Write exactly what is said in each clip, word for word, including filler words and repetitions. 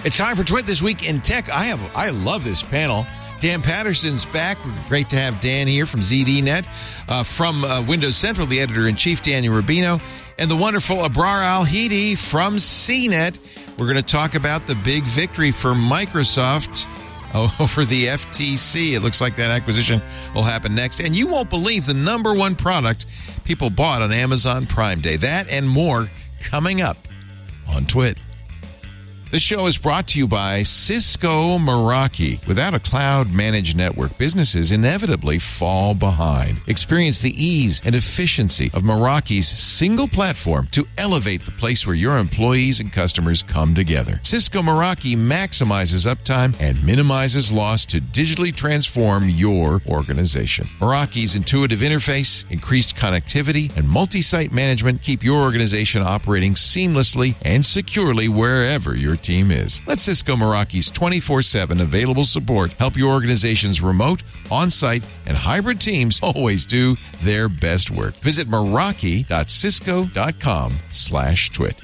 It's time for Twit This Week in Tech. I have, I love this panel. Dan Patterson's back. Great to have Dan here from Z D Net. Uh, from uh, Windows Central, the editor-in-chief, Daniel Rubino. And the wonderful Abrar Al-Hidi from C net. We're going to talk about the big victory for Microsoft over the F T C. It looks like that acquisition will happen next. And you won't believe the number one product people bought on Amazon Prime Day. That and more coming up on Twit. This show is brought to you by Cisco Meraki. Without a cloud-managed network, businesses inevitably fall behind. Experience the ease and efficiency of Meraki's single platform to elevate the place where your employees and customers come together. Cisco Meraki maximizes uptime and minimizes loss to digitally transform your organization. Meraki's intuitive interface, increased connectivity, and multi-site management keep your organization operating seamlessly and securely wherever your team is. Let Cisco Meraki's twenty-four seven available support help your organization's remote, on-site, and hybrid teams always do their best work. Visit Meraki.cisco.com slash twit.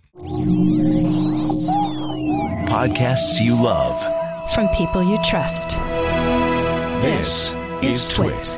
Podcasts you love. From people you trust. This is Twit.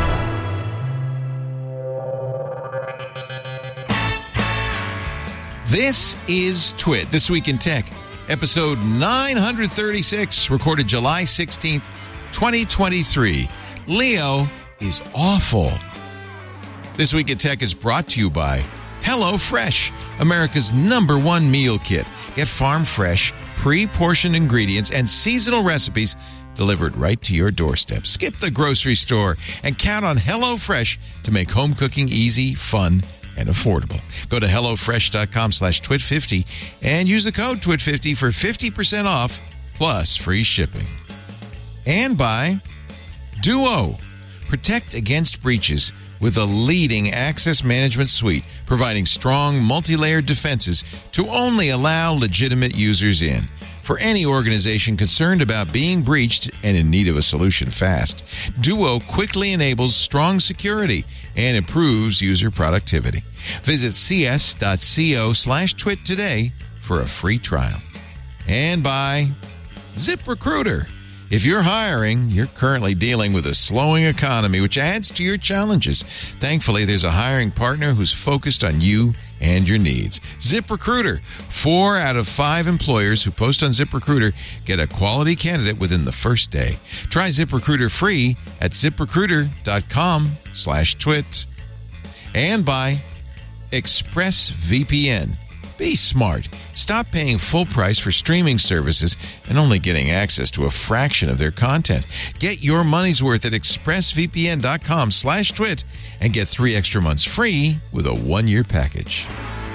This is Twit, This Week in Tech, episode nine thirty-six, recorded July sixteenth, twenty twenty-three. Leo is awful. This Week in Tech is brought to you by HelloFresh, America's number one meal kit. Get farm fresh, pre-portioned ingredients and seasonal recipes delivered right to your doorstep. Skip the grocery store and count on HelloFresh to make home cooking easy, fun, and affordable. Go to HelloFresh.com slash twit50 and use the code twit fifty for fifty percent off plus free shipping. And by Duo. Protect against breaches with a leading access management suite, providing strong multi-layered defenses to only allow legitimate users in. For any organization concerned about being breached and in need of a solution fast, Duo quickly enables strong security and improves user productivity. Visit cs.co slash twit today for a free trial. And by ZipRecruiter. If you're hiring, you're currently dealing with a slowing economy, which adds to your challenges. Thankfully, there's a hiring partner who's focused on you and your needs. ZipRecruiter. Four out of five employers who post on ZipRecruiter get a quality candidate within the first day. Try ZipRecruiter free at ZipRecruiter.com slash twit. And by ExpressVPN. Be smart. Stop paying full price for streaming services and only getting access to a fraction of their content. Get your money's worth at expressvpn.com slash twit and get three extra months free with a one-year package.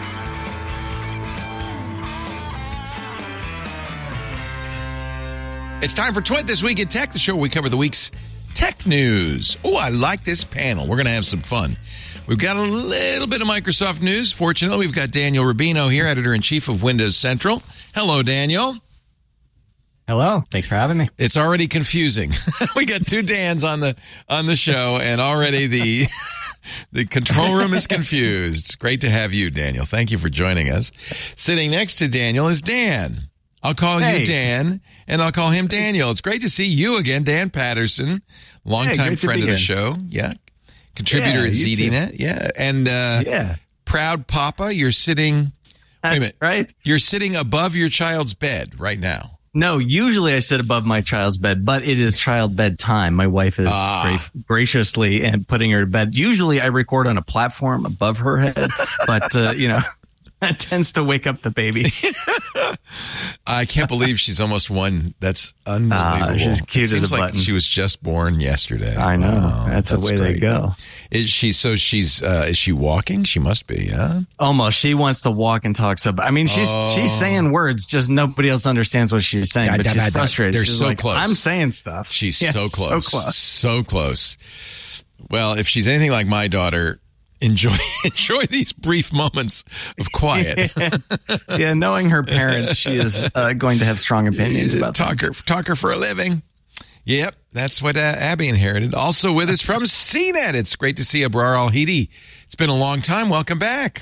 It's time for Twit This Week in Tech, the show where we cover the week's tech news. Oh, I like this panel. We're going to have some fun. We've got a little bit of Microsoft news. Fortunately, we've got Daniel Rubino here, editor-in-chief of Windows Central. Hello, Daniel. Hello. Thanks for having me. It's already confusing. We got two Dans on the on the show, and already the the control room is confused. It's great to have you, Daniel. Thank you for joining us. Sitting next to Daniel is Dan. I'll call hey. you Dan, and I'll call him Daniel. It's great to see you again, Dan Patterson, longtime hey, friend of the here. show. Yeah. Contributor yeah, at Z D Net, yeah, and uh, yeah, proud papa. You're sitting. That's wait a minute, right. You're sitting above your child's bed right now. No, usually I sit above my child's bed, but it is child bedtime. My wife is ah. gra- graciously and putting her to bed. Usually I record on a platform above her head, but uh, you know. That tends to wake up the baby. I can't believe she's almost one. That's unbelievable. Uh, she's cute it seems as a like button. She was just born yesterday. I know. Wow, that's, that's the way great. they go. Is she? So she's. Uh, is she walking? She must be. Yeah. Almost. She wants to walk and talk. So I mean, she's oh. she's saying words. Just nobody else understands what she's saying. Da, but da, she's da, frustrated. They're she's so like, close. I'm saying stuff. She's yes, so close. So close. So close. Well, if she's anything like my daughter. Enjoy enjoy these brief moments of quiet. yeah. yeah, knowing her parents, she is uh, going to have strong opinions about talk her, talk her for a living. Yep, that's what uh, Abby inherited. Also with us from C net, it's great to see Abrar Al-Hidi. It's been a long time. Welcome back.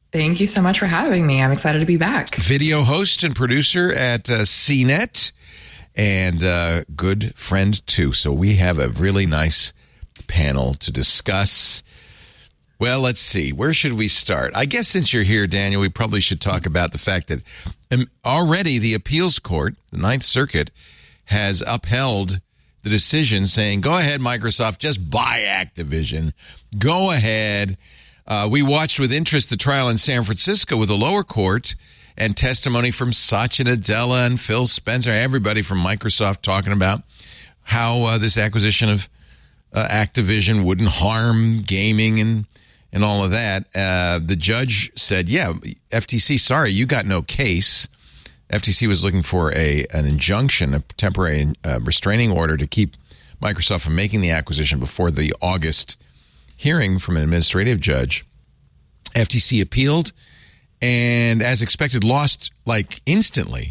Thank you so much for having me. I'm excited to be back. Video host and producer at uh, C net and uh, good friend, too. So we have a really nice panel to discuss. Well, let's see. Where should we start? I guess since you're here, Daniel, we probably should talk about the fact that um, already the appeals court, the Ninth Circuit, has upheld the decision saying, go ahead, Microsoft, just buy Activision. Go ahead. Uh, we watched with interest the trial in San Francisco with the lower court and testimony from Satya Nadella and Phil Spencer, everybody from Microsoft talking about how uh, this acquisition of uh, Activision wouldn't harm gaming and, and all of that. Uh, the judge said, yeah, F T C, sorry, you got no case. F T C was looking for a an injunction, a temporary uh, restraining order to keep Microsoft from making the acquisition before the August hearing from an administrative judge. F T C appealed and, as expected, lost like instantly.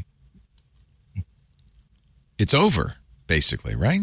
It's over, basically, right?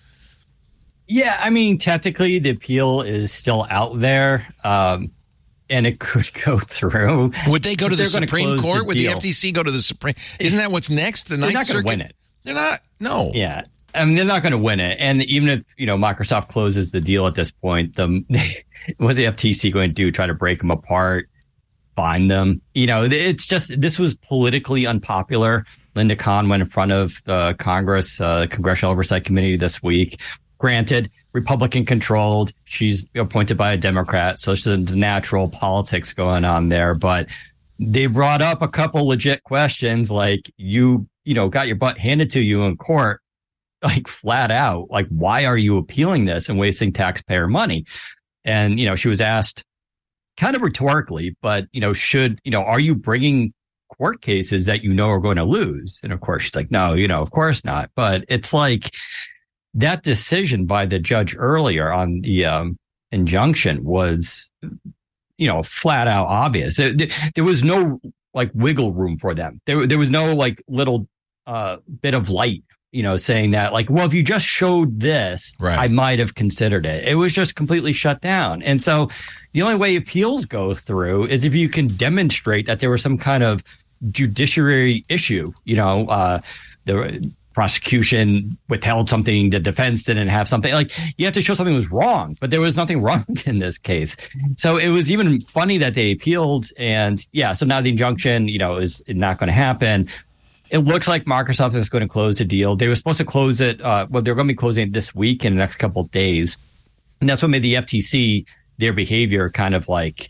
Yeah, I mean, technically, the appeal is still out there, um, and it could go through. Would they go to the Supreme Court? The Would the F T C go to the Supreme? Isn't that what's next? The Ninth Circuit. They're not going to win it. They're not. No. Yeah. I mean, they're not going to win it. And even if, you know, Microsoft closes the deal at this point, the what's the F T C going to do? Try to break them apart, fine them? You know, it's just, this was politically unpopular. Linda Khan went in front of uh, Congress, uh, Congressional Oversight Committee this week. Granted, Republican controlled. She's appointed by a Democrat. So there's natural politics going on there. But they brought up a couple legit questions like, you, you know, got your butt handed to you in court. Like flat out, like, why are you appealing this and wasting taxpayer money? And, you know, she was asked kind of rhetorically, but, you know, should, you know, are you bringing court cases that you know are going to lose? And of course, she's like, no, you know, of course not. But it's like that decision by the judge earlier on the um, injunction was, you know, flat out obvious. There, there was no like wiggle room for them. There, there was no like little uh, bit of light. You know, saying that like, well, if you just showed this, right, I might have considered it. It was just completely shut down. And so the only way appeals go through is if you can demonstrate that there was some kind of judiciary issue. You know, uh, the prosecution withheld something, the defense didn't have something. Like, you have to show something was wrong, but there was nothing wrong in this case. So it was even funny that they appealed. And yeah, so now the injunction, you know, is not going to happen. It looks like Microsoft is going to close the deal. They were supposed to close it. Uh, well, they're going to be closing it this week in the next couple of days. And that's what made the F T C, their behavior kind of like,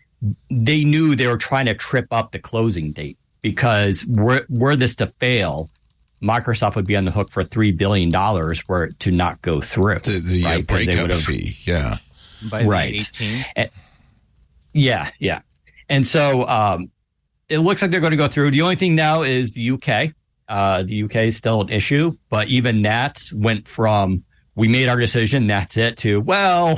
they knew they were trying to trip up the closing date, because were, were this to fail, Microsoft would be on the hook for three billion dollars were it to not go through. The, the right? uh, breakup fee. Yeah. By right. eighteen. And, yeah. Yeah. And so, um, it looks like they're going to go through. The only thing now is the U K. Uh, the U K is still an issue, but even that went from, we made our decision, that's it, to, well,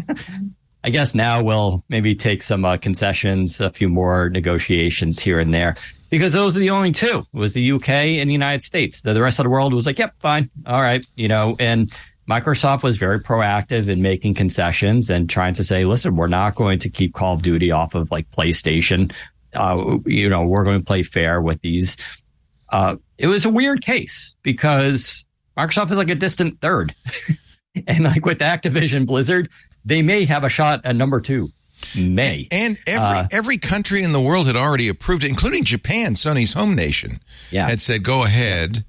I guess now we'll maybe take some uh, concessions, a few more negotiations here and there, because those are the only two. It was the U K and the United States. The, the rest of the world was like, yep, fine. All right. You know, and Microsoft was very proactive in making concessions and trying to say, listen, we're not going to keep Call of Duty off of like PlayStation. Uh, you know, we're going to play fair with these. Uh, it was a weird case because Microsoft is like a distant third. And like with Activision Blizzard, they may have a shot at number two. May. And every uh, every country in the world had already approved it, including Japan, Sony's home nation, yeah. had said, go ahead.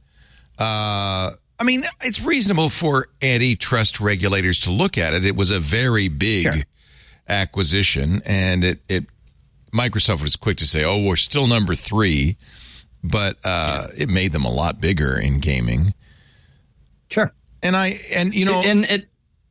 Uh, I mean, it's reasonable for antitrust regulators to look at it. It was a very big sure. acquisition, and it, it Microsoft was quick to say, oh, we're still number three, but uh, it made them a lot bigger in gaming. Sure. And I, and you know, and it,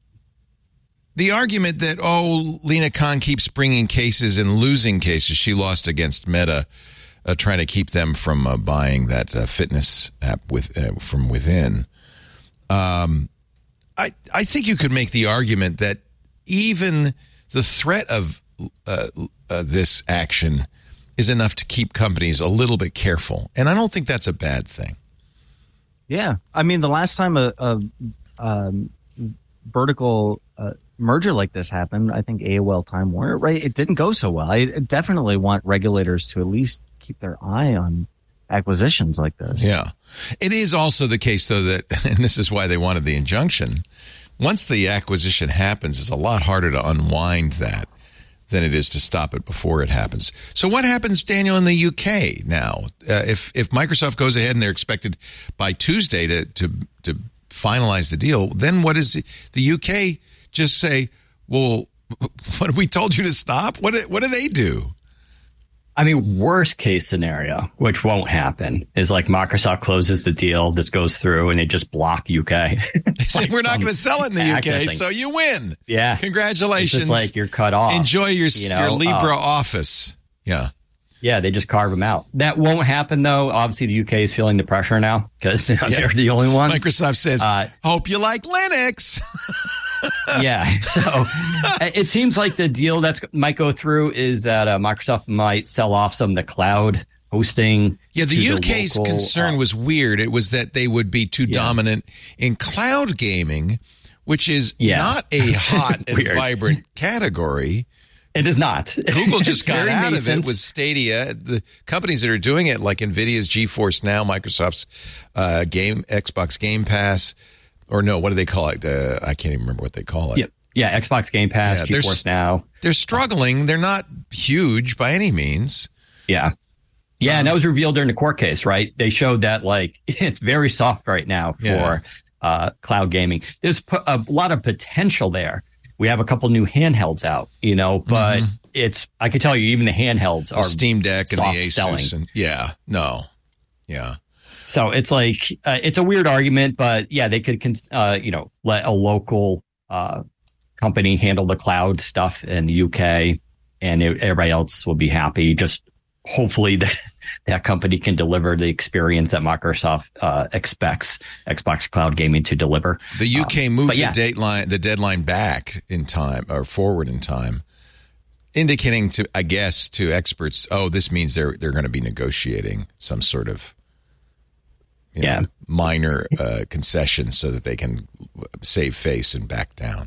the argument that, oh, Lina Khan keeps bringing cases and losing cases. She lost against Meta, uh, trying to keep them from uh, buying that uh, fitness app with uh, from within. Um, I I think you could make the argument that even the threat of uh, uh, this action is enough to keep companies a little bit careful, and I don't think that's a bad thing. Yeah, I mean, the last time a, a um, vertical a merger like this happened, I think A O L Time Warner, right? It didn't go so well. I definitely want regulators to at least keep their eye on acquisitions like this. Yeah. It is also the case, though, that, and this is why they wanted the injunction, once the acquisition happens, it's a lot harder to unwind that than it is to stop it before it happens. So what happens, Daniel, in the U K now? Uh, if if Microsoft goes ahead and they're expected by Tuesday to, to, to finalize the deal, then what is the U K just say, well, what have we told you to stop? What do, what do they do? I mean, worst case scenario, which won't happen, is like Microsoft closes the deal, this goes through, and they just block U K. They say, like, we're not going to sell it in the U K, so you win. Yeah. Congratulations. It's just like you're cut off. Enjoy your, you know? your Libra uh, office. Yeah. Yeah, they just carve them out. That won't happen, though. Obviously, the U K is feeling the pressure now because yeah. they're the only ones. Microsoft says, uh, hope you like Linux. Yeah. So it seems like the deal that might go through is that uh, Microsoft might sell off some of the cloud hosting. Yeah, the U K's the local, concern uh, was weird. It was that they would be too yeah. dominant in cloud gaming, which is yeah. not a hot and vibrant category. It is not. Google just got out nascent. of it with Stadia. The companies that are doing it, like NVIDIA's GeForce Now, Microsoft's uh, game, Xbox Game Pass, or no, what do they call it? Uh, I can't even remember what they call it. Yep. Yeah, Xbox Game Pass, yeah, GeForce Now. They're struggling. They're not huge by any means. Yeah. Yeah, um, and that was revealed during the court case, right? They showed that, like, it's very soft right now for yeah. uh, cloud gaming. There's a lot of potential there. We have a couple new handhelds out, you know, but mm-hmm. it's, I can tell you, even the handhelds are the Steam Deck and the Asus. Selling. And, yeah, no. Yeah. So it's like, uh, it's a weird argument, but yeah, they could, uh, you know, let a local uh, company handle the cloud stuff in the U K and it, everybody else will be happy. Just hopefully that that company can deliver the experience that Microsoft uh, expects Xbox Cloud Gaming to deliver. The U K um, moved yeah. the deadline, the deadline back in time or forward in time, indicating to, I guess, to experts, oh, this means they're they're going to be negotiating some sort of you know, yeah. minor uh, concession so that they can save face and back down.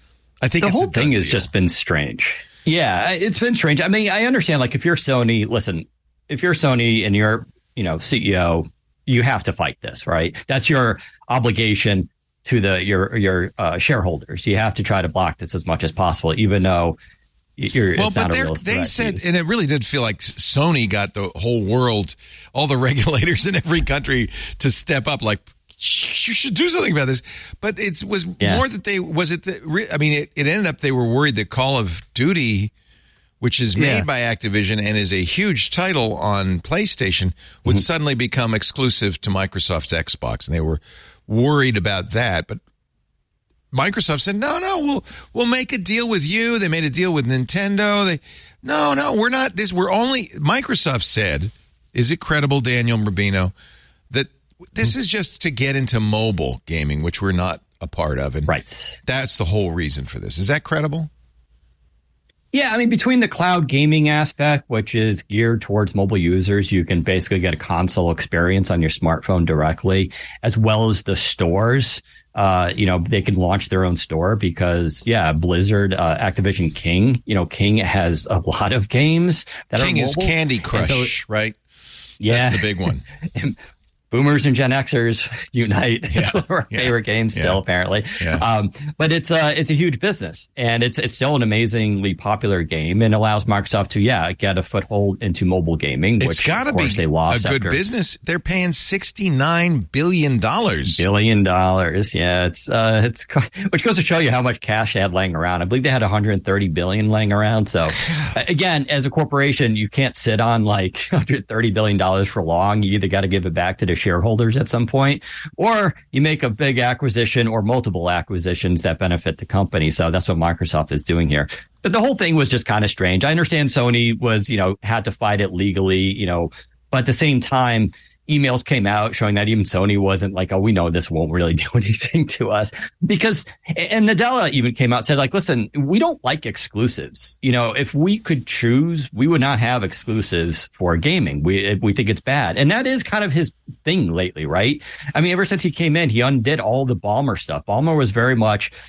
I think the it's whole a thing deal. has just been strange. Yeah, it's been strange. I mean, I understand, like, if you're Sony, listen, if you're Sony and you're, you know, C E O, you have to fight this, right? That's your obligation to the your your uh, shareholders. You have to try to block this as much as possible, even though you're well, it's but not a real they said, and it really did feel like Sony got the whole world, all the regulators in every country to step up, like, you should do something about this. But it was yeah. more that they, was it, the, I mean, it, it ended up they were worried that Call of Duty, which is made yeah. by Activision and is a huge title on PlayStation, would mm-hmm. suddenly become exclusive to Microsoft's Xbox. And they were worried about that. But Microsoft said, no, no, we'll we'll make a deal with you. They made a deal with Nintendo. They, no, no, we're not this. We're only, Microsoft said, is it credible, Daniel Rubino, that this is just to get into mobile gaming, which we're not a part of. And right. that's the whole reason for this. Is that credible? Yeah, I mean, between the cloud gaming aspect, which is geared towards mobile users, you can basically get a console experience on your smartphone directly, as well as the stores. Uh, you know, they can launch their own store because, yeah, Blizzard, uh, Activision King, you know, King has a lot of games that King are mobile. is Candy Crush, so, right? Yeah. That's the big one. Boomers and Gen Xers unite. Yeah, it's one of our yeah, favorite games still, yeah, apparently. Yeah. Um, but it's uh, it's a huge business, and it's it's still an amazingly popular game, and allows Microsoft to yeah get a foothold into mobile gaming. It's got to be they lost a good after. business. They're paying sixty-nine billion dollars. Billion dollars, yeah. It's uh, it's which goes to show you how much cash they had laying around. I believe they had one hundred thirty billion laying around. So again, as a corporation, you can't sit on like one hundred thirty billion dollars for long. You either got to give it back to the shareholders at some point, or you make a big acquisition or multiple acquisitions that benefit the company. So that's what Microsoft is doing here. But the whole thing was just kind of strange. I understand Sony was, you know, had to fight it legally, you know, but at the same time, emails came out showing that even Sony wasn't like, oh, we know this won't really do anything to us. Because, and Nadella even came out and said, like, listen, we don't like exclusives. You know, if we could choose, we would not have exclusives for gaming. We we think it's bad. And that is kind of his thing lately, right? I mean, ever since he came in, he undid all the Ballmer stuff. Ballmer was very much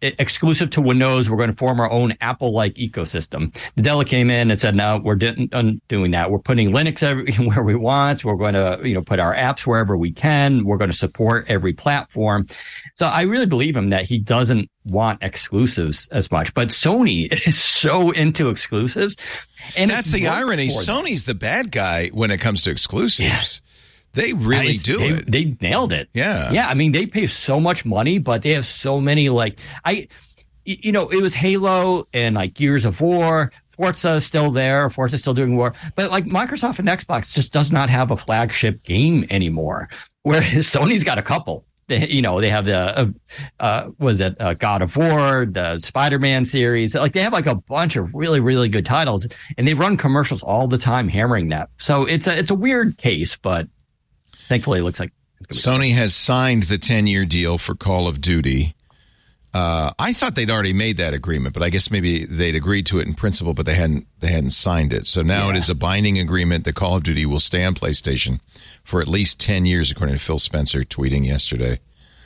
exclusive to Windows. We're going to form our own Apple-like ecosystem. Nadella came in and said, no, we're di- doing that. We're putting Linux everywhere we want. We're going to, you know, put our apps wherever we can. We're going to support every platform. So I really believe him that he doesn't want exclusives as much, but Sony is so into exclusives. And that's the irony. Sony's the bad guy when it comes to exclusives. Yeah. They really it's, do they, it. They nailed it. Yeah. Yeah. I mean, they pay so much money, but they have so many, like, I, you know, it was Halo and like Gears of War. Forza is still there. Forza is still doing war. But like Microsoft and Xbox just does not have a flagship game anymore. Whereas Sony's got a couple. They, you know, they have the, uh, uh, was it uh, God of War, the Spider-Man series. Like they have like a bunch of really, really good titles, and they run commercials all the time hammering that. So it's a, it's a weird case, but thankfully it looks like it's Sony fun. has signed the ten-year deal for Call of Duty. Uh, I thought they'd already made that agreement, but I guess maybe they'd agreed to it in principle, but they hadn't they hadn't signed it. So now yeah. it is a binding agreement that Call of Duty will stay on PlayStation for at least ten years, according to Phil Spencer tweeting yesterday.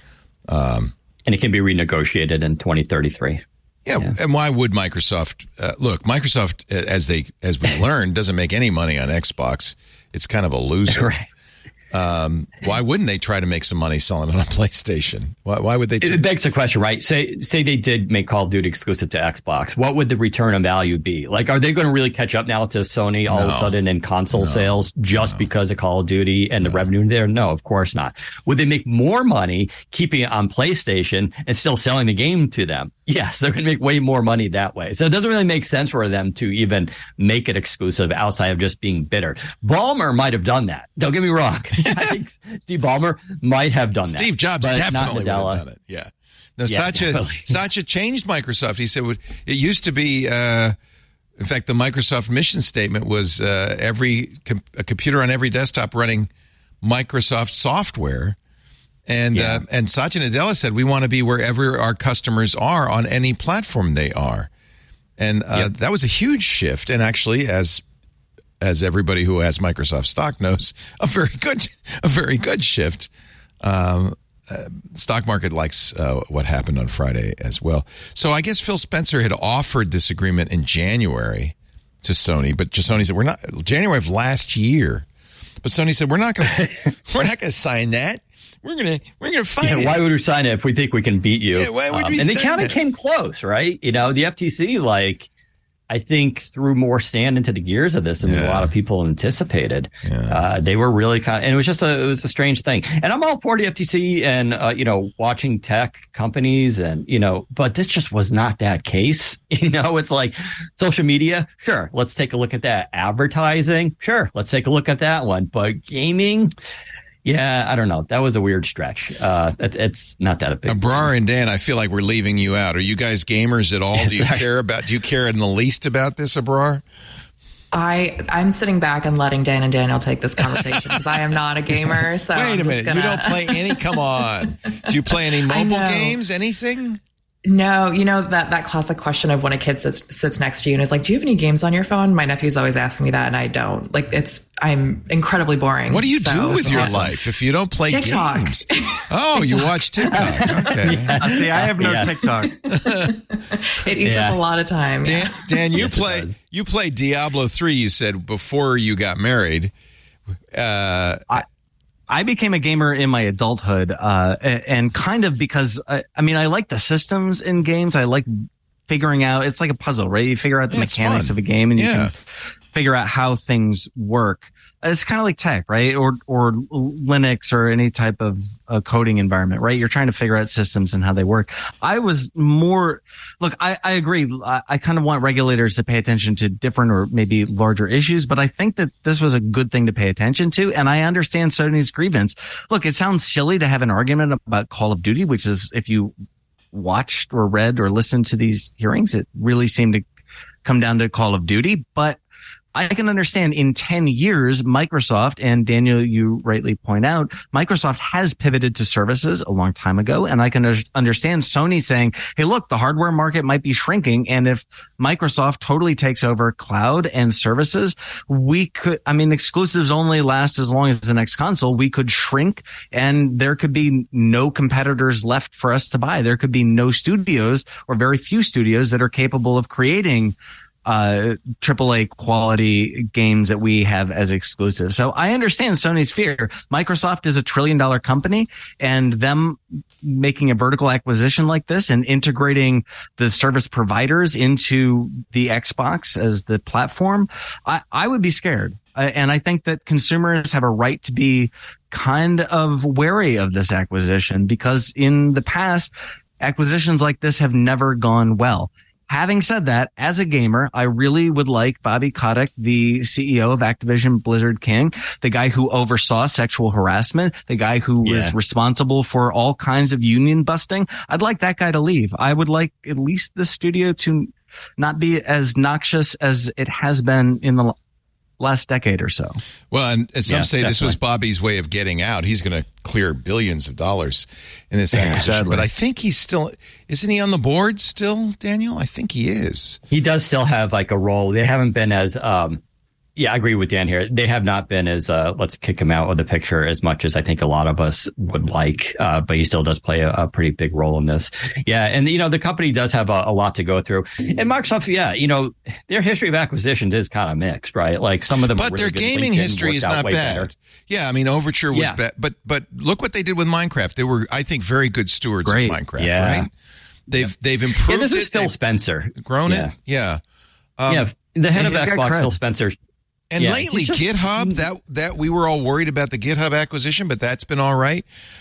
Um, and it can be renegotiated in twenty thirty-three. Yeah, yeah. And why would Microsoft uh, look? Microsoft, as they as we learned, doesn't make any money on Xbox. It's kind of a loser. Right. Um, why wouldn't they try to make some money selling it on PlayStation? Why, why would they? T- it begs the question, right? Say, say they did make Call of Duty exclusive to Xbox. What would the return on value be? Like, are they going to really catch up now to Sony all no. of a sudden in console no. sales just no. because of Call of Duty and no. the revenue there? No, of course not. Would they make more money keeping it on PlayStation and still selling the game to them? Yes, they're going to make way more money that way. So it doesn't really make sense for them to even make it exclusive outside of just being bitter. Ballmer might have done that. Don't get me wrong. I think Steve Ballmer might have done that. Steve Jobs definitely would have done it. Yeah. No, yeah, Satya, definitely. Satya changed Microsoft. He said it used to be, uh, in fact, the Microsoft mission statement was uh, every com- a computer on every desktop running Microsoft software. And yeah. uh, and Satya Nadella said, we want to be wherever our customers are on any platform they are. And uh, yep. that was a huge shift. And actually, as as everybody who has Microsoft stock knows, a very good a very good shift. Um, uh, stock market likes uh, what happened on Friday as well. So I guess Phil Spencer had offered this agreement in January to Sony, but Sony said, we're not, January of last year. But Sony said, we're not going to we're not going to sign that. We're gonna we're gonna fight yeah, it. Why would we sign it if we think we can beat you? Yeah, why would um, we and they sign kind of it? came close, right? You know, the F T C, like, I think threw more sand into the gears of this than yeah. a lot of people anticipated. Yeah. Uh, they were really kind of, and it was just a it was a strange thing. And I'm all for the F T C and uh, you know, watching tech companies and you know, but this just was not that case. You know, it's like social media, sure, let's take a look at that. Advertising, sure, let's take a look at that one. But gaming. Yeah, I don't know. That was a weird stretch. Uh, it's, it's not that a big. Abrar and Dan, I feel like we're leaving you out. Are you guys gamers at all? Yeah, do you sorry. care about? Do you care in the least about this, Abrar? I I'm sitting back and letting Dan and Daniel take this conversation because I am not a gamer. So wait I'm a minute, gonna... you don't play any? Come on, do you play any mobile games? Anything? No, you know, that, that classic question of when a kid sits, sits next to you and is like, do you have any games on your phone? My nephew's always asking me that and I don't. Like, it's, I'm incredibly boring. What do you so, do with so your awesome. life if you don't play TikTok. games? Oh, TikTok. You watch TikTok. Okay. Yeah. See, I have no yes. TikTok. It eats yeah. up a lot of time. Dan, Dan you yes, play you played Diablo three, you said, before you got married. Uh, I, I became a gamer in my adulthood, uh, and kind of because, I, I mean, I like the systems in games. I like figuring out, it's like a puzzle, right? You figure out the yeah, mechanics of a game and you yeah. can figure out how things work. It's kind of like tech, right? Or, or Linux or any type of uh, coding environment, right? You're trying to figure out systems and how they work. I was more, look, I, I agree. I, I kind of want regulators to pay attention to different or maybe larger issues, but I think that this was a good thing to pay attention to. And I understand Sony's grievance. Look, it sounds silly to have an argument about Call of Duty, which is, if you watched or read or listened to these hearings, it really seemed to come down to Call of Duty. But I can understand in ten years, Microsoft, and Daniel, you rightly point out, Microsoft has pivoted to services a long time ago. And I can understand Sony saying, hey, look, the hardware market might be shrinking. And if Microsoft totally takes over cloud and services, we could, I mean, exclusives only last as long as the next console. We could shrink and there could be no competitors left for us to buy. There could be no studios or very few studios that are capable of creating Uh, triple A quality games that we have as exclusive. So I understand Sony's fear. Microsoft is a trillion dollar company, and them making a vertical acquisition like this and integrating the service providers into the Xbox as the platform, I, I would be scared. Uh, and I think that consumers have a right to be kind of wary of this acquisition, because in the past, acquisitions like this have never gone well. Having said that, as a gamer, I really would like Bobby Kotick, the C E O of Activision Blizzard King, the guy who oversaw sexual harassment, the guy who yeah. was responsible for all kinds of union busting. I'd like that guy to leave. I would like at least the studio to not be as noxious as it has been in the last decade or so. Well, and, and some yeah, say definitely. This was Bobby's way of getting out. He's going to clear billions of dollars in this acquisition. Sadly. But I think he's still, isn't he on the board still, Daniel? I think he is. He does still have like a role. They haven't been as, um, yeah, I agree with Dan here. They have not been as, uh, let's kick him out of the picture as much as I think a lot of us would like. Uh, but he still does play a, a pretty big role in this. Yeah. And, you know, the company does have a, a lot to go through. And Microsoft, yeah, you know, their history of acquisitions is kind of mixed, right? Like some of them, but really their good. gaming LinkedIn history is worked out not way bad. better. Yeah. I mean, Overture was Yeah. bad, but, but look what they did with Minecraft. They were, I think, very good stewards Great. of Minecraft, Yeah. right? They've, they've improved Yeah, this it. is Phil They've Spencer. grown Yeah. it. Yeah. Um, yeah. The head of he's got Xbox, cred. Phil Spencer. And Yeah, lately, he's just- GitHub, that that we were all worried about the GitHub acquisition, but that's been all right.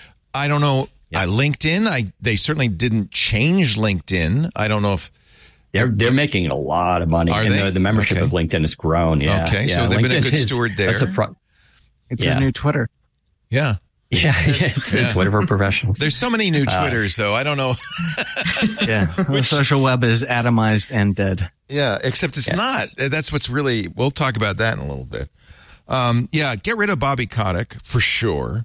I don't know. Yeah. Uh, LinkedIn, I they certainly didn't change LinkedIn. I don't know if They're they're making a lot of money, Are and they? the, the membership Okay. of LinkedIn has grown. Yeah. Okay, so yeah. they've been a LinkedIn good is steward a there. surpri- It's Yeah. a new Twitter. yeah. yeah, it's, Yeah. it's Twitter for professionals. There's so many new Twitters, though. I don't know. Yeah. The social web is atomized and dead. Yeah, except it's Yeah. not. That's what's really. We'll talk about that in a little bit. Um, yeah, get rid of Bobby Kotick for sure.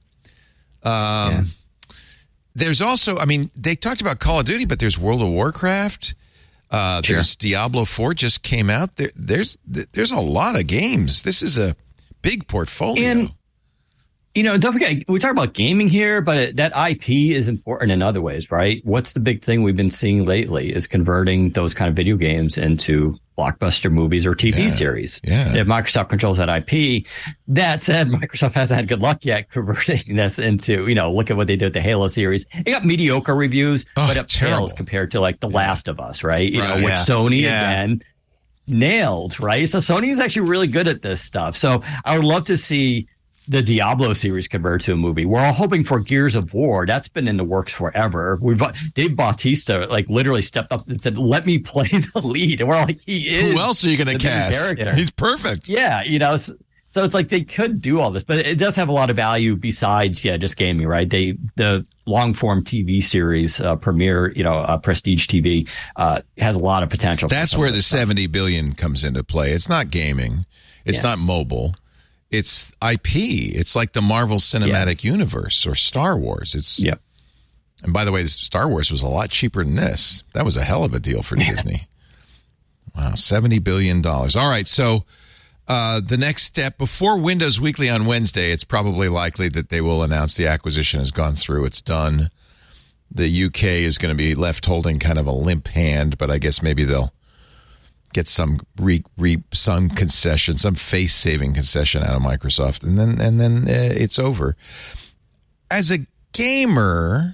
Um, Yeah. There's also, I mean, they talked about Call of Duty, but there's World of Warcraft. Uh, Sure. There's Diablo four just came out. There, there's there's a lot of games. This is a big portfolio. And- You know, don't forget, we talk about gaming here, but that I P is important in other ways, right? What's the big thing we've been seeing lately is converting those kind of video games into blockbuster movies or T V Yeah, series. yeah. If Microsoft controls that I P, that said, Microsoft hasn't had good luck yet converting this into, you know, look at what they did with the Halo series. It got mediocre reviews, Oh, but it terrible. pales compared to like The Last of Us, right? You Right. know, which Yeah. Sony Yeah. again nailed, right? So Sony is actually really good at this stuff. So I would love to see the Diablo series converted to a movie. We're all hoping for Gears of War. That's been in the works forever. We've Dave Bautista like literally stepped up and said, "Let me play the lead," and we're like, "He is." Who else are you going to the main cast? character. He's perfect. Yeah, you know. So, so it's like they could do all this, but it does have a lot of value besides, yeah, just gaming, right? They the long form T V series, uh, premiere, you know, uh, Prestige T V, uh, has a lot of potential. for That's some where of the this stuff. seventy billion comes into play. It's not gaming. It's Yeah. not mobile. It's I P. It's like the Marvel Cinematic Universe or Star Wars. It's Yeah. And by the way, Star Wars was a lot cheaper than this. That was a hell of a deal for Disney. Wow, seventy billion dollars. All right, so uh, the next step, before Windows Weekly on Wednesday, it's probably likely that they will announce the acquisition has gone through. It's done. The U K is going to be left holding kind of a limp hand, but I guess maybe they'll get some re, re some concession, some face saving concession out of Microsoft, and then and then uh, it's over. As a gamer,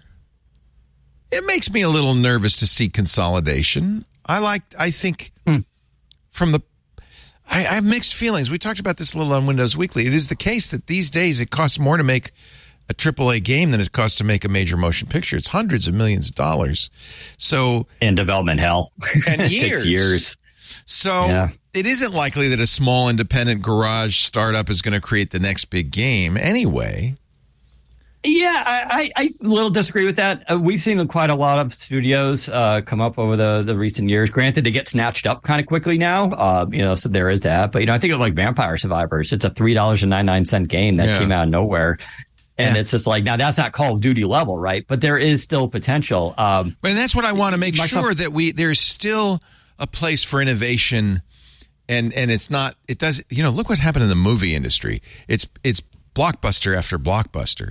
it makes me a little nervous to see consolidation. I like. I think Hmm. from the. I, I have mixed feelings. We talked about this a little on Windows Weekly. It is the case that these days it costs more to make a triple A game than it costs to make a major motion picture. It's hundreds of millions of dollars. So in development hell. And It years. takes years. So Yeah. it isn't likely that a small independent garage startup is going to create the next big game anyway. Yeah, I, I, I a little disagree with that. Uh, we've seen quite a lot of studios uh, come up over the, the recent years. Granted, they get snatched up kind of quickly now, uh, you know, so there is that. But, you know, I think of like Vampire Survivors. It's a three dollars and ninety-nine cents game that yeah. came out of nowhere. And yeah. it's just like, now that's not Call of Duty level, right? But there is still potential. Um, and that's what I want to make Microsoft, sure that we there's still a place for innovation. And and it's not, it does, you know, look what happened in the movie industry. It's it's blockbuster after blockbuster.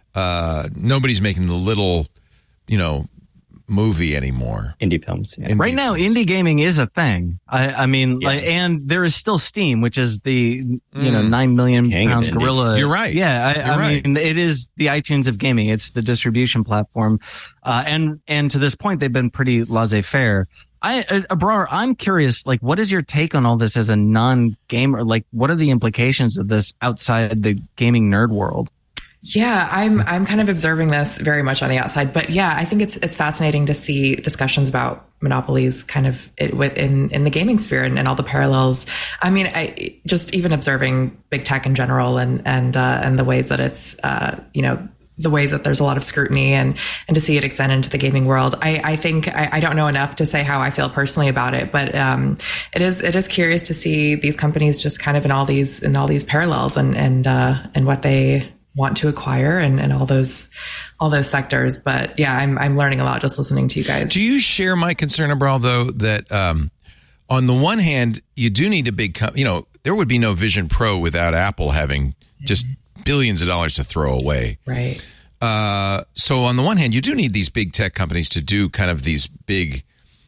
Uh, nobody's making the little, you know, movie anymore. Indie films. Yeah. Indie right now, films. Indie gaming is a thing. I, I mean, yeah. like, and there is still Steam, which is the, you mm. know, nine million King pounds gorilla. You're right. Yeah. I, I right. mean, it is the iTunes of gaming. It's the distribution platform. Uh, and, and to this point, they've been pretty laissez-faire. I, uh, Abrar, I'm curious, like, what is your take on all this as a non-gamer? Like, what are the implications of this outside the gaming nerd world? Yeah, I'm I'm kind of observing this very much on the outside, but yeah, I think it's it's fascinating to see discussions about monopolies kind of it, in in the gaming sphere and, and all the parallels. I mean, I just even observing big tech in general and and uh, and the ways that it's uh, you know. the ways that there's a lot of scrutiny and, and to see it extend into the gaming world. I, I think I, I don't know enough to say how I feel personally about it, but, um, it is, it is curious to see these companies just kind of in all these, in all these parallels and, and, uh, and what they want to acquire and, and all those, all those sectors. But yeah, I'm, I'm learning a lot just listening to you guys. Do you share my concern, Abral, though, that, um, on the one hand, you do need a big company, you know, there would be no Vision Pro without Apple having just billions of dollars to throw away. Right. Uh, so on the one hand, you do need these big tech companies to do kind of these big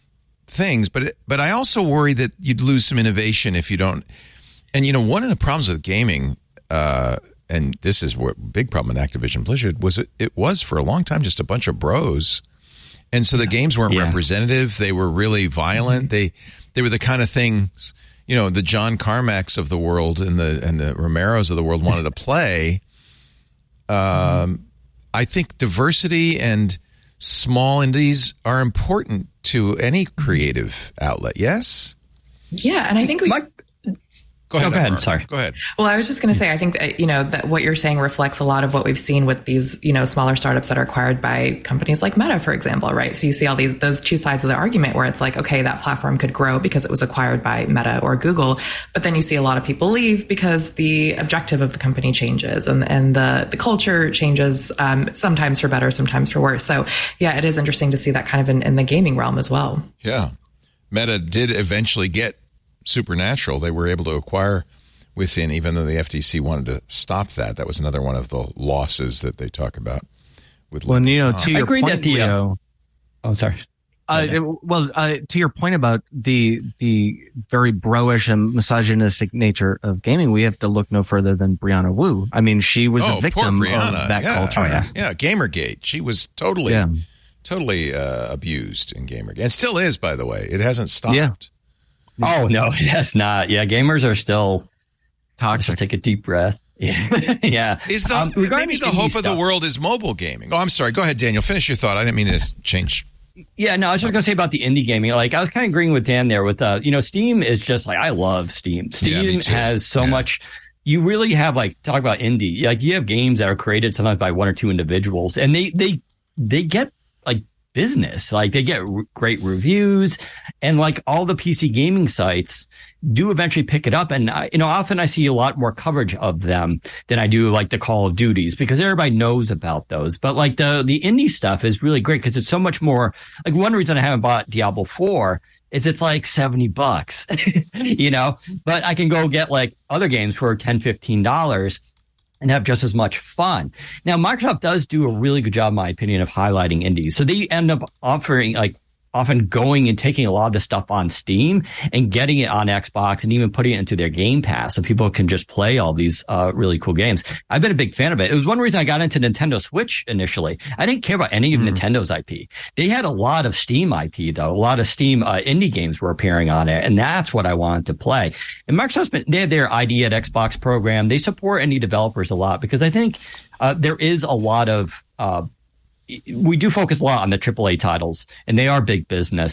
things, but it, but I also worry that you'd lose some innovation if you don't. And you know, one of the problems with gaming, uh, and this is what big problem in Activision Blizzard was it, it was for a long time just a bunch of bros, and so the yeah. games weren't yeah. representative. They were really violent. They they were the kind of things, you know, the John Carmacks of the world and the and the Romeros of the world wanted to play. Um, I think diversity and small indies are important to any creative outlet. Yes. Yeah, and I think we. My, Go ahead. Oh, go ahead. Sorry. Go ahead. Well, I was just going to say, I think that, you know, that what you're saying reflects a lot of what we've seen with these, you know, smaller startups that are acquired by companies like Meta, for example, right? So you see all these, those two sides of the argument where it's like, okay, that platform could grow because it was acquired by Meta or Google. But then you see a lot of people leave because the objective of the company changes and, and the, the culture changes, um, sometimes for better, sometimes for worse. So yeah, it is interesting to see that kind of in, in the gaming realm as well. Yeah. Meta did eventually get Supernatural. They were able to acquire within, even though the F T C wanted to stop that. That was another one of the losses that they talk about. With well, you know, to your point, that the, Leo, uh, oh, sorry. Uh, well, uh, to your point about the the very bro-ish and misogynistic nature of gaming, we have to look no further than Brianna Wu. I mean, she was oh, a victim of that yeah. culture. Oh, yeah. yeah, Gamergate. She was totally, yeah. totally uh, abused in Gamergate, and still is, by the way. It hasn't stopped. Yeah. Oh, no, it has not. Yeah, gamers are still toxic. Take a deep breath. Yeah. yeah. Is the, um, maybe the hope stuff. of the world is mobile gaming. Oh, I'm sorry. Go ahead, Daniel. Finish your thought. I didn't mean to change. Yeah, no, I was just going to say about the indie gaming. Like, I was kind of agreeing with Dan there with, uh, you know, Steam is just like, I love Steam. Steam yeah, has so yeah. much. You really have, like, talk about indie. Like, you have games that are created sometimes by one or two individuals, and they, they, they get, like, business. Like, they get r- great reviews, and like all the P C gaming sites do eventually pick it up. And I, you know, often I see a lot more coverage of them than I do like the Call of Duties, because everybody knows about those. But like the, the indie stuff is really great because it's so much more. Like, one reason I haven't bought Diablo four is it's like seventy bucks, you know, but I can go get like other games for ten, fifteen dollars and have just as much fun. Now, Microsoft does do a really good job, in my opinion, of highlighting indies. So they end up offering, like, often going and taking a lot of the stuff on Steam and getting it on Xbox and even putting it into their Game Pass so people can just play all these uh, really cool games. I've been a big fan of it. It was one reason I got into Nintendo Switch initially. I didn't care about any of mm. Nintendo's I P. They had a lot of Steam I P, though. A lot of Steam uh, indie games were appearing on it, and that's what I wanted to play. And Microsoft's been, they had their I D at Xbox program. They support indie developers a lot because I think uh, there is a lot of uh we do focus a lot on the triple A titles, and they are big business.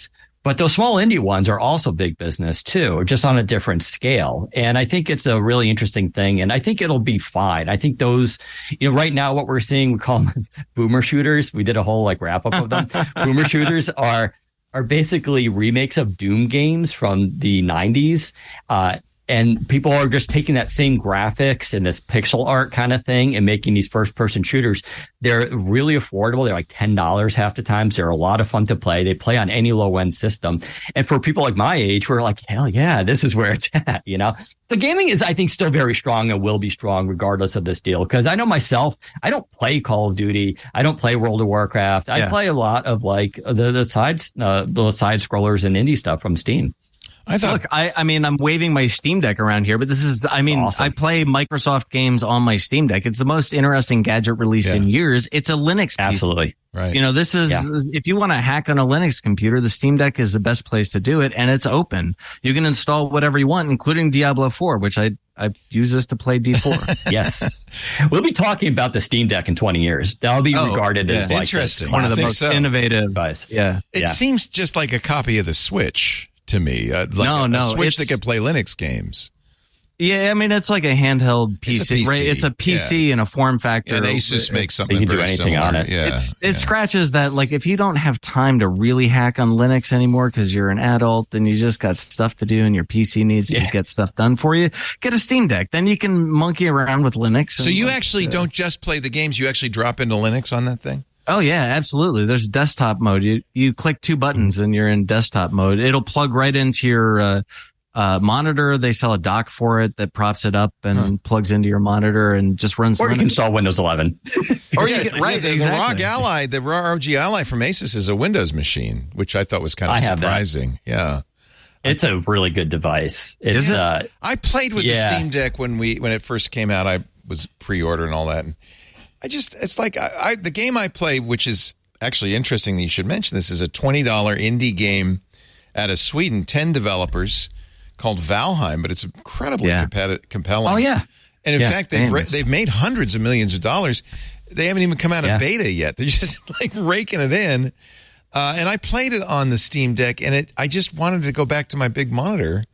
But those small indie ones are also big business too, just on a different scale. And I think it's a really interesting thing. And I think it'll be fine. I think those, you know, right now what we're seeing, we call them boomer shooters. We did a whole like wrap up of them. Boomer shooters are, are basically remakes of Doom games from the nineties. Uh, And people are just taking that same graphics and this pixel art kind of thing and making these first person shooters. They're really affordable. They're like ten dollars half the times. They're a lot of fun to play. They play on any low end system. And for people like my age, we're like, hell yeah, this is where it's at. You know, the gaming is, I think, still very strong and will be strong regardless of this deal. Cause I know myself, I don't play Call of Duty. I don't play World of Warcraft. I yeah. play a lot of like the, the sides, uh, the side scrollers and indie stuff from Steam. I thought, look, I, I mean, I'm waving my Steam Deck around here, but this is, I mean, awesome. I play Microsoft games on my Steam Deck. It's the most interesting gadget released yeah. in years. It's a Linux piece. Absolutely. Right. You know, this is, yeah. if you want to hack on a Linux computer, the Steam Deck is the best place to do it. And it's open. You can install whatever you want, including Diablo four, which I, I use this to play D four. Yes. We'll be talking about the Steam Deck in twenty years. That'll be oh, regarded yeah. as like interesting. One I of the most so. innovative devices. Yeah. It yeah. seems just like a copy of the Switch to me. Uh, like no, a, no. a Switch that can play Linux games. Yeah, I mean, it's like a handheld P C, it's a P C. Right? It's a P C yeah. and a form factor. Yeah, and Asus makes something you can very do anything similar. on it. Yeah, it's, it yeah. scratches that, like, if you don't have time to really hack on Linux anymore because you're an adult and you just got stuff to do and your P C needs yeah. to get stuff done for you, get a Steam Deck. Then you can monkey around with Linux. So you like, actually uh, don't just play the games, you actually drop into Linux on that thing? Oh, yeah, absolutely. There's desktop mode. You you click two buttons and you're in desktop mode. It'll plug right into your uh, uh, monitor. They sell a dock for it that props it up and huh. plugs into your monitor and just runs. Or Linux. you can install Windows eleven. or yeah, you can, right, yeah, the, exactly. the R O G Ally, the R O G Ally from Asus is a Windows machine, which I thought was kind of I have surprising. That. Yeah. It's a really good device. It's, is it? Uh, I played with yeah. the Steam Deck when we when it first came out. I was pre-order and all that. And I just, it's like I, I the game I play, which is actually interesting that you should mention this, is a twenty dollars indie game out of Sweden, ten developers, called Valheim, but it's incredibly yeah. competi- compelling. Oh, yeah. And in yeah, fact, they've ra- they've made hundreds of millions of dollars. They haven't even come out yeah. of beta yet. They're just like raking it in. Uh, and I played it on the Steam Deck, and it I just wanted to go back to my big monitor.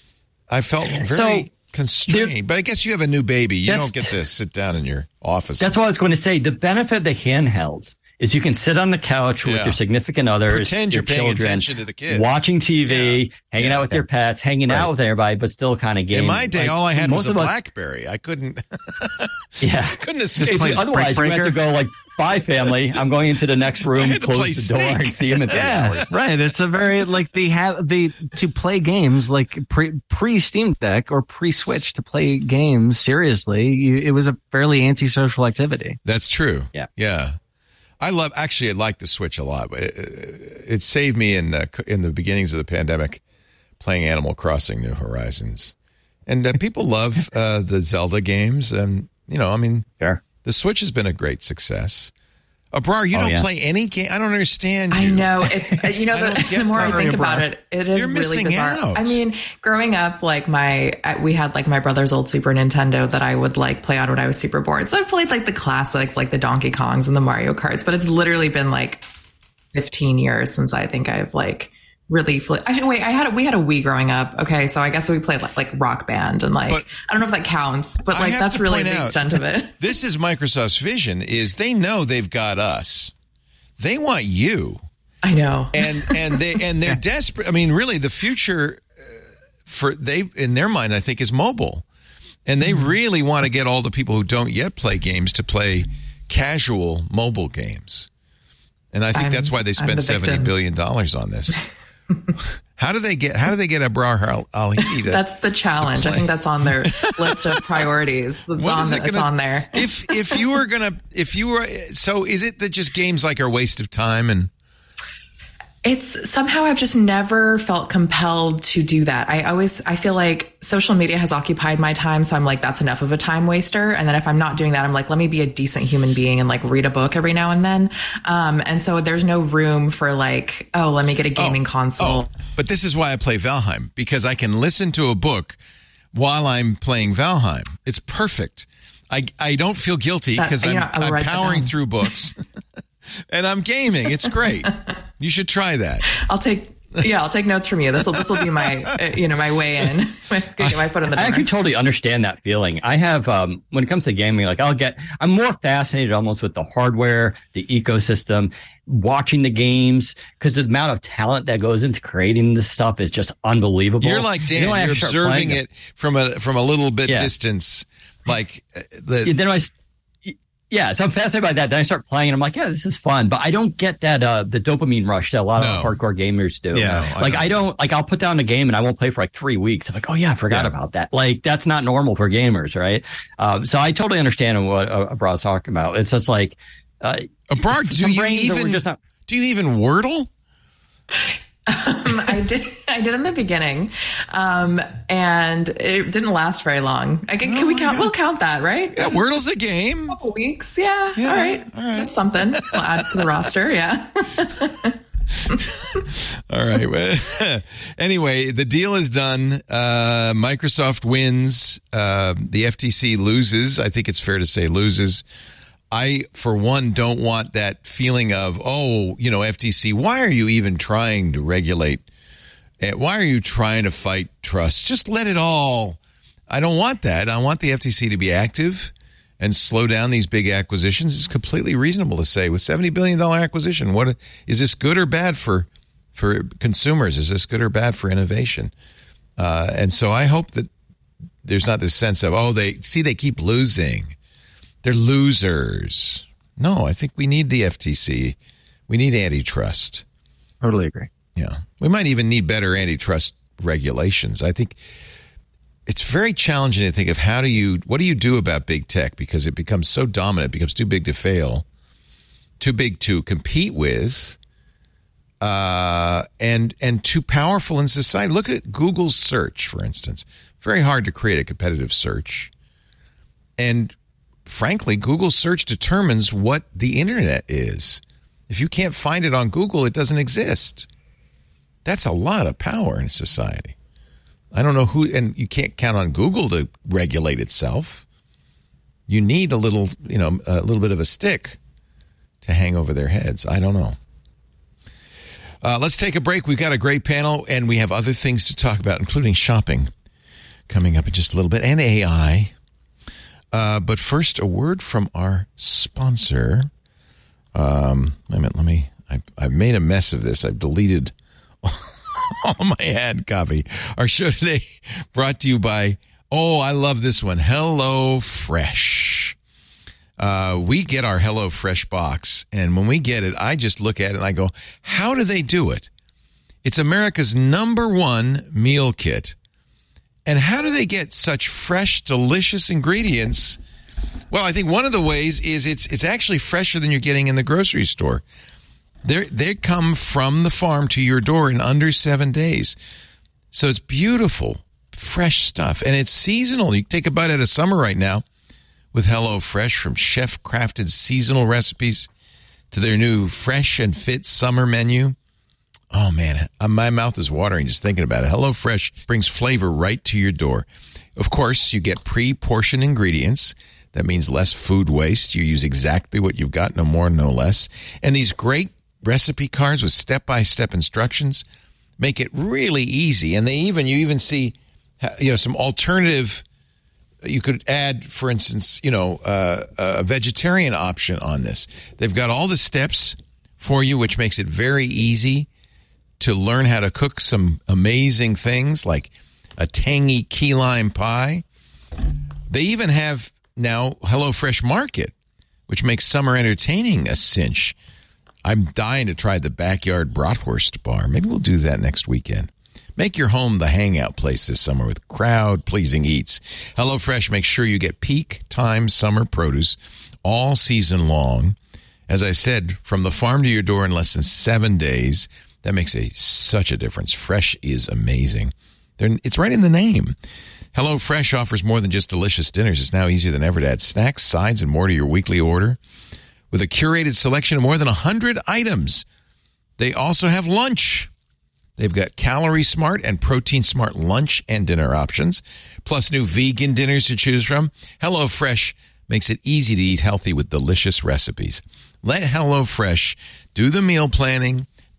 I felt very so, constrained. But I guess you have a new baby. You don't get to sit down in your office. That's what I was going to say. The benefit of the handhelds is you can sit on the couch with yeah. your significant others, pretend your you're paying children, attention to the kids, watching T V, yeah. hanging yeah. out with your pets, hanging right. out with everybody, but still kind of gaming. In my day, like, all I had was a of us, BlackBerry. I couldn't. yeah, couldn't escape. Otherwise, you had to go like, bye, family. I'm going into the next room, close the door, Snake. and see him in three yeah, hours. Right. It's a very like the have the to play games like pre pre Steam Deck or pre Switch to play games seriously. You, it was a fairly antisocial activity. That's true. Yeah, yeah. I love actually. I like the Switch a lot. It, it saved me in uh, in the beginnings of the pandemic playing Animal Crossing: New Horizons, and uh, people love uh, the Zelda games. And you know, I mean, sure. The Switch has been a great success. Abrar, you oh, don't yeah. play any game. I don't understand you. I know. It's, you know, the, the more I think about it, it is You're really missing bizarre. out. I mean, growing up, like my, we had like my brother's old Super Nintendo that I would like play on when I was super bored. So I've played like the classics, like the Donkey Kongs and the Mario Karts, but it's literally been like fifteen years since I think I've like really fully, actually, wait, I had a, we had a Wii growing up. Okay. So I guess we played like, like Rock Band and like, but I don't know if that counts, but like that's really the extent of it. This is Microsoft's vision is they know they've got us. They want you. I know. And, and they, and they're desperate. I mean, really the future for they, in their mind, I think is mobile, and they mm-hmm. really want to get all the people who don't yet play games to play casual mobile games. And I think I'm, that's why they spent the seventy billion dollars on this. How do they get? How do they get Abrar Ali? That's the challenge. I think that's on their list of priorities. It's on. It it's gonna, on there. if if you were gonna, if you were, so is it that just games like are a waste of time and? It's somehow I've just never felt compelled to do that. I always, I feel like social media has occupied my time. So I'm like, that's enough of a time waster. And then if I'm not doing that, I'm like, let me be a decent human being and like read a book every now and then. Um, and so there's no room for like, oh, let me get a gaming oh, console. Oh, but this is why I play Valheim, because I can listen to a book while I'm playing Valheim. It's perfect. I, I don't feel guilty because I'm, I'm powering through books. And I'm gaming. It's great. You should try that. I'll take Yeah, I'll take notes from you. This will this will be my uh, you know my way in. Get my foot in the door. I actually totally understand that feeling. I have um, when it comes to gaming, like I'll get I'm more fascinated almost with the hardware, the ecosystem, watching the games, because the amount of talent that goes into creating this stuff is just unbelievable. You're like Dan. You know, you're observing it from a from a little bit yeah. distance, like the. Yeah, then I. Yeah, so I'm fascinated by that. Then I start playing, and I'm like, yeah, this is fun. But I don't get that uh, the dopamine rush that a lot no. of hardcore gamers do. Yeah, no, like I don't. I don't like I'll put down a game and I won't play for like three weeks. I'm like, oh yeah, I forgot yeah. about that. Like that's not normal for gamers, right? Um, so I totally understand what uh, Abrad's talking about. It's just like, uh, Abrad, do you even just not- do you even Wordle? Um, I did. I did in the beginning, um, and it didn't last very long. I can, can oh we count? God. We'll count that, right? Yeah, Wordle's a game. A couple weeks. Yeah. yeah. All right. All right. That's something. We'll add it to the roster. Yeah. All right. Anyway, the deal is done. Uh, Microsoft wins. Uh, the F T C loses. I think it's fair to say loses. I, for one, don't want that feeling of, oh, you know, F T C, why are you even trying to regulate? Why are you trying to fight trust? Just let it all. I don't want that. I want the F T C to be active and slow down these big acquisitions. It's completely reasonable to say with seventy billion dollars acquisition, what is this good or bad for for consumers? Is this good or bad for innovation? Uh, and so I hope that there's not this sense of, oh, they see, they keep losing. They're losers. No, I think we need the F T C. We need antitrust. Totally agree. Yeah. We might even need better antitrust regulations. I think it's very challenging to think of how do you, what do you do about big tech? Because it becomes so dominant, it becomes too big to fail, too big to compete with, uh, and, and too powerful in society. Look at Google's search, for instance. Very hard to create a competitive search. And frankly, Google search determines what the internet is. If you can't find it on Google, it doesn't exist. That's a lot of power in society. I don't know who, and you can't count on Google to regulate itself. You need a little, you know, a little bit of a stick to hang over their heads. I don't know. Uh, let's take a break. We've got a great panel, and we have other things to talk about, including shopping, coming up in just a little bit, and A I. Uh, but first, a word from our sponsor. Um, wait a minute, let me, I, I've made a mess of this. I've deleted all my ad copy. Our show today brought to you by, oh, I love this one, HelloFresh. Uh, we get our HelloFresh box, and when we get it, I just look at it and I go, how do they do it? It's America's number one meal kit. And how do they get such fresh, delicious ingredients? Well, I think one of the ways is it's it's actually fresher than you're getting in the grocery store. They they come from the farm to your door in under seven days. So it's beautiful, fresh stuff. And it's seasonal. You can take a bite out of summer right now with HelloFresh, from chef-crafted seasonal recipes to their new fresh and fit summer menu. Oh, man, my mouth is watering just thinking about it. HelloFresh brings flavor right to your door. Of course, you get pre-portioned ingredients. That means less food waste. You use exactly what you've got, no more, no less. And these great recipe cards with step-by-step instructions make it really easy. And they even you even see, you know, some alternative. You could add, for instance, you know, uh, a vegetarian option on this. They've got all the steps for you, which makes it very easy to learn how to cook some amazing things like a tangy key lime pie. They even have now HelloFresh Market, which makes summer entertaining a cinch. I'm dying to try the backyard bratwurst bar. Maybe we'll do that next weekend. Make your home the hangout place this summer with crowd-pleasing eats. HelloFresh makes sure you get peak time summer produce all season long. As I said, from the farm to your door in less than seven days. That makes a such a difference. Fresh is amazing. They're, it's right in the name. HelloFresh offers more than just delicious dinners. It's now easier than ever to add snacks, sides, and more to your weekly order. With a curated selection of more than one hundred items. They also have lunch. They've got Calorie Smart and Protein Smart lunch and dinner options, plus new vegan dinners to choose from. HelloFresh makes it easy to eat healthy with delicious recipes. Let HelloFresh do the meal planning,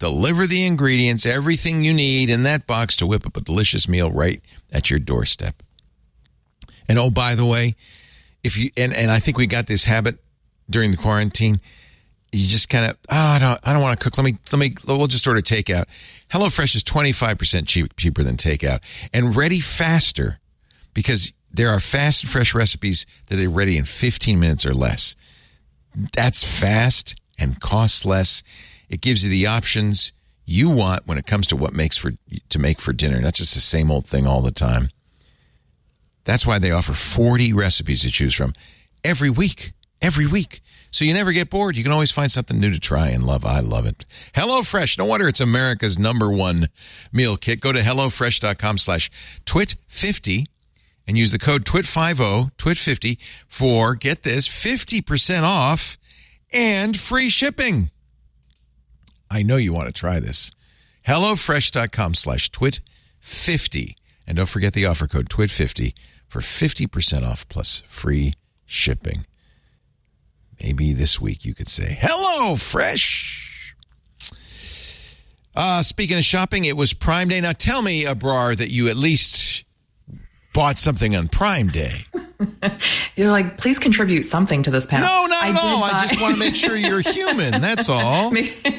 deliver the ingredients, everything you need in that box to whip up a delicious meal right at your doorstep. And oh, by the way, if you and, and I think we got this habit during the quarantine, you just kind of, oh, I don't, I don't want to cook. Let me, let me, we'll just order takeout. HelloFresh is twenty-five percent cheap, cheaper than takeout and ready faster because there are fast and fresh recipes that are ready in fifteen minutes or less. That's fast and costs less. It gives you the options you want when it comes to what makes for, to make for dinner, not just the same old thing all the time. That's why they offer forty recipes to choose from every week, every week. So you never get bored. You can always find something new to try and love. I love it. HelloFresh. No wonder it's America's number one meal kit. Go to HelloFresh.com slash twit50 and use the code twit50, twit50 for, get this, fifty percent off and free shipping. I know you want to try this. HelloFresh.com slash twit50. And don't forget the offer code twit fifty for fifty percent off plus free shipping. Maybe this week you could say, hello, Fresh. Uh, speaking of shopping, it was Prime Day. Now tell me, Abrar, that you at least bought something on Prime Day. You're like, please contribute something to this panel. No, not I at all. buy- I just want to make sure you're human. That's all.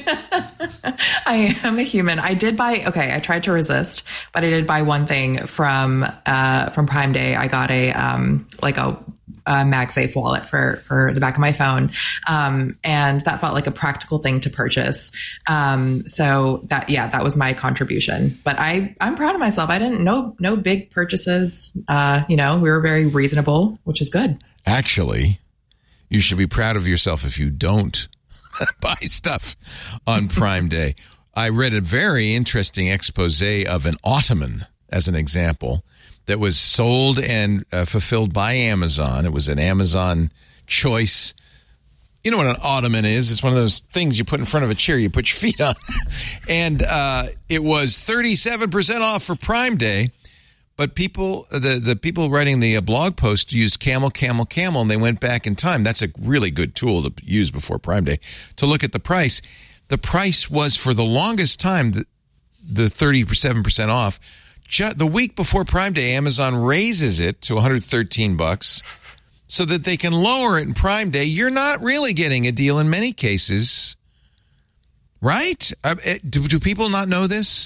I am a human. I did buy, okay, I tried to resist, but I did buy one thing from, uh, from Prime Day. I got a, um, like a, a MagSafe wallet for, for the back of my phone. Um, and that felt like a practical thing to purchase. Um, so that, yeah, that was my contribution, but I, I'm proud of myself. I didn't know, no big purchases. Uh, you know, we were very reasonable, which is good. Actually, you should be proud of yourself if you don't buy stuff on Prime Day. I read a very interesting expose of an ottoman, as an example, that was sold and uh, fulfilled by Amazon. It was an Amazon choice. You know what an ottoman is? It's one of those things you put in front of a chair, you put your feet on. And uh, it was thirty-seven percent off for Prime Day. But people, the, the people writing the blog post used camel, camel, camel, and they went back in time. That's a really good tool to use before Prime Day to look at the price. The price was, for the longest time, the, the thirty-seven percent off. Just the week before Prime Day, Amazon raises it to one hundred thirteen bucks so that they can lower it in Prime Day. You're not really getting a deal in many cases, right? Uh, do, do people not know this?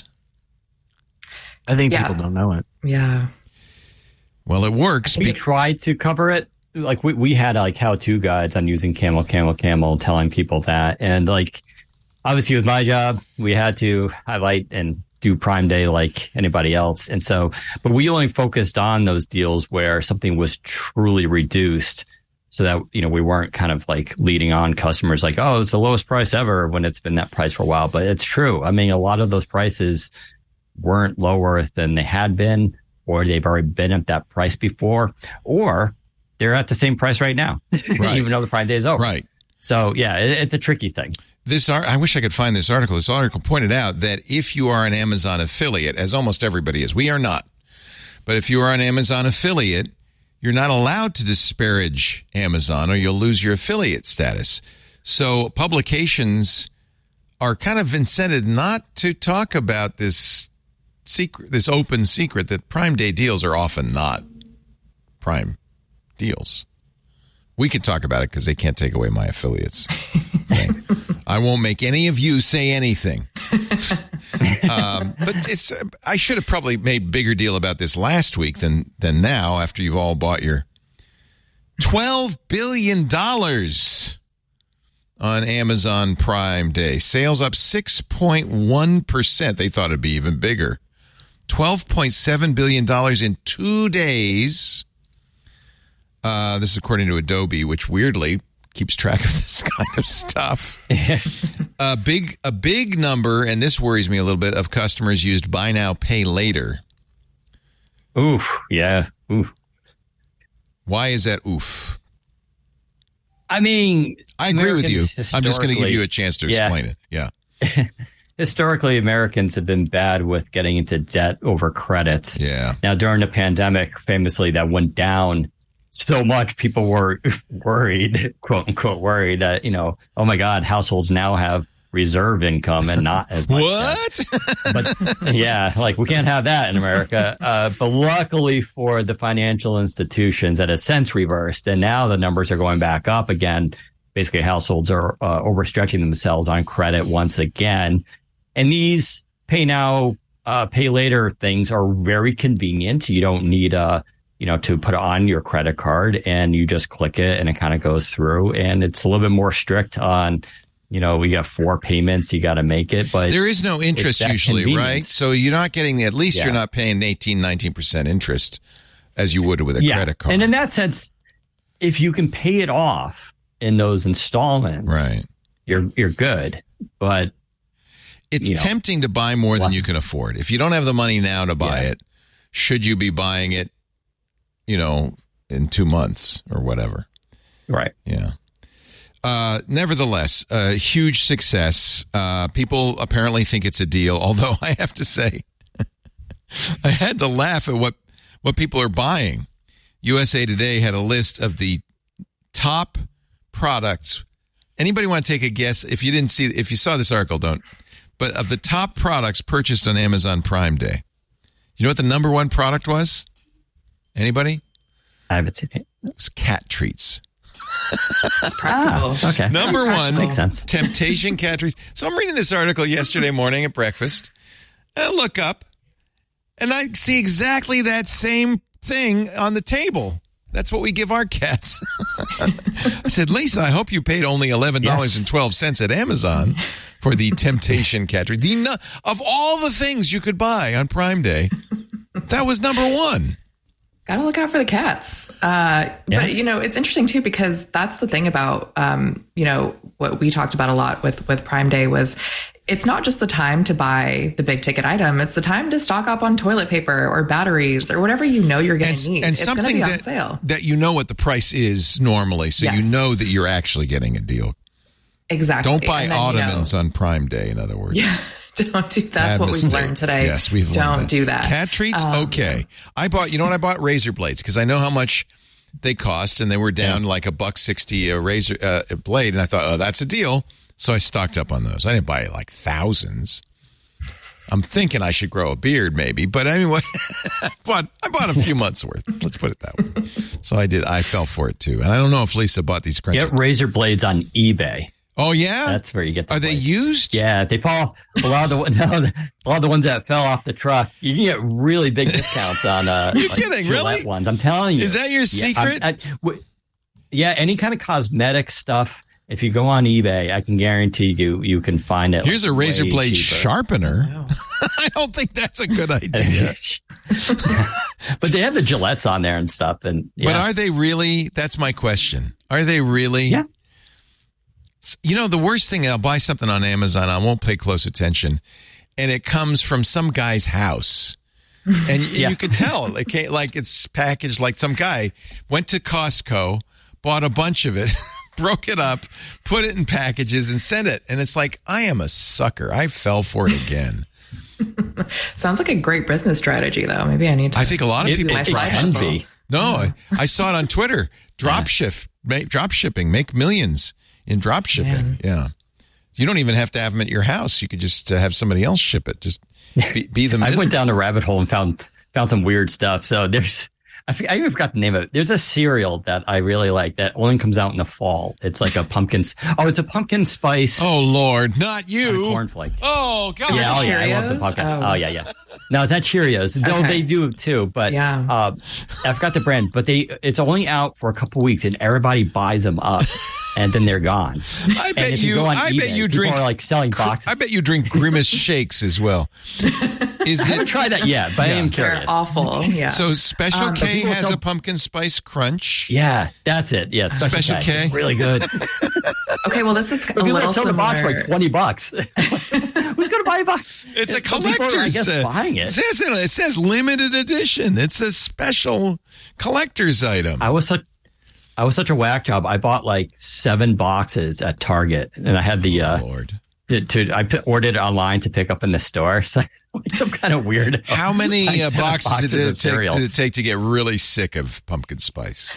I think Yeah. people don't know it. Yeah. Well, it works. We tried to cover it. Like we, we had like how-to guides on using camel, camel, camel, telling people that. And like, obviously with my job, we had to highlight and do Prime Day like anybody else. And so, but we only focused on those deals where something was truly reduced so that, you know, we weren't kind of like leading on customers like, oh, it's the lowest price ever when it's been that price for a while. But it's true. I mean, a lot of those prices weren't lower than they had been, or they've already been at that price before, or they're at the same price right now, Right. even though the Prime Day is over. Right. So, yeah, it, it's a tricky thing. This ar- I wish I could find this article. This article pointed out that if you are an Amazon affiliate, as almost everybody is, we are not. But if you are an Amazon affiliate, you're not allowed to disparage Amazon or you'll lose your affiliate status. So publications are kind of incented not to talk about this secret, this open secret that Prime Day deals are often not Prime deals. We could talk about it because they can't take away my affiliates thing. I won't make any of you say anything. um, but it's I should have probably made bigger deal about this last week than than now after you've all bought your twelve billion dollars on Amazon Prime Day. Sales up six point one percent. They thought it'd be even bigger. twelve point seven billion dollars in two days. Uh, this is according to Adobe, which weirdly keeps track of this kind of stuff. a big, a big number, and this worries me a little bit, of customers used buy now, pay later. Oof. Yeah. Oof. Why is that oof? I mean, I agree with you. Americans I'm just going to give historically- you a chance to Yeah. explain it. Yeah. Historically, Americans have been bad with getting into debt over credit. Yeah. Now, during the pandemic, famously, that went down so much. People were worried, quote unquote, worried that, you know, oh my God, households now have reserve income and not as much What? But yeah, like we can't have that in America. Uh, but luckily for the financial institutions, that has since reversed, and now the numbers are going back up again. Basically, households are uh, overstretching themselves on credit once again, and these pay now, uh, pay later things are very convenient. You don't need a you know, to put on your credit card, and you just click it and it kind of goes through, and it's a little bit more strict on, you know, we got four payments, you got to make it, but there is no interest usually, right? So you're not getting, at least yeah. you're not paying eighteen, nineteen percent interest as you would with a yeah. credit card. And in that sense, if you can pay it off in those installments, right, you're, you're good. But it's you know, tempting to buy more than you can afford. If you don't have the money now to buy yeah. it, should you be buying it, you know, in two months or whatever? Right. Yeah. Uh, nevertheless, a huge success. Uh, people apparently think it's a deal, although I have to say, I had to laugh at what, what people are buying. U S A Today had a list of the top products. Anybody want to take a guess? If you didn't see, if you saw this article, don't. But of the top products purchased on Amazon Prime Day, you know what the number one product was? Anybody? I haven't seen it. It was cat treats. That's practical. Ah, okay. Number one, makes sense. Temptation cat treats. So I'm reading this article yesterday morning at breakfast, and I look up, and I see exactly that same thing on the table. That's what we give our cats. I said, Lisa, I hope you paid only eleven dollars and twelve cents at Amazon for the Temptation cat treat. The, of all the things you could buy on Prime Day, that was number one. Got to look out for the cats. Uh, yeah. But, you know, it's interesting, too, because that's the thing about, um, you know, what we talked about a lot with, with Prime Day was it's not just the time to buy the big ticket item. It's the time to stock up on toilet paper or batteries or whatever you know you're going to need. And it's something be on that, sale. that you know what the price is normally, so yes. you know that you're actually getting a deal. Exactly. Don't buy then, Ottomans you know, on Prime Day, in other words. Yeah. Don't do that's Bad what mistake. we've learned today. Yes, we've Don't learned that. do that. Cat treats, um, okay. I bought, you know what? I bought razor blades because I know how much they cost, and they were down yeah. like a buck sixty a razor uh, a blade, and I thought, oh, that's a deal. So I stocked up on those. I didn't buy like thousands. I'm thinking I should grow a beard, maybe, but anyway, but I bought a few months worth. Let's put it that way. So I did. I fell for it too, and I don't know if Lisa bought these crunchy. Get razor blades on eBay. Oh yeah, that's where you get. The Are blades. They used? Yeah, they fall. A lot of the no, a lot of the ones that fell off the truck. You can get really big discounts on. Uh, You're like kidding, Gillette really? Ones. I'm telling you. Is that your secret? Yeah, I, I, w- yeah, any kind of cosmetic stuff. If you go on eBay, I can guarantee you you can find it. Here's like a razor blade cheaper. sharpener. Wow. I don't think that's a good idea. But they have the Gillettes on there and stuff. And yeah. But are they really? That's my question. Are they really? Yeah. You know, the worst thing, I'll buy something on Amazon, I won't pay close attention, and it comes from some guy's house. And yeah. you can tell, like, like it's packaged like some guy went to Costco, bought a bunch of it, broke it up, put it in packages, and sent it. And it's like, I am a sucker. I fell for it again. Sounds like a great business strategy, though. Maybe I need to. I think a lot of it, people it try it. No, I, I saw it on Twitter. Drop ship, make, drop shipping, make millions in drop shipping. Man. Yeah. You don't even have to have them at your house. You could just uh, have somebody else ship it. Just be, be the I went down a rabbit hole and found found some weird stuff. So there's, I, f- I even forgot the name of it. There's a cereal that I really like that only comes out in the fall. It's like a pumpkin. Oh, it's a pumpkin spice. Oh, Lord, not you. Cornflake. Oh, God. Yeah, oh, Cheerios? yeah, I love the pumpkin. Oh, oh yeah, yeah. No, it's not Cheerios. No, okay. they do too, but yeah. uh, I forgot the brand. But they, it's only out for a couple weeks, and everybody buys them up, and then they're gone. I bet you. you I eBay, bet you drink. Are like selling boxes. I bet you drink Grimace shakes as well. Is I it? haven't tried that yet, but yeah. I am curious. They're awful. Yeah. So Special um, K has sell- a pumpkin spice crunch. Yeah, that's it. Yeah, Special, Special K. K. It's really good. Okay, well, this is a little little soda similar. box for like twenty bucks. Who's going to buy a box? It's a Some people are, collector's. I guess, uh, buying it. It says, it says limited edition. It's a special collector's item. I was such, I was such a whack job. I bought like seven boxes at Target, and I had the. Oh, uh, Lord. To, to I p- ordered it online to pick up in the store. So like some kind of weird. How many like uh, boxes, boxes did, it of take, cereal. did it take to get really sick of pumpkin spice?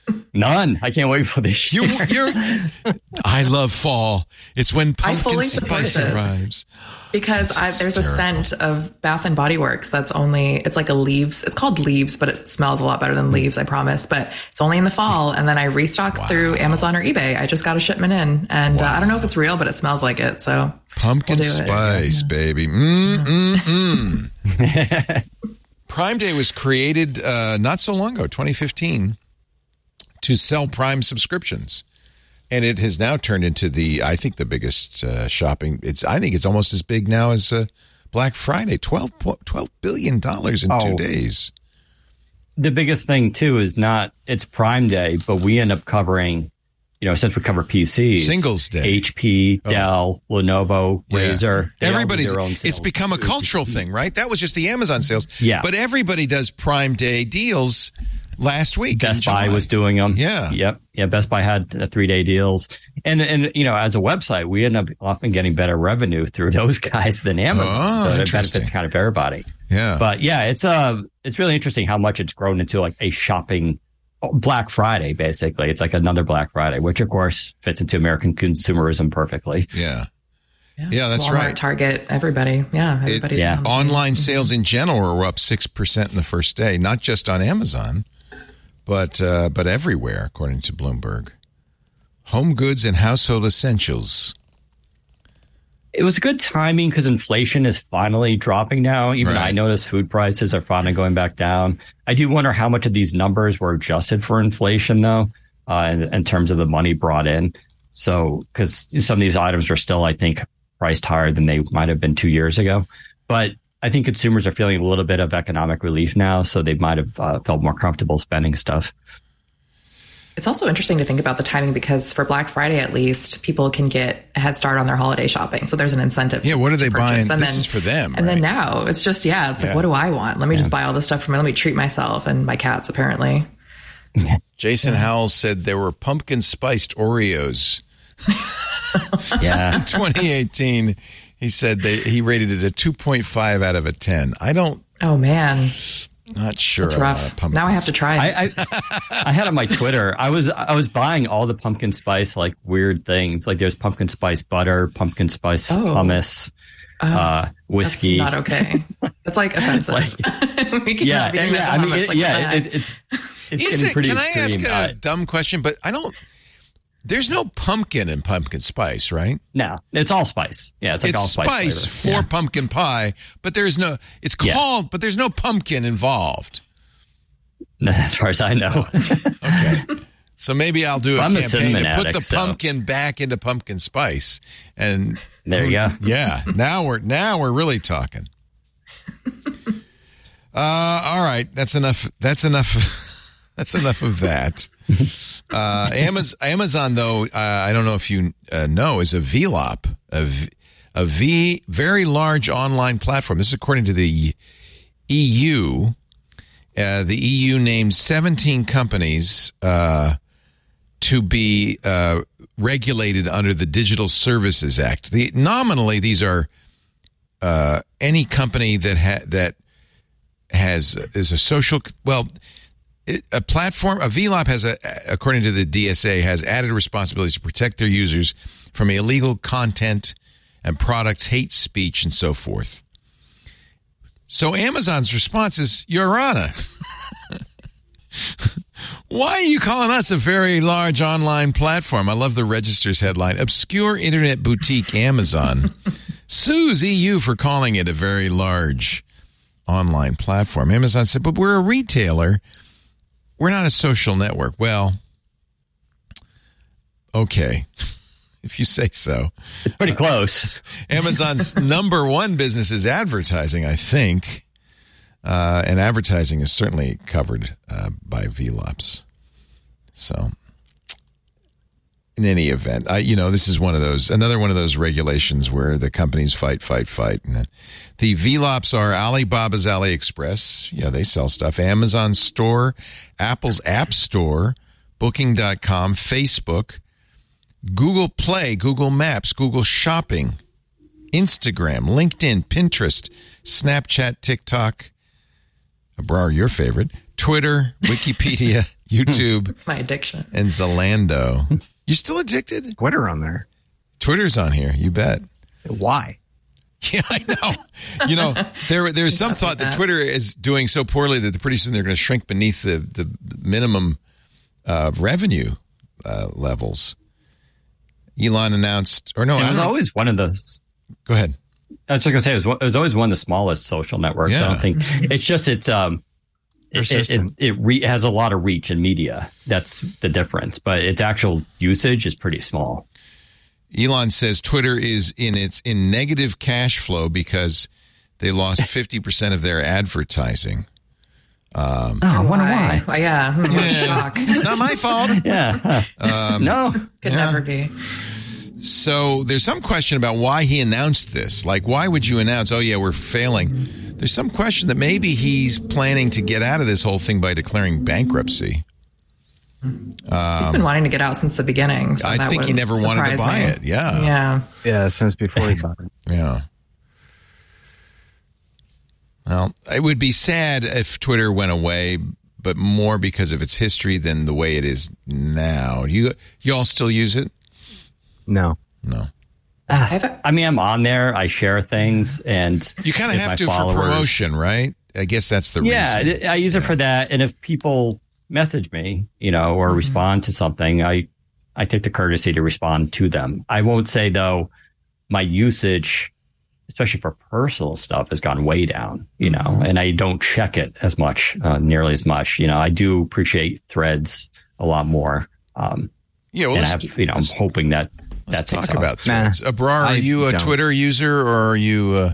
None. I can't wait for this year. You're, you're, I love fall. It's when I pumpkin fully support spice this. arrives. Because I, there's terrible. a scent of Bath and Body Works that's only, it's like a leaves. It's called leaves, but it smells a lot better than leaves, I promise. But it's only in the fall. And then I restock Wow. through Amazon or eBay. I just got a shipment in. And Wow. uh, I don't know if it's real, but it smells like it. So Pumpkin we'll do it. spice, baby. Mm, mm, mm. Prime Day was created uh, not so long ago, twenty fifteen, to sell Prime subscriptions. And it has now turned into the, I think, the biggest uh, shopping. It's, I think it's almost as big now as uh, Black Friday. twelve, twelve billion dollars in Oh. two days. The biggest thing, too, is not it's Prime Day, but we end up covering, you know, since we cover P Cs. Singles Day. H P, Oh. Dell, Lenovo, Yeah. Razer. they all do Everybody, their own it's sales. become a cultural thing, right? That was just the Amazon sales. Yeah. But everybody does Prime Day deals last week. in Best Buy July. was doing them. Yeah. Yep. Yeah. Best Buy had uh, three day deals. And, and, you know, as a website, we end up often getting better revenue through those guys than Amazon. Oh, so it interesting. benefits kind of everybody. Yeah. But yeah, it's, uh, it's really interesting how much it's grown into like a shopping Black Friday, basically. It's like another Black Friday, which of course fits into American consumerism perfectly. yeah. Yeah, that's Walmart, right. Target, everybody. Yeah, everybody's yeah. on the- Online sales in general were up six percent in the first day, not just on Amazon, but uh, but everywhere, according to Bloomberg. Home goods and household essentials. It was good timing because inflation is finally dropping now. Even Right. I noticed food prices are finally going back down. I do wonder how much of these numbers were adjusted for inflation, though, uh, in, in terms of the money brought in. So, because some of these items are still, I think, priced higher than they might have been two years ago. But I think consumers are feeling a little bit of economic relief now, so they might have uh, felt more comfortable spending stuff. It's also interesting to think about the timing because for Black Friday, at least, people can get a head start on their holiday shopping. So there's an incentive. Yeah, to, what are to they purchase. buying? And This then, is for them, And right? then now it's just, yeah, it's Yeah. like, what do I want? Let me just buy all this stuff for me. Let me treat myself and my cats, apparently. Jason Howell said there were pumpkin spiced Oreos. Yeah. twenty eighteen, he said they, he rated it a two point five out of a ten. I don't, Oh, man. not sure. It's about rough. pumpkin Now I have to try it. I, I I had on my Twitter. I was I was buying all the pumpkin spice like weird things. Like there's pumpkin spice butter, pumpkin spice Oh. hummus, uh, That's whiskey. not okay. That's like offensive. Like- we can yeah, have eating yeah. mental I mean, hummus, it, like, yeah. what the It, heck? it, it, it's Is getting it, pretty can I ask extreme. a Uh, dumb question? But I don't, there's no pumpkin in pumpkin spice, right? no, it's all spice. Yeah, it's like It's all spice, spice flavor. for Yeah. pumpkin pie, but there's no, it's Yeah. called, but there's no pumpkin involved. As far as I know. Okay. So maybe I'll do a Well, I'm a campaign cinnamon to put addict, the so- pumpkin back into pumpkin spice. And There you go. yeah, now we're now we're really talking. Uh, all right, that's enough. That's enough. That's enough of that. Uh, Amazon, Amazon, though, uh, I don't know if you uh, know, is a V L O P, a v, a v very large online platform. This is according to the E U. Uh, the E U named seventeen companies uh, to be uh, regulated under the Digital Services Act. The, nominally, these are uh, any company that ha- that has is a social well it, a platform. A V L O P has a, according to the D S A, has added responsibilities to protect their users from illegal content and products, hate speech, and so forth. So Amazon's response is, Your Honor, why are you calling us a very large online platform? I love the Register's headline. Obscure internet boutique Amazon sues E U for calling it a very large online platform. Amazon said, but we're a retailer. We're not a social network. Well, okay, if you say so. It's pretty close. Amazon's number one business is advertising, I think. Uh, and advertising is certainly covered uh, by V L O Ps. So, in any event, I, you know, this is one of those, another one of those regulations where the companies fight, fight, fight. And then the V L O Ps are Alibaba's AliExpress. Yeah, they sell stuff. Amazon Store, Apple's App Store, Booking dot com, Facebook, Google Play, Google Maps, Google Shopping, Instagram, LinkedIn, Pinterest, Snapchat, TikTok, Abrar, your favorite, Twitter, Wikipedia, YouTube, my addiction, and Zalando. You still addicted? Twitter on there. Twitter's on here. You bet. Why? Yeah, I know. You know, there there's some thought that. that Twitter is doing so poorly that pretty soon they're going to shrink beneath the the minimum uh, revenue uh, levels. Elon announced, or no, it I was don't, always one of the. Go ahead. I was just going to say it was, it was always one of the smallest social networks. Yeah. I don't think it's just it's um it it, it, it re- has a lot of reach in media. That's the difference, but its actual usage is pretty small. Elon says Twitter is in its in negative cash flow because they lost fifty percent of their advertising. Um, oh, I wonder why. why. Yeah, hmm, yeah. shock. It's not my fault. Yeah. Um, no. Could yeah. never be. So there's some question about why he announced this. Like, why would you announce, oh, yeah, we're failing? There's some question that maybe he's planning to get out of this whole thing by declaring bankruptcy. Um, He's been wanting to get out since the beginning. So I think he never wanted to buy me. it. Yeah. Yeah. Yeah, since before he bought it. Yeah. Well, it would be sad if Twitter went away, but more because of its history than the way it is now. You you all still use it? No. No. Uh, I mean, I'm on there. I share things, and you kind of have to for promotion, right? I guess that's the yeah, reason. Yeah, I use it for that. And if people message me, you know, or mm-hmm. respond to something, I I take the courtesy to respond to them. I won't say though, my usage, especially for personal stuff, has gone way down. You know, mm-hmm. and I don't check it as much, uh, nearly as much. You know, I do appreciate Threads a lot more. Um, yeah, well, and I have, you know, I'm hoping that. Let's that talk about Threads. Nah, Abrar, are you a don't. Twitter user or are you? Uh...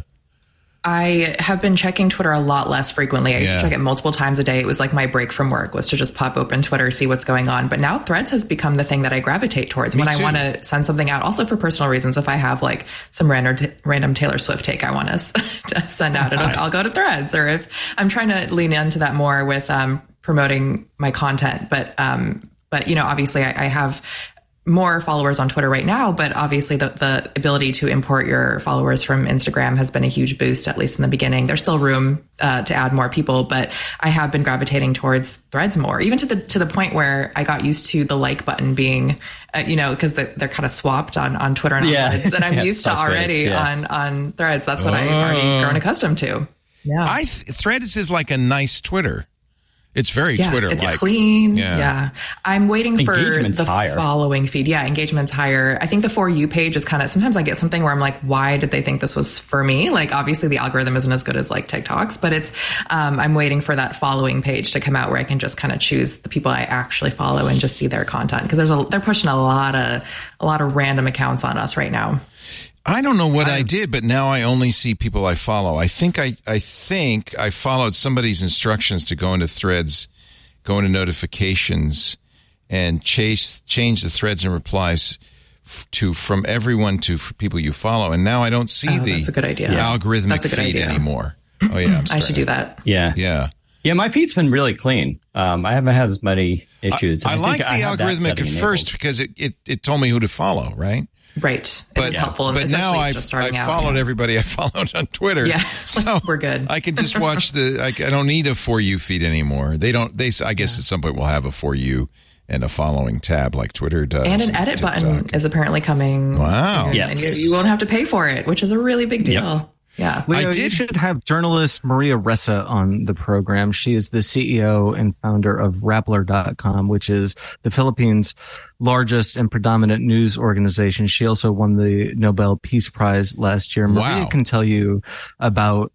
I have been checking Twitter a lot less frequently. I used yeah. to check it multiple times a day. It was like my break from work was to just pop open Twitter, see what's going on. But now Threads has become the thing that I gravitate towards Me when too. I want to send something out. Also for personal reasons, if I have like some random t- random Taylor Swift take I want to send out, nice. I'll go to Threads. Or if I'm trying to lean into that more with um, promoting my content. But um, but you know, obviously I, I have more followers on Twitter right now, but obviously the, the ability to import your followers from Instagram has been a huge boost, at least in the beginning. There's still room uh, to add more people, but I have been gravitating towards Threads more, even to the to the point where I got used to the like button being, uh, you know, because the, they're kind of swapped on, on Twitter and yeah. on Threads, and I'm yeah, used to already yeah. on, on Threads. That's what oh. I've already grown accustomed to. Yeah, I th- Threads is like a nice Twitter. It's very yeah, Twitter-like. It's clean. Yeah. yeah. I'm waiting for the higher. following feed. Yeah, engagement's higher. I think the For You page is kind of, sometimes I get something where I'm like, why did they think this was for me? Like, obviously the algorithm isn't as good as like TikTok's, but it's, um, I'm waiting for that following page to come out where I can just kind of choose the people I actually follow and just see their content. Because there's a, they're pushing a lot of, a lot of random accounts on us right now. I don't know what I, I did, but now I only see people I follow. I think I, I think I followed somebody's instructions to go into Threads, go into notifications, and chase, change the threads and replies f- to from everyone to for people you follow. And now I don't see oh, the that's a good idea. algorithmic that's a good feed idea. anymore. Oh yeah, I'm I should do that. Yeah, yeah, yeah. My feed's been really clean. Um, I haven't had as many issues. I, I, I like the I algorithmic at first because it, it it told me who to follow. Right. Right. It but, was helpful. But now I've, I've out, followed yeah. everybody I followed on Twitter. Yeah. So we're good. I can just watch the, I, I don't need a For You feed anymore. They don't, they, I guess yeah. at some point we'll have a For You and a following tab like Twitter does. And an edit TikTok. Button is apparently coming. Wow. Soon. Yes. And you, you won't have to pay for it, which is a really big deal. Yep. Yeah. Leo, I did. You should have journalist Maria Ressa on the program. She is the C E O and founder of Rappler dot com, which is the Philippines' largest and predominant news organization. She also won the Nobel Peace Prize last year. Maria wow. can tell you about,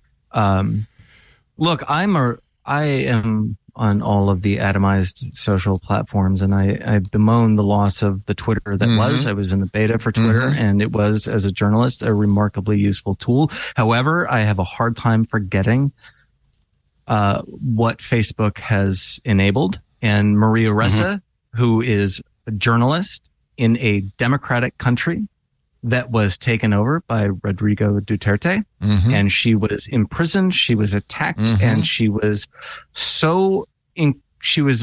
um, look, I'm a, I am on all of the atomized social platforms, and I, I bemoan the loss of the Twitter that mm-hmm. was. I was in the beta for Twitter, mm-hmm. and it was, as a journalist, a remarkably useful tool. However, I have a hard time forgetting uh, what Facebook has enabled. And Maria Ressa, mm-hmm. who is a journalist in a democratic country that was taken over by Rodrigo Duterte, mm-hmm. and she was imprisoned, she was attacked, mm-hmm. and she was so in, she was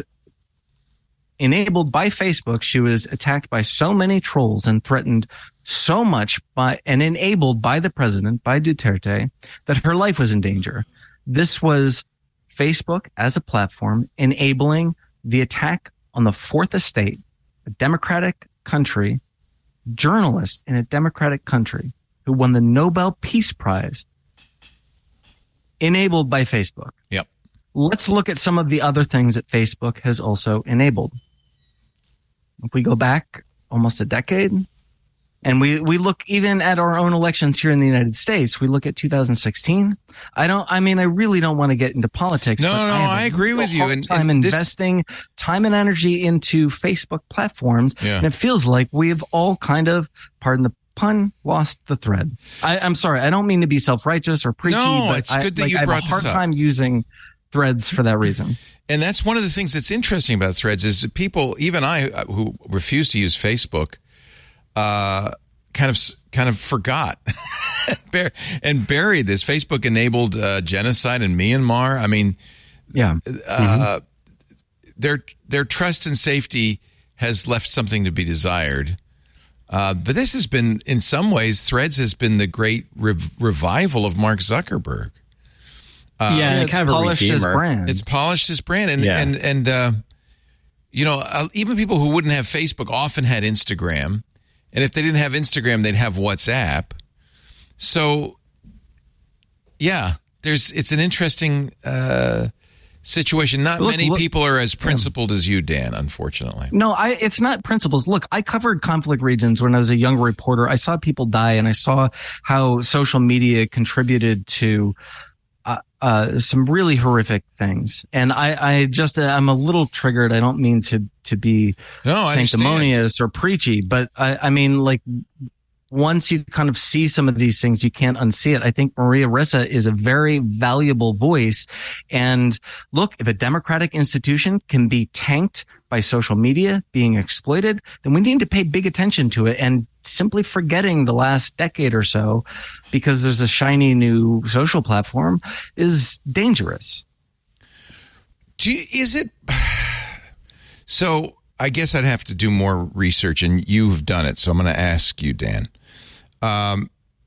enabled by Facebook. She was attacked by so many trolls and threatened so much by and enabled by the president, by Duterte, that her life was in danger. This was Facebook as a platform enabling the attack on the Fourth Estate, a democratic country, journalist in a democratic country who won the Nobel Peace Prize, enabled by Facebook. Yep. Let's look at some of the other things that Facebook has also enabled. If we go back almost a decade, and we, we look even at our own elections here in the United States, we look at two thousand sixteen. I don't, I mean, I really don't want to get into politics. No, but no, I, I agree with you. And I'm and this- investing time and energy into Facebook platforms. Yeah. And it feels like we've all kind of, pardon the pun, lost the thread. I, I'm sorry. I don't mean to be self-righteous or preachy, No, but it's I, good that like, you I have brought a hard this up. time using threads for that reason. And that's one of the things that's interesting about Threads is that people, even I, uh, who refuse to use Facebook, uh, kind of kind of forgot and buried this. Facebook enabled uh, genocide in Myanmar. I mean, yeah, uh, mm-hmm. their their trust and safety has left something to be desired. Uh, but this has been, in some ways, Threads has been the great rev- revival of Mark Zuckerberg. Uh, yeah, it's kind of polished his brand. It's polished his brand, and yeah. and and uh, you know, uh, even people who wouldn't have Facebook often had Instagram, and if they didn't have Instagram, they'd have WhatsApp. So, yeah, there's it's an interesting uh, situation. Not look, many look, people are as principled yeah. as you, Dan. Unfortunately, no, I. It's not principles. Look, I covered conflict regions when I was a young reporter. I saw people die, and I saw how social media contributed to Uh, uh, some really horrific things. And I, I just, uh, I'm a little triggered. I don't mean to, to be no, sanctimonious or preachy, but I, I mean, like, once you kind of see some of these things, you can't unsee it. I think Maria Ressa is a very valuable voice. And look, if a democratic institution can be tanked by social media being exploited, then we need to pay big attention to it. And simply forgetting the last decade or so because there's a shiny new social platform is dangerous. Do you, is it? So I guess I'd have to do more research, and you've done it. So I'm going to ask you, Dan. Um,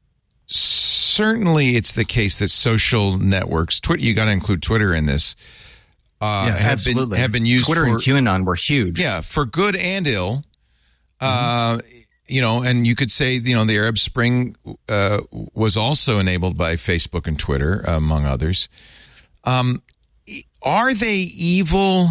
certainly, it's the case that social networks, Twitter, you got to include Twitter in this, uh, yeah, have absolutely. been have been used. Twitter for, and QAnon were huge. Yeah, for good and ill. Uh, mm-hmm. You know, and you could say, you know, the Arab Spring uh, was also enabled by Facebook and Twitter, among others. Um, are they evil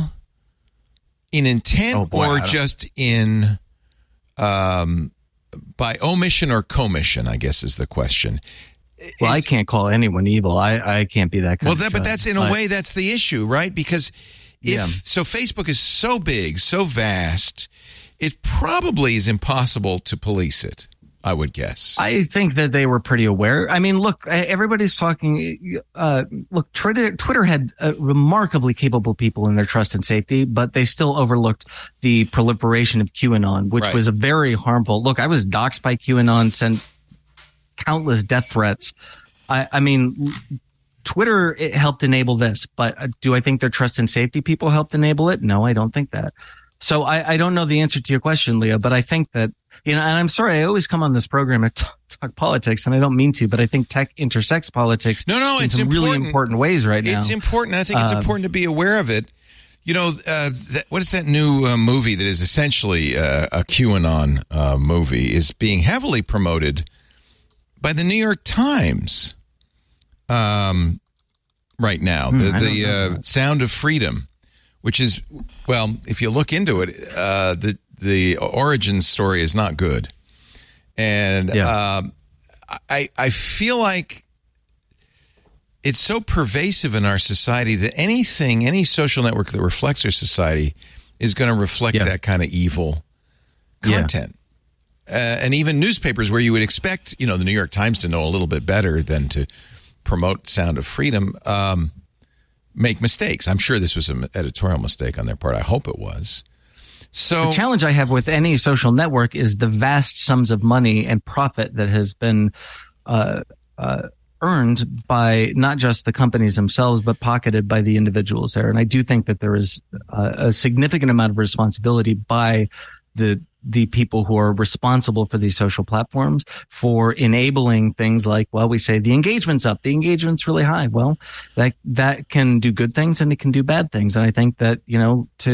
in intent oh boy, or just in um, by omission or commission, I guess is the question. Well, is, I can't call anyone evil. I, I can't be that kind well, of that, but that's in a I, way, that's the issue, right? Because if yeah. so, Facebook is so big, so vast, it probably is impossible to police it, I would guess. I think that they were pretty aware. I mean, look, everybody's talking. Uh, look, Twitter, Twitter had uh, remarkably capable people in their trust and safety, but they still overlooked the proliferation of QAnon, which right. was a very harmful. Look, I was doxxed by QAnon, sent countless death threats. I, I mean, Twitter it helped enable this, but do I think their trust and safety people helped enable it? No, I don't think that. So I, I don't know the answer to your question, Leo, but I think that, you know, and I'm sorry, I always come on this program to talk, talk politics, and I don't mean to, but I think tech intersects politics no, no, in it's some important. really important ways right now. It's important. I think it's um, important to be aware of it. You know, uh, that, what is that new uh, movie that is essentially uh, a QAnon uh, movie is being heavily promoted by the New York Times um, right now. Hmm, the the uh, Sound of Freedom, which is, well, if you look into it, uh, the the origin story is not good, and yeah. uh, I I feel like it's so pervasive in our society that anything, any social network that reflects our society is going to reflect yeah. that kind of evil content. Yeah. Uh, and even newspapers where you would expect, you know, the New York Times to know a little bit better than to promote Sound of Freedom, um, make mistakes. I'm sure this was an editorial mistake on their part. I hope it was. So the challenge I have with any social network is the vast sums of money and profit that has been uh, uh, earned by not just the companies themselves, but pocketed by the individuals there. And I do think that there is a, a significant amount of responsibility by the the people who are responsible for these social platforms for enabling things like, well, we say the engagement's up, the engagement's really high. Well, that, that can do good things and it can do bad things. And I think that, you know, to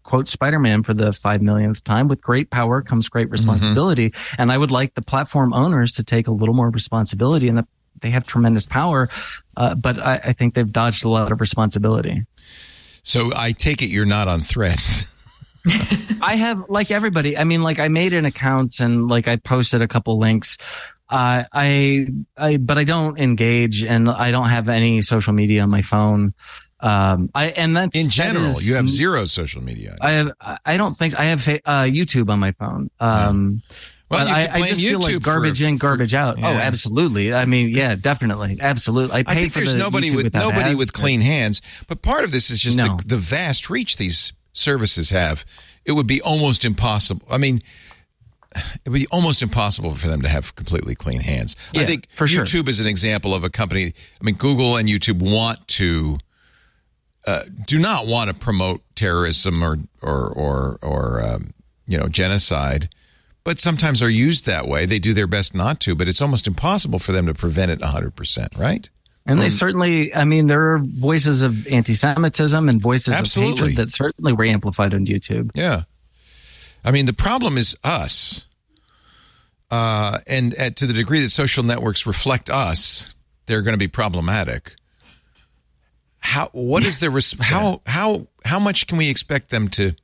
quote Spider-Man for the five millionth time. With great power comes great responsibility. Mm-hmm. And I would like the platform owners to take a little more responsibility, and the, they have tremendous power. Uh, but I, I think they've dodged a lot of responsibility. So I take it you're not on Threads. I have, like everybody, I mean, like I made an account and like I posted a couple links. Uh, I, I, but I don't engage, and I don't have any social media on my phone. Um, I, and that's in general, that is, you have zero social media. I have, I don't think I have, uh, YouTube on my phone. Um, yeah. Well, I, I just YouTube feel like garbage for, in, garbage for, out. Yeah. Oh, absolutely. I mean, yeah, definitely. Absolutely. I, pay I think for there's the nobody YouTube with, nobody ads, with clean hands, but part of this is just no. the, the vast reach these services have. It would be almost impossible. I mean, it would be almost impossible for them to have completely clean hands. Yeah, I think for YouTube sure. is an example of a company. I mean, Google and YouTube want to uh, do not want to promote terrorism or or or, or um, you know, genocide, but sometimes are used that way. They do their best not to, but it's almost impossible for them to prevent it one hundred percent, right? And they certainly, I mean, there are voices of anti-Semitism and voices Absolutely. of hatred that certainly were amplified on YouTube. Yeah. I mean, the problem is us. Uh, and at, to the degree that social networks reflect us, they're going to be problematic. How, what is the, res- how, how, how much can we expect them to,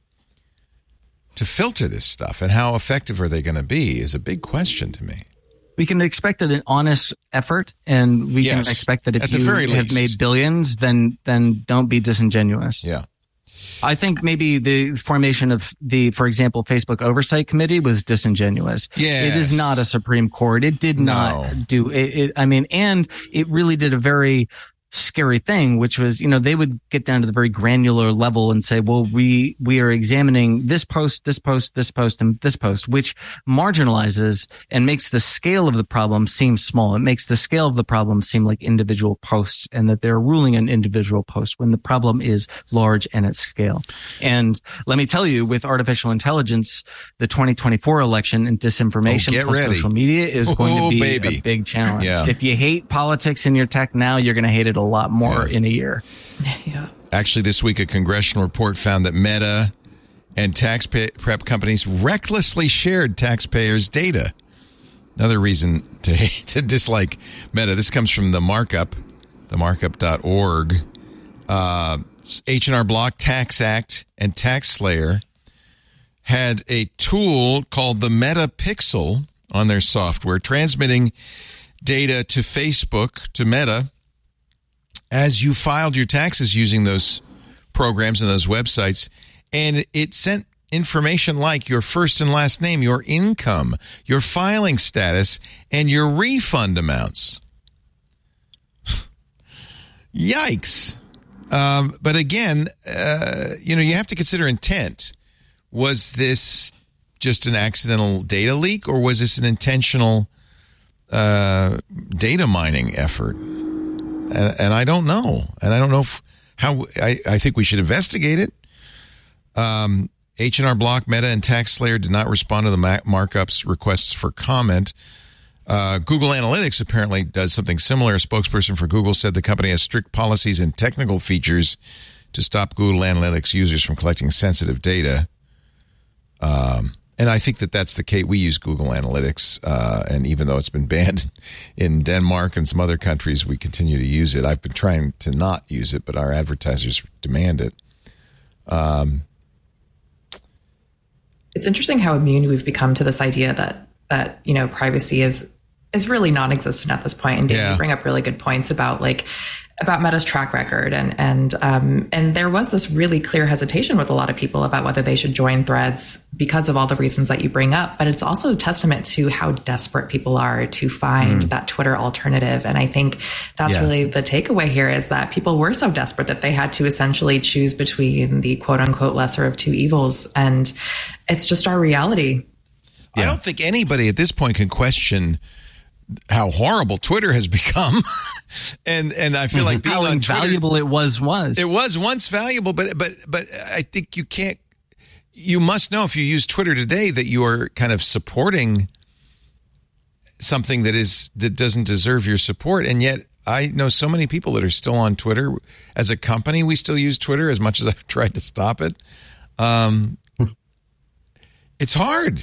to filter this stuff, and how effective are they going to be is a big question to me. We can expect an honest effort, and we yes, can expect that if at the you very have least. made billions, then then don't be disingenuous. Yeah. I think maybe the formation of the, for example, Facebook Oversight Committee was disingenuous. Yes. It is not a Supreme Court. It did No. not do it, it. I mean, and it really did a very scary thing, which was, you know, they would get down to the very granular level and say, well, we, we are examining this post, this post, this post, and this post, which marginalizes and makes the scale of the problem seem small. It makes the scale of the problem seem like individual posts, and that they're ruling on individual posts when the problem is large and at scale. And let me tell you, with artificial intelligence, the twenty twenty-four election and disinformation Oh, get plus ready. social media is going Oh, to be baby. a big challenge. Yeah. If you hate politics in your tech now, you're going to hate it a lot more Yeah. in a year. Yeah. Actually, this week, a congressional report found that Meta and tax pay- prep companies recklessly shared taxpayers' data. Another reason to hate, to dislike Meta. This comes from the Markup, the markup dot org. Uh, H and R Block, Tax Act, and TaxSlayer had a tool called the Meta Pixel on their software, transmitting data to Facebook, to Meta, as you filed your taxes using those programs and those websites. And it sent information like your first and last name, your income, your filing status, and your refund amounts. Yikes. Um, but again, uh, you know, you have to consider intent. Was this just an accidental data leak, or was this an intentional uh, data mining effort? And, and I don't know. And I don't know if, how, I, I think we should investigate it. Um, H and R Block, Meta, and TaxSlayer did not respond to the ma- markups requests for comment. Uh, Google Analytics apparently does something similar. A spokesperson for Google said the company has strict policies and technical features to stop Google Analytics users from collecting sensitive data. Um, and I think that that's the case. We use Google Analytics, uh, and even though it's been banned in Denmark and some other countries, we continue to use it. I've been trying to not use it, but our advertisers demand it. Um, it's interesting how immune we've become to this idea that that you know privacy is is really non-existent at this point. And Dave, Yeah. you bring up really good points about like about Meta's track record, and and um, and there was this really clear hesitation with a lot of people about whether they should join Threads because of all the reasons that you bring up. But it's also a testament to how desperate people are to find mm. that Twitter alternative. And I think that's Yeah. really the takeaway here, is that people were so desperate that they had to essentially choose between the quote unquote lesser of two evils. And it's just our reality. I don't think anybody at this point can question how horrible Twitter has become. and and I feel like being How on Twitter, invaluable it was was. it was once valuable, but but but I think you can't, you must know if you use Twitter today that you are kind of supporting something that is that doesn't deserve your support. And yet I know so many people that are still on Twitter. As a company, we still use Twitter as much as I've tried to stop it. Um, it's hard.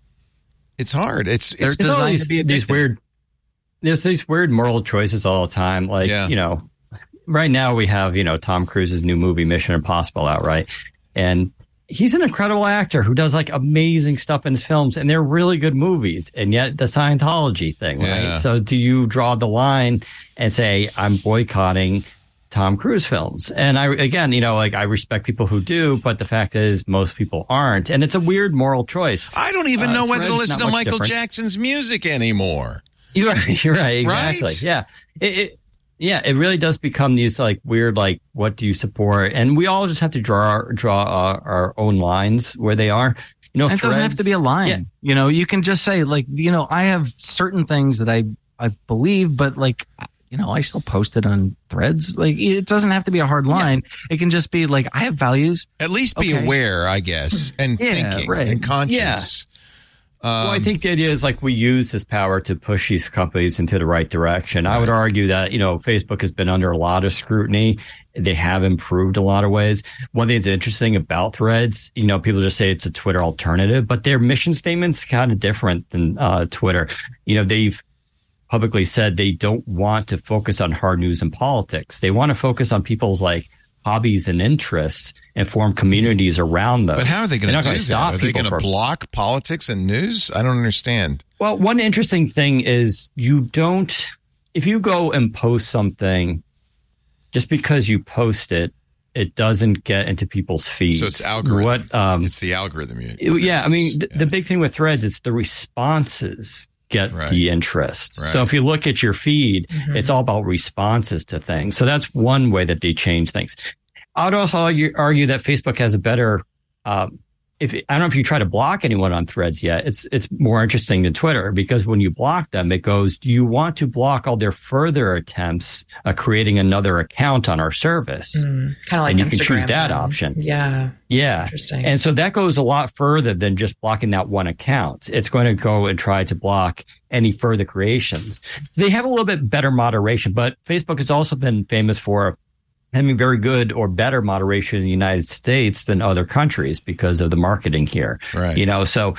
It's hard. It's it's, it's always these weird. There's these weird moral choices all the time. Like yeah. you know, right now we have you know Tom Cruise's new movie Mission Impossible out, right? And he's an incredible actor who does like amazing stuff in his films, and they're really good movies. And yet the Scientology thing, right? Yeah. So do you draw the line and say I'm boycotting Tom Cruise films? And I, again, you know, like I respect people who do, but the fact is most people aren't. And it's a weird moral choice. I don't even uh, know whether to listen to Michael different. Jackson's music anymore. You're right. You're right. Exactly. Right? Yeah. It, it, yeah. It really does become these like weird, like, what do you support? And we all just have to draw, draw our, our own lines where they are. You know, it threads, doesn't have to be a line. Yeah. You know, you can just say like, you know, I have certain things that I, I believe, but like, you know, I still post it on Threads. Like, it doesn't have to be a hard line. Yeah. It can just be like, I have values. At least be okay. aware, I guess, and yeah, thinking right. and conscious. Yeah. Um, well, I think the idea is like we use this power to push these companies into the right direction. Right. I would argue that, you know, Facebook has been under a lot of scrutiny. They have improved a lot of ways. One thing that's interesting about Threads, you know, people just say it's a Twitter alternative, but their mission statement's kind of different than uh, Twitter. You know, they've publicly said they don't want to focus on hard news and politics. They want to focus on people's like hobbies and interests and form communities around them. But how are they going to do that? Are they going to block politics and news? I don't understand. Well, one interesting thing is you don't, if you go and post something, just because you post it, it doesn't get into people's feeds. So it's algorithm. What, um, it's the algorithm. You, yeah. I mean, th- yeah. the big thing with Threads, it's the responses get right. the interest. Right. So if you look at your feed, mm-hmm. it's all about responses to things. So that's one way that they change things. I would also argue, argue that Facebook has a better, um, if I don't know if you try to block anyone on Threads yet, it's it's more interesting than Twitter, because when you block them, it goes, do you want to block all their further attempts of creating another account on our service? Mm, kind of like and you Instagram, can choose that then. option. Yeah. Yeah. Interesting. And so that goes a lot further than just blocking that one account. It's going to go and try to block any further creations. They have a little bit better moderation, but Facebook has also been famous for having very good or better moderation in the United States than other countries because of the marketing here. Right. You know, so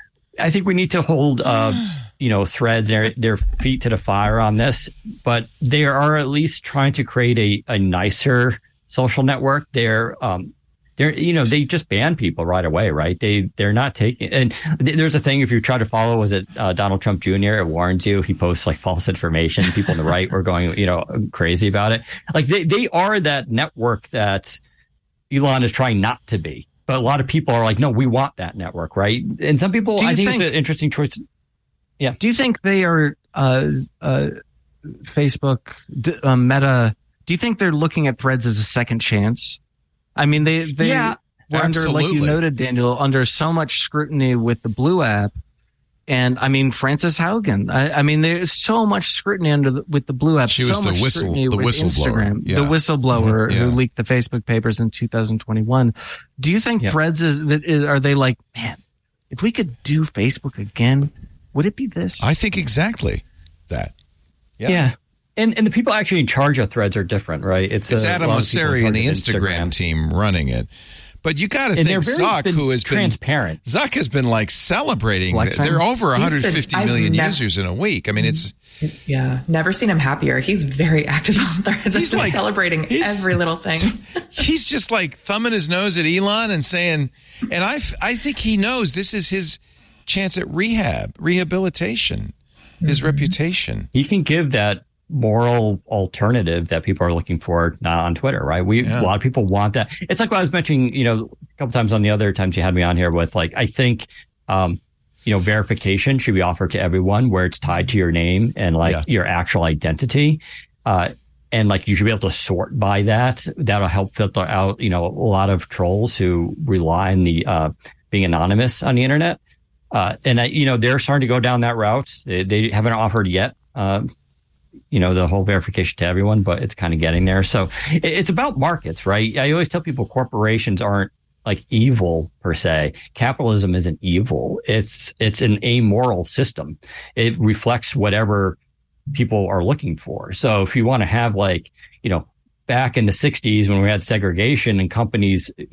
I think we need to hold, uh, you know, Threads, their, their feet to the fire on this, but they are at least trying to create a, a nicer social network. They're, um, they're, you know, they just ban people right away, right? They, they're not taking, and th- there's a thing, if you try to follow, was it uh, Donald Trump Junior? It warns you, he posts like false information. People on the right were going, you know, crazy about it. Like they, they are that network that Elon is trying not to be. But a lot of people are like, no, we want that network, right? And some people, I think, think it's an interesting choice. Yeah. Do you think they are, uh, uh, Facebook, uh, Meta, do you think they're looking at Threads as a second chance? I mean, they, they yeah, were under, like you noted, Daniel, under so much scrutiny with the Blue app. And I mean, Frances Haugen, I, I mean, there's so much scrutiny under the, with the Blue app. She so was the much whistle, scrutiny the with whistleblower. Instagram, yeah. the whistleblower mm-hmm. yeah. who leaked the Facebook papers in two thousand twenty-one. Do you think yeah. Threads is that, are they like, man, if we could do Facebook again, would it be this? I think exactly that. Yeah. yeah. And and the people actually in charge of Threads are different, right? It's, it's Adam Mosseri and the Instagram, Instagram team running it. But you got to think Zuck, who has transparent. been Zuck has been like celebrating. Lexan? They're over one hundred fifty been, million never, users in a week. I mean, it's yeah, never seen him happier. He's very active on Threads. He's like, celebrating every little thing. He's just like thumbing his nose at Elon and saying, and I I think he knows this is his chance at rehab, rehabilitation, his mm-hmm. reputation. He can give that moral alternative that people are looking for not on Twitter, right? We yeah. a lot of people want that. It's like what I was mentioning, you know, a couple times on the other times you had me on here with, like, I think, um, you know, verification should be offered to everyone where it's tied to your name and like yeah. your actual identity. Uh, and like you should be able to sort by that. That'll help filter out, you know, a lot of trolls who rely on the uh, being anonymous on the internet. Uh, and, uh, you know, they're starting to go down that route. They, they haven't offered yet. Uh, you know, the whole verification to everyone, but it's kind of getting there. So it, it's about markets, right? I always tell people corporations aren't like evil per se. Capitalism isn't evil. It's, it's an amoral system. It reflects whatever people are looking for. So if you want to have, like, you know, back in the sixties when we had segregation and companies, you know,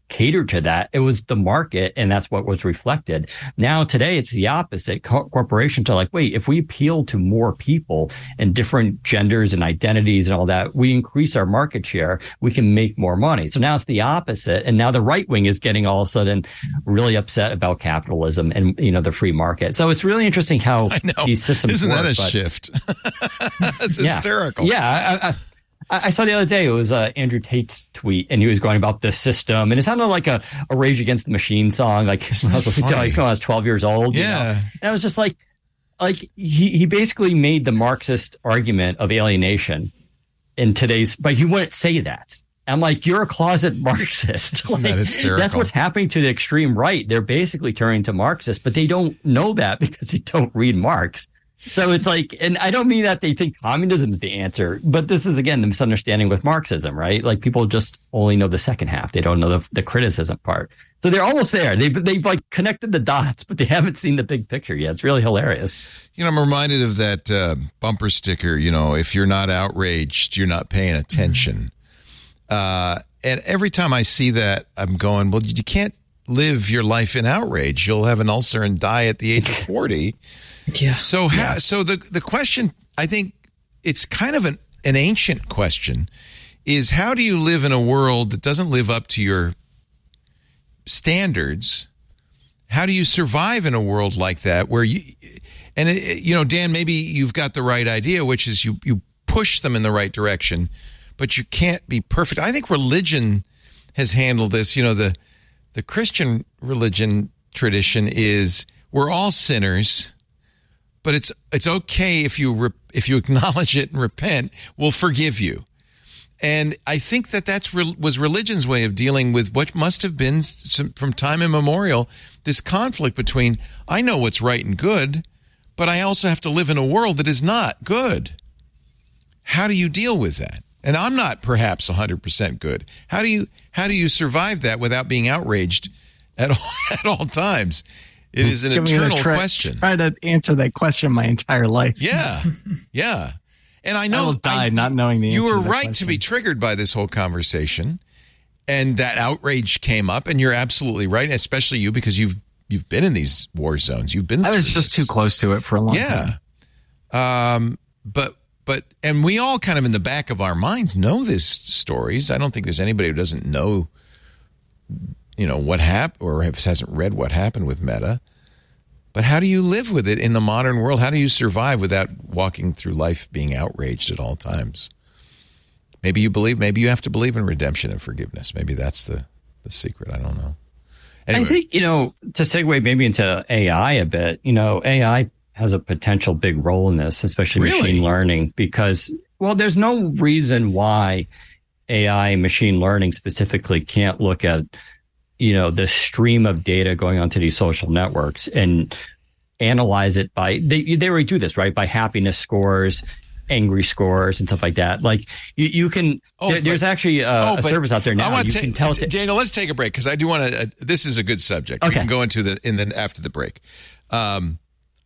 cater to that. It was the market, and that's what was reflected. Now today it's the opposite. Co- corporations are like, wait, if we appeal to more people and different genders and identities and all that, we increase our market share, we can make more money. So now it's the opposite. And now the right wing is getting all of a sudden really upset about capitalism and, you know, the free market. So it's really interesting how these systems Isn't work. that a but, shift? That's yeah, hysterical. Yeah. I, I, I saw the other day, it was uh, Andrew Tate's tweet, and he was going about the system, and it sounded like a, a Rage Against the Machine song, like I was listening to like when I was twelve years old. Yeah. You know? And I was just like, like he, he basically made the Marxist argument of alienation in today's, but he wouldn't say that. I'm like, you're a closet Marxist. Isn't like, that hysterical? That's what's happening to the extreme right. They're basically turning to Marxists, but they don't know that because they don't read Marx. So it's like, and I don't mean that they think communism is the answer, but this is, again, the misunderstanding with Marxism, right? Like people just only know the second half. They don't know the, the criticism part. So they're almost there. They've, they've like connected the dots, but they haven't seen the big picture yet. It's really hilarious. You know, I'm reminded of that uh, bumper sticker, you know, if you're not outraged, you're not paying attention. Uh, and every time I see that, I'm going, well, you can't live your life in outrage. You'll have an ulcer and die at the age of forty. Yeah. So, ha- yeah. so the the question, I think it's kind of an, an ancient question, is how do you live in a world that doesn't live up to your standards? How do you survive in a world like that where you, and it, you know, Dan, maybe you've got the right idea, which is you, you push them in the right direction, but you can't be perfect. I think religion has handled this. You know, the, the Christian religion tradition is we're all sinners, but it's it's okay if you re- if you acknowledge it and repent, we'll forgive you. And I think that that's re- was religion's way of dealing with what must have been some, from time immemorial, this conflict between I know what's right and good, but I also have to live in a world that is not good. How do you deal with that? And I'm not perhaps one hundred percent good. How do you how do you survive that without being outraged at all, at all times? It is an Give eternal try, question. Try to answer that question my entire life. Yeah, yeah. And I know I will die I, not knowing the answer. You were to that right question. to be triggered by this whole conversation, and that outrage came up. And you're absolutely right, especially you because you've you've been in these war zones. You've been. I was through just this. too close to it for a long yeah. time. Um. But but and we all kind of in the back of our minds know these stories. I don't think there's anybody who doesn't know, you know, what happened or hasn't read what happened with Meta. But how do you live with it in the modern world? How do you survive without walking through life being outraged at all times? Maybe you believe, maybe you have to believe in redemption and forgiveness. Maybe that's the, the secret. I don't know. Anyway. I think, you know, to segue maybe into A I a bit, you know, A I has a potential big role in this, especially Really? machine learning, because, well, there's no reason why A I machine learning specifically can't look at, you know, the stream of data going onto these social networks and analyze it by, they, they already do this, right? By happiness scores, angry scores and stuff like that. Like you, you can, oh, there, but, there's actually a, oh, a service out there now. I You ta- can tell it to, Daniel, let's take a break because I do want to, uh, this is a good subject. Okay. We can go into the, in the, after the break. Um,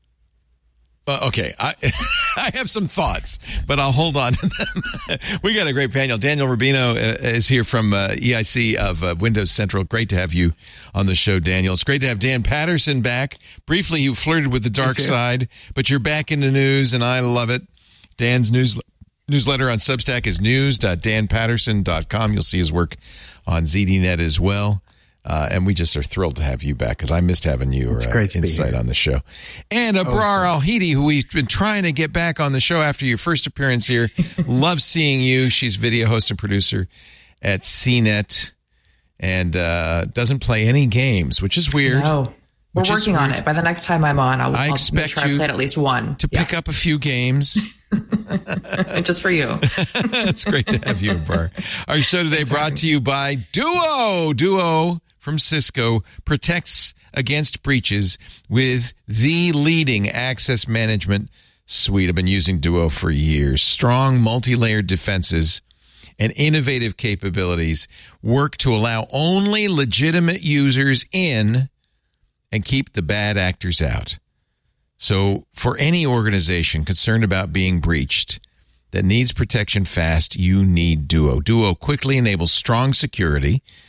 Uh, okay, I I have some thoughts, but I'll hold on to them. We got a great panel. Daniel Rubino uh, is here from uh, E I C of uh, Windows Central. Great to have you on the show, Daniel. It's great to have Dan Patterson back. Briefly, you flirted with the dark side, but you're back in the news, and I love it. Dan's news newsletter on Substack is news dot dan patterson dot com. You'll see his work on Z D Net as well. Uh, and we just are thrilled to have you back because I missed having your uh, insight on the show. And Abrar Al-Hidi, who we've been trying to get back on the show after your first appearance here. Love seeing you. She's video host and producer at C net and uh, doesn't play any games, which is weird. No. We're working on it. By the next time I'm on, I'll, I I'll expect make sure I play at least one. To yeah. pick up a few games. Just for you. It's great to have you, Abrar. Our show today brought to you by Duo. Duo from Cisco protects against breaches with the leading access management suite. I've been using Duo for years. Strong multi-layered defenses and innovative capabilities work to allow only legitimate users in and keep the bad actors out. So for any organization concerned about being breached that needs protection fast, you need Duo. Duo quickly enables strong security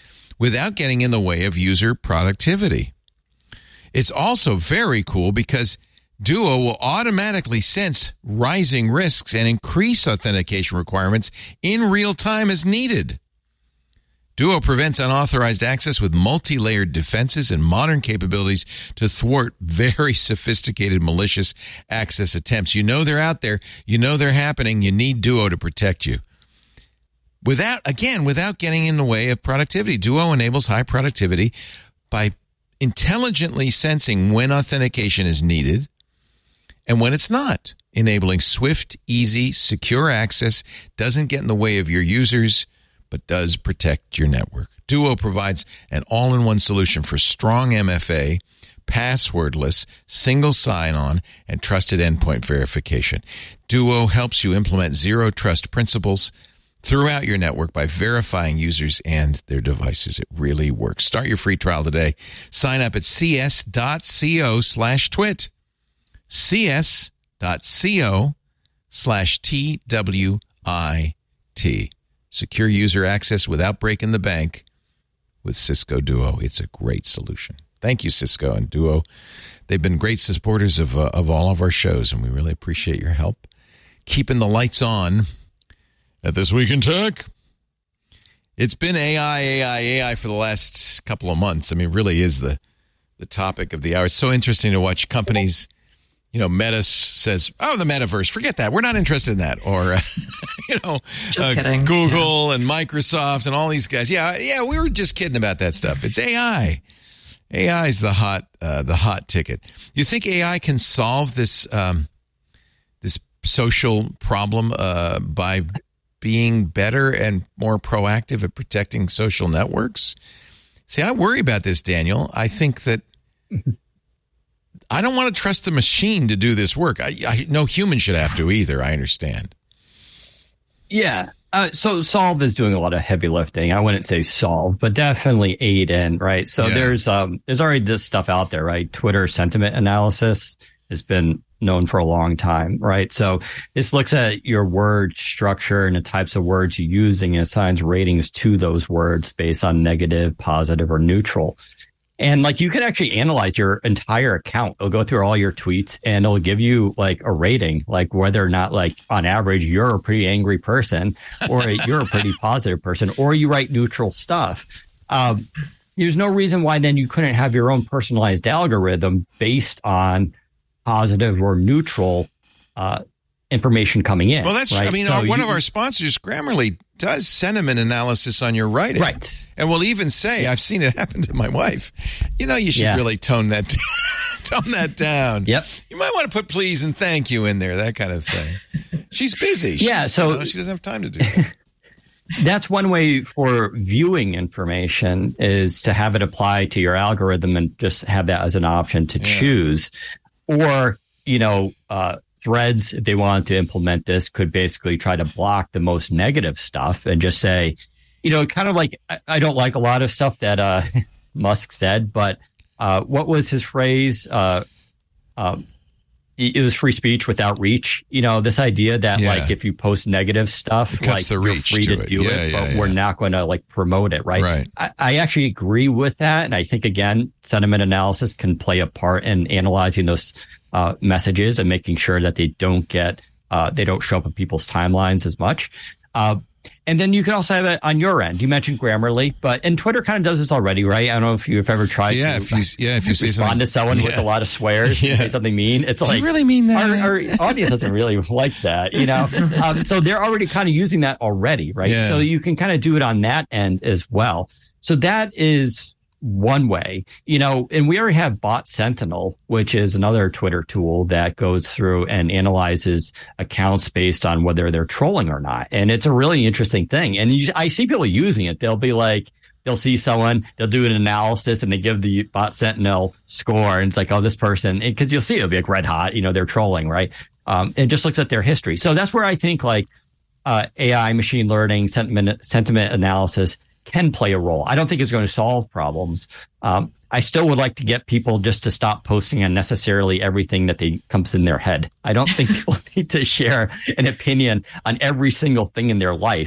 without getting in the way of user productivity. It's also very cool because Duo will automatically sense rising risks and increase authentication requirements in real time as needed. Duo prevents unauthorized access with multi-layered defenses and modern capabilities to thwart very sophisticated malicious access attempts. You know they're out there. You know they're happening. You need Duo to protect you. Without, again, without getting in the way of productivity. Duo enables high productivity by intelligently sensing when authentication is needed and when it's not, enabling swift, easy, secure access, doesn't get in the way of your users, but does protect your network. Duo provides an all-in-one solution for strong M F A, passwordless, single sign-on, and trusted endpoint verification. Duo helps you implement zero-trust principles throughout your network by verifying users and their devices. It really works. Start your free trial today. Sign up at cs.co slash twit. cs.co slash T W I T. Secure user access without breaking the bank with Cisco Duo. It's a great solution. Thank you, Cisco and Duo. They've been great supporters of, uh, of all of our shows, and we really appreciate your help keeping the lights on at This Week in Tech. It's been A I, A I, A I for the last couple of months. I mean, it really is the, the topic of the hour. It's so interesting to watch companies, you know, Meta says, oh, the metaverse, forget that. We're not interested in that. Or, uh, you know, just uh, kidding. Google yeah. and Microsoft and all these guys. Yeah, yeah, we were just kidding about that stuff. It's A I. A I is the hot, uh, the hot ticket. You think A I can solve this, um, this social problem uh, by being better and more proactive at protecting social networks? See, I worry about this, Daniel. I think that I don't want to trust the machine to do this work. I, I no human should have to either. I understand. Yeah. Uh, so Solve is doing a lot of heavy lifting. I wouldn't say solve, but definitely aid in, right? So Yeah. there's um there's already this stuff out there, right? Twitter sentiment analysis has been known for a long time, right? So this looks at your word structure and the types of words you're using and assigns ratings to those words based on negative, positive, or neutral. And like you can actually analyze your entire account. It'll go through all your tweets and it'll give you like a rating, like whether or not like on average you're a pretty angry person or you're a pretty positive person or you write neutral stuff. Um, there's no reason why then you couldn't have your own personalized algorithm based on positive or neutral uh, information coming in. Well, that's, right? I mean, So our, one you, of our sponsors, Grammarly, does sentiment analysis on your writing. Right. And will even say, I've seen it happen to my wife, you know, you should Yeah. really tone that tone that down. Yep. You might want to put please and thank you in there, that kind of thing. She's busy. She's, Yeah, so- you know, she doesn't have time to do that. That's one way for viewing information is to have it apply to your algorithm and just have that as an option to Yeah. choose. Or, you know, uh, Threads, if they wanted to implement this, could basically try to block the most negative stuff and just say, you know, kind of like, I, I don't like a lot of stuff that uh, Musk said, but uh, what was his phrase? Uh, um, it was free speech without reach. You know, this idea that Yeah. like if you post negative stuff, It cuts like the you're reach free to to, it. do Yeah, it, yeah, but yeah. we're not going to like promote it, right? Right. I, I actually agree with that, and I think again, sentiment analysis can play a part in analyzing those uh, messages and making sure that they don't get uh, they don't show up in people's timelines as much. Uh, And then you can also have it on your end. You mentioned Grammarly, but and Twitter kind of does this already, right? I don't know if you've ever tried Yeah, to if you yeah, if you say respond something to someone yeah. with a lot of swears Yeah. and say something mean. It's Do like you really mean that? Our, our audience doesn't really like that, you know. Um, so they're already kind of using that already, right? Yeah. So you can kind of do it on that end as well. So that is one way, you know, and we already have Bot Sentinel, which is another Twitter tool that goes through and analyzes accounts based on whether they're trolling or not. And it's a really interesting thing. And you, I see people using it. They'll be like, they'll see someone, they'll do an analysis and they give the Bot Sentinel score. And it's like, oh, this person, because you'll see it'll be like red hot, you know, they're trolling, right? Um, and just looks at their history. So that's where I think like uh, A I, machine learning, sentiment, sentiment analysis can play a role. I don't think it's going to solve problems. Um, I still would like to get people just to stop posting unnecessarily everything that they comes in their head. I don't think people need to share an opinion on every single thing in their life.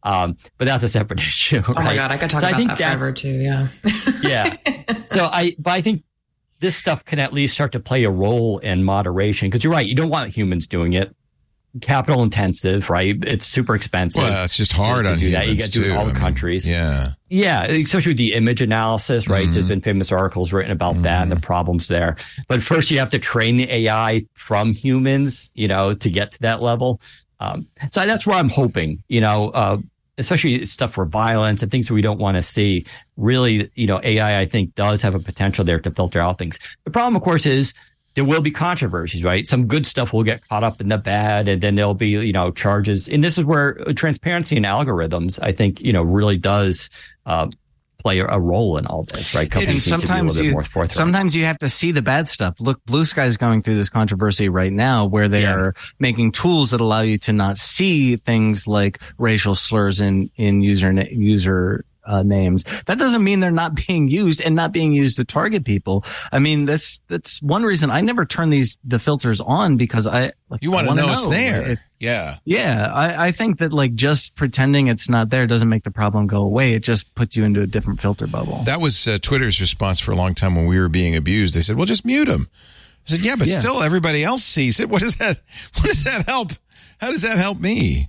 Um, but that's a separate issue. Right? Oh my God, I could talk so about I think that forever too. Yeah. yeah. So I, but I think this stuff can at least start to play a role in moderation, because you're right. You don't want humans doing it. Capital intensive, right? It's super expensive. Well, it's just hard to, to on do humans that. You get to do it in all too. the I countries. Mean, yeah. Yeah. Especially with the image analysis, right? Mm-hmm. There's been famous articles written about mm-hmm. that and the problems there. But first you have to train the A I from humans, you know, to get to that level. Um, so that's where I'm hoping, you know, uh, especially stuff for violence and things we don't want to see. Really, you know, A I, I think, does have a potential there to filter out things. The problem, of course, is there will be controversies, right? Some good stuff will get caught up in the bad, and then there'll be, you know, charges. And this is where transparency in algorithms, I think, you know, really does uh, play a role in all this, right? Companies and sometimes you, sometimes you have to see the bad stuff. Look, Blue Sky is going through this controversy right now where they yeah. are making tools that allow you to not see things like racial slurs in, in user, user, Uh, names. That doesn't mean they're not being used and not being used to target people. I mean, that's that's one reason I never turn these the filters on, because I like, you want to know, know it's there. It, yeah, yeah. I, I think that like just pretending it's not there doesn't make the problem go away. It just puts you into a different filter bubble. That was uh, Twitter's response for a long time when we were being abused. They said, "Well, just mute them." I said, "Yeah, but yeah. still, everybody else sees it. What does that? What does that help? How does that help me?"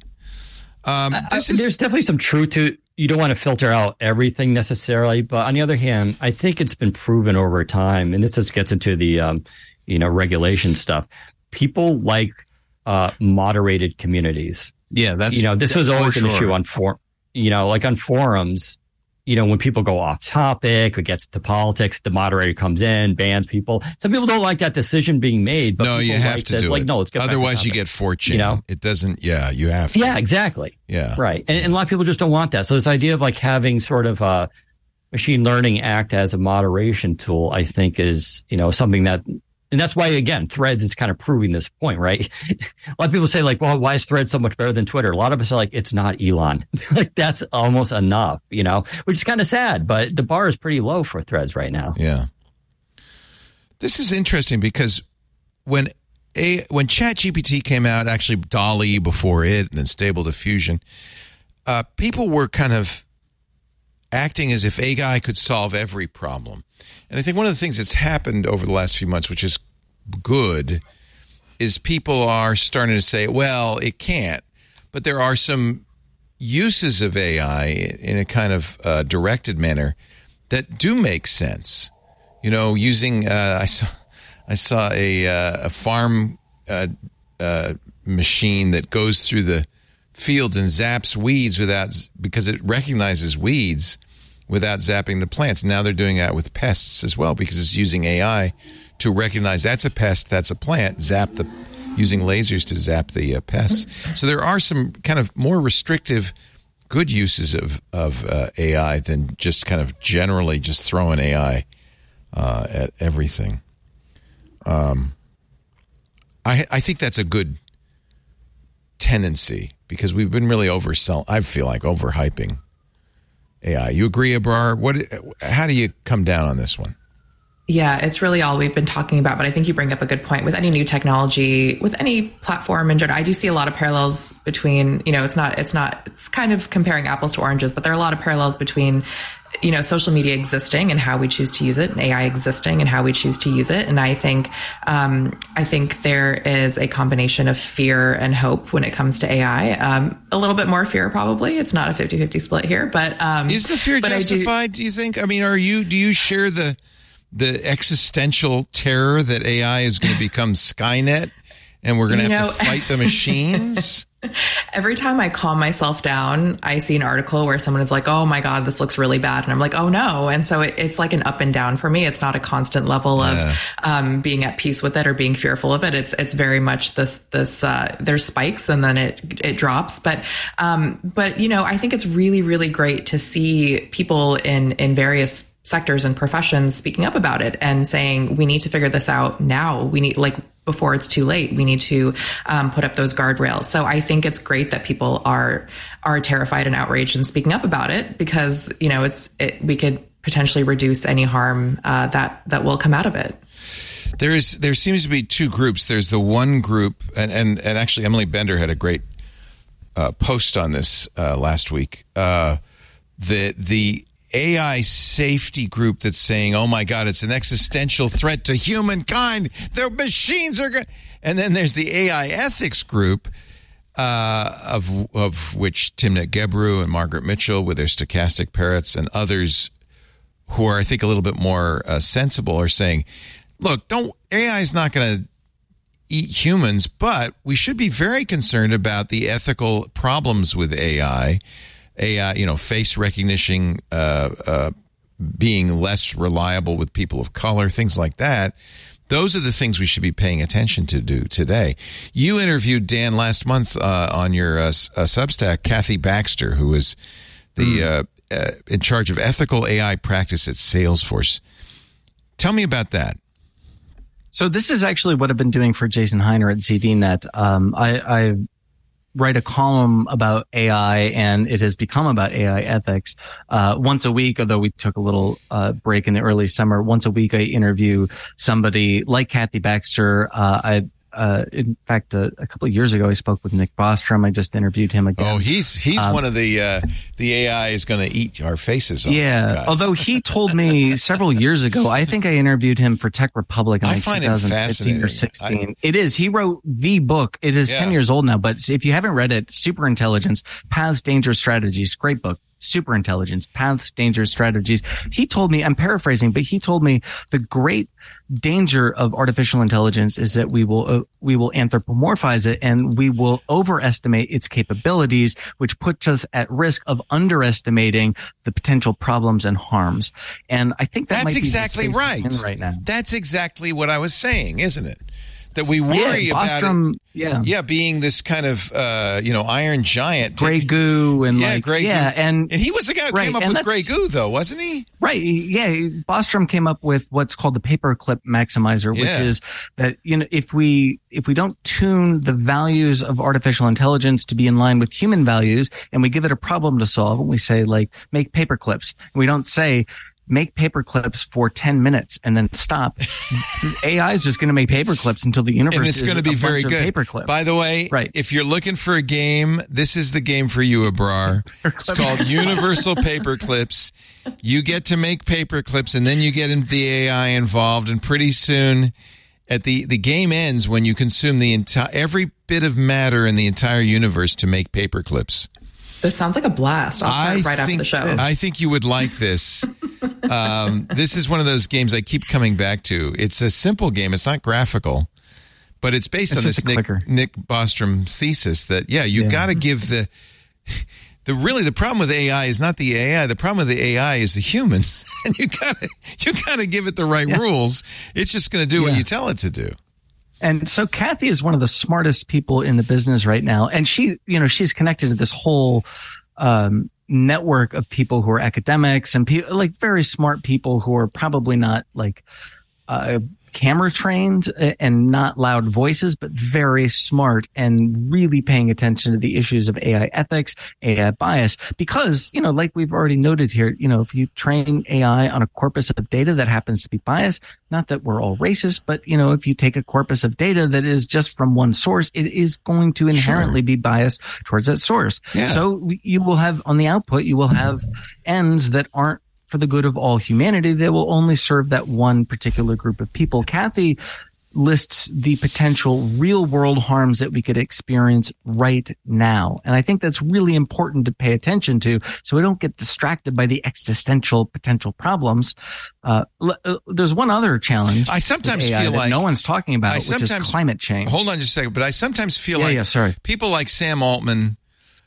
Um, this I, is, there's definitely some truth to. You don't want to filter out everything necessarily, but on the other hand, I think it's been proven over time, and this just gets into the, um, you know, regulation stuff. People like uh, moderated communities. Yeah, that's you know, this was always an sure. issue on for, you know, like on forums. You know, when people go off topic, it gets to politics, the moderator comes in, bans people. Some people don't like that decision being made, but no, you have like to that, do like, it. No, let's get Otherwise, you get fortune. You know, it doesn't. Yeah, you have to. Yeah, exactly. Yeah, right. And, and a lot of people just don't want that. So this idea of like having sort of a machine learning act as a moderation tool, I think, is you know something that. And that's why, again, Threads is kind of proving this point, right? A lot of people say, like, well, why is Threads so much better than Twitter? A lot of us are like, it's not Elon. Like, that's almost enough, you know, which is kind of sad. But the bar is pretty low for Threads right now. Yeah. This is interesting because when a when ChatGPT came out, actually DALL-E before it, and then Stable Diffusion, uh, people were kind of acting as if A I could solve every problem. And I think one of the things that's happened over the last few months, which is good, is people are starting to say, well, it can't. But there are some uses of A I in a kind of uh, directed manner that do make sense. You know, using, uh, I saw I saw a, uh, a farm uh, uh, machine that goes through the fields and zaps weeds without, because it recognizes weeds without zapping the plants. Now they're doing that with pests as well, because it's using A I to recognize that's a pest, that's a plant, zap the, using lasers to zap the uh, pests. So there are some kind of more restrictive good uses of, of uh, A I than just kind of generally just throwing A I uh, at everything. Um, I I think that's a good tendency, because we've been really oversell. I feel like overhyping A I. You agree, Abrar? What? How do you come down on this one? Yeah, it's really all we've been talking about, but I think you bring up a good point. With any new technology, with any platform in general, I do see a lot of parallels between, you know, it's not, it's not, it's kind of comparing apples to oranges, but there are a lot of parallels between, you know, social media existing and how we choose to use it, and A I existing and how we choose to use it. And I think, um, I think there is a combination of fear and hope when it comes to A I. Um, a little bit more fear, probably. It's not a fifty-fifty split here, but, um, is the fear justified? Do, do you think? I mean, are you, do you share the, the existential terror that A I is going to become Skynet and we're going to have know, to fight the machines? Every time I calm myself down, I see an article where someone is like, oh my God, this looks really bad. And I'm like, oh no. And so it, it's like an up and down for me. It's not a constant level of yeah. um, being at peace with it or being fearful of it. It's it's very much this, this uh, there's spikes and then it it drops. But, um, but you know, I think it's really, really great to see people in, in various sectors and professions speaking up about it and saying, we need to figure this out now. We need, like, before it's too late, we need to um, put up those guardrails. So I think it's great that people are are terrified and outraged and speaking up about it, because, you know, it's it, we could potentially reduce any harm uh, that that will come out of it. There is there seems to be two groups. There's the one group, and and, and actually Emily Bender had a great uh, post on this uh, last week. Uh, the the A I safety group that's saying, "Oh my God, it's an existential threat to humankind. The machines are going." And then there's the A I ethics group, uh, of of which Timnit Gebru and Margaret Mitchell, with their stochastic parrots, and others who are, I think, a little bit more uh, sensible, are saying, "Look, don't A I is not going to eat humans, but we should be very concerned about the ethical problems with A I, A I, you know, face recognition uh, uh, being less reliable with people of color, things like that. Those are the things we should be paying attention to do today." You interviewed, Dan, last month uh, on your uh, uh, Substack, Kathy Baxter, who is the mm. uh, uh, in charge of ethical A I practice at Salesforce. Tell me about that. So this is actually what I've been doing for Jason Heiner at Z D Net. Um, I, I write a column about A I, and it has become about A I ethics. Uh, once a week, although we took a little uh, break in the early summer, once a week I interview somebody like Kathy Baxter. Uh, I Uh, in fact, uh, a couple of years ago, I spoke with Nick Bostrom. I just interviewed him again. Oh, he's he's um, one of the uh, the A I is going to eat our faces off. Yeah, guys. Although he told me several years ago, I think I interviewed him for Tech Republic in I like find twenty fifteen him fascinating. or sixteen. I, it is. He wrote the book. It is yeah. ten years old now, but if you haven't read it, Super Intelligence, Paths, Dangers, Strategies, great book. Super Intelligence, Paths, Dangers, Strategies. He told me, I'm paraphrasing, but he told me the great danger of artificial intelligence is that we will uh, we will anthropomorphize it and we will overestimate its capabilities, which puts us at risk of underestimating the potential problems and harms. And I think that that's might exactly be the right. in right now. That's exactly what I was saying, isn't it? That we worry yeah, about Bostrom, it, yeah, yeah, being this kind of uh, you know iron giant, gray taking, goo, and yeah, like gray yeah, goo. and and he was the guy who right, came up with gray goo, though, wasn't he? Right, yeah. Bostrom came up with what's called the paperclip maximizer, yeah. which is that you know if we if we don't tune the values of artificial intelligence to be in line with human values, and we give it a problem to solve, and we say like make paperclips, and we don't say make paper clips for ten minutes and then stop. A I is just going to make paper clips until the universe and it's is going to be a very bunch good. Of paper clips. By the way, right. if you're looking for a game, this is the game for you, Abrar. It's called Universal Paper Clips. You get to make paper clips, and then you get into the A I involved, and pretty soon at the the game ends when you consume the entire every bit of matter in the entire universe to make paper clips. This sounds like a blast. I'll start I right think, after the show. I think you would like this. um, this is one of those games I keep coming back to. It's a simple game. It's not graphical, but it's based it's on this Nick, Nick Bostrom thesis that, yeah, you yeah. got to give the, the really the problem with A I is not the A I. The problem with the A I is the humans. And you got to, you got to give it the right yeah. rules. It's just going to do yeah. what you tell it to do. And so Kathy is one of the smartest people in the business right now. And she, you know, she's connected to this whole um, network of people who are academics and pe- like very smart people who are probably not like uh, camera trained and not loud voices, but very smart and really paying attention to the issues of A I ethics, A I bias, because, you know, like we've already noted here, you know, if you train A I on a corpus of data that happens to be biased, not that we're all racist, but, you know, if you take a corpus of data that is just from one source, it is going to inherently sure. be biased towards that source. Yeah. So you will have on the output, you will have ends that aren't for the good of all humanity. They will only serve that one particular group of people. Kathy lists the potential real world harms that we could experience right now. And I think that's really important to pay attention to so we don't get distracted by the existential potential problems. Uh, l- there's one other challenge. I sometimes feel like no one's talking about, I which is climate change. Hold on just a second. But I sometimes feel yeah, like yeah, sorry. people like Sam Altman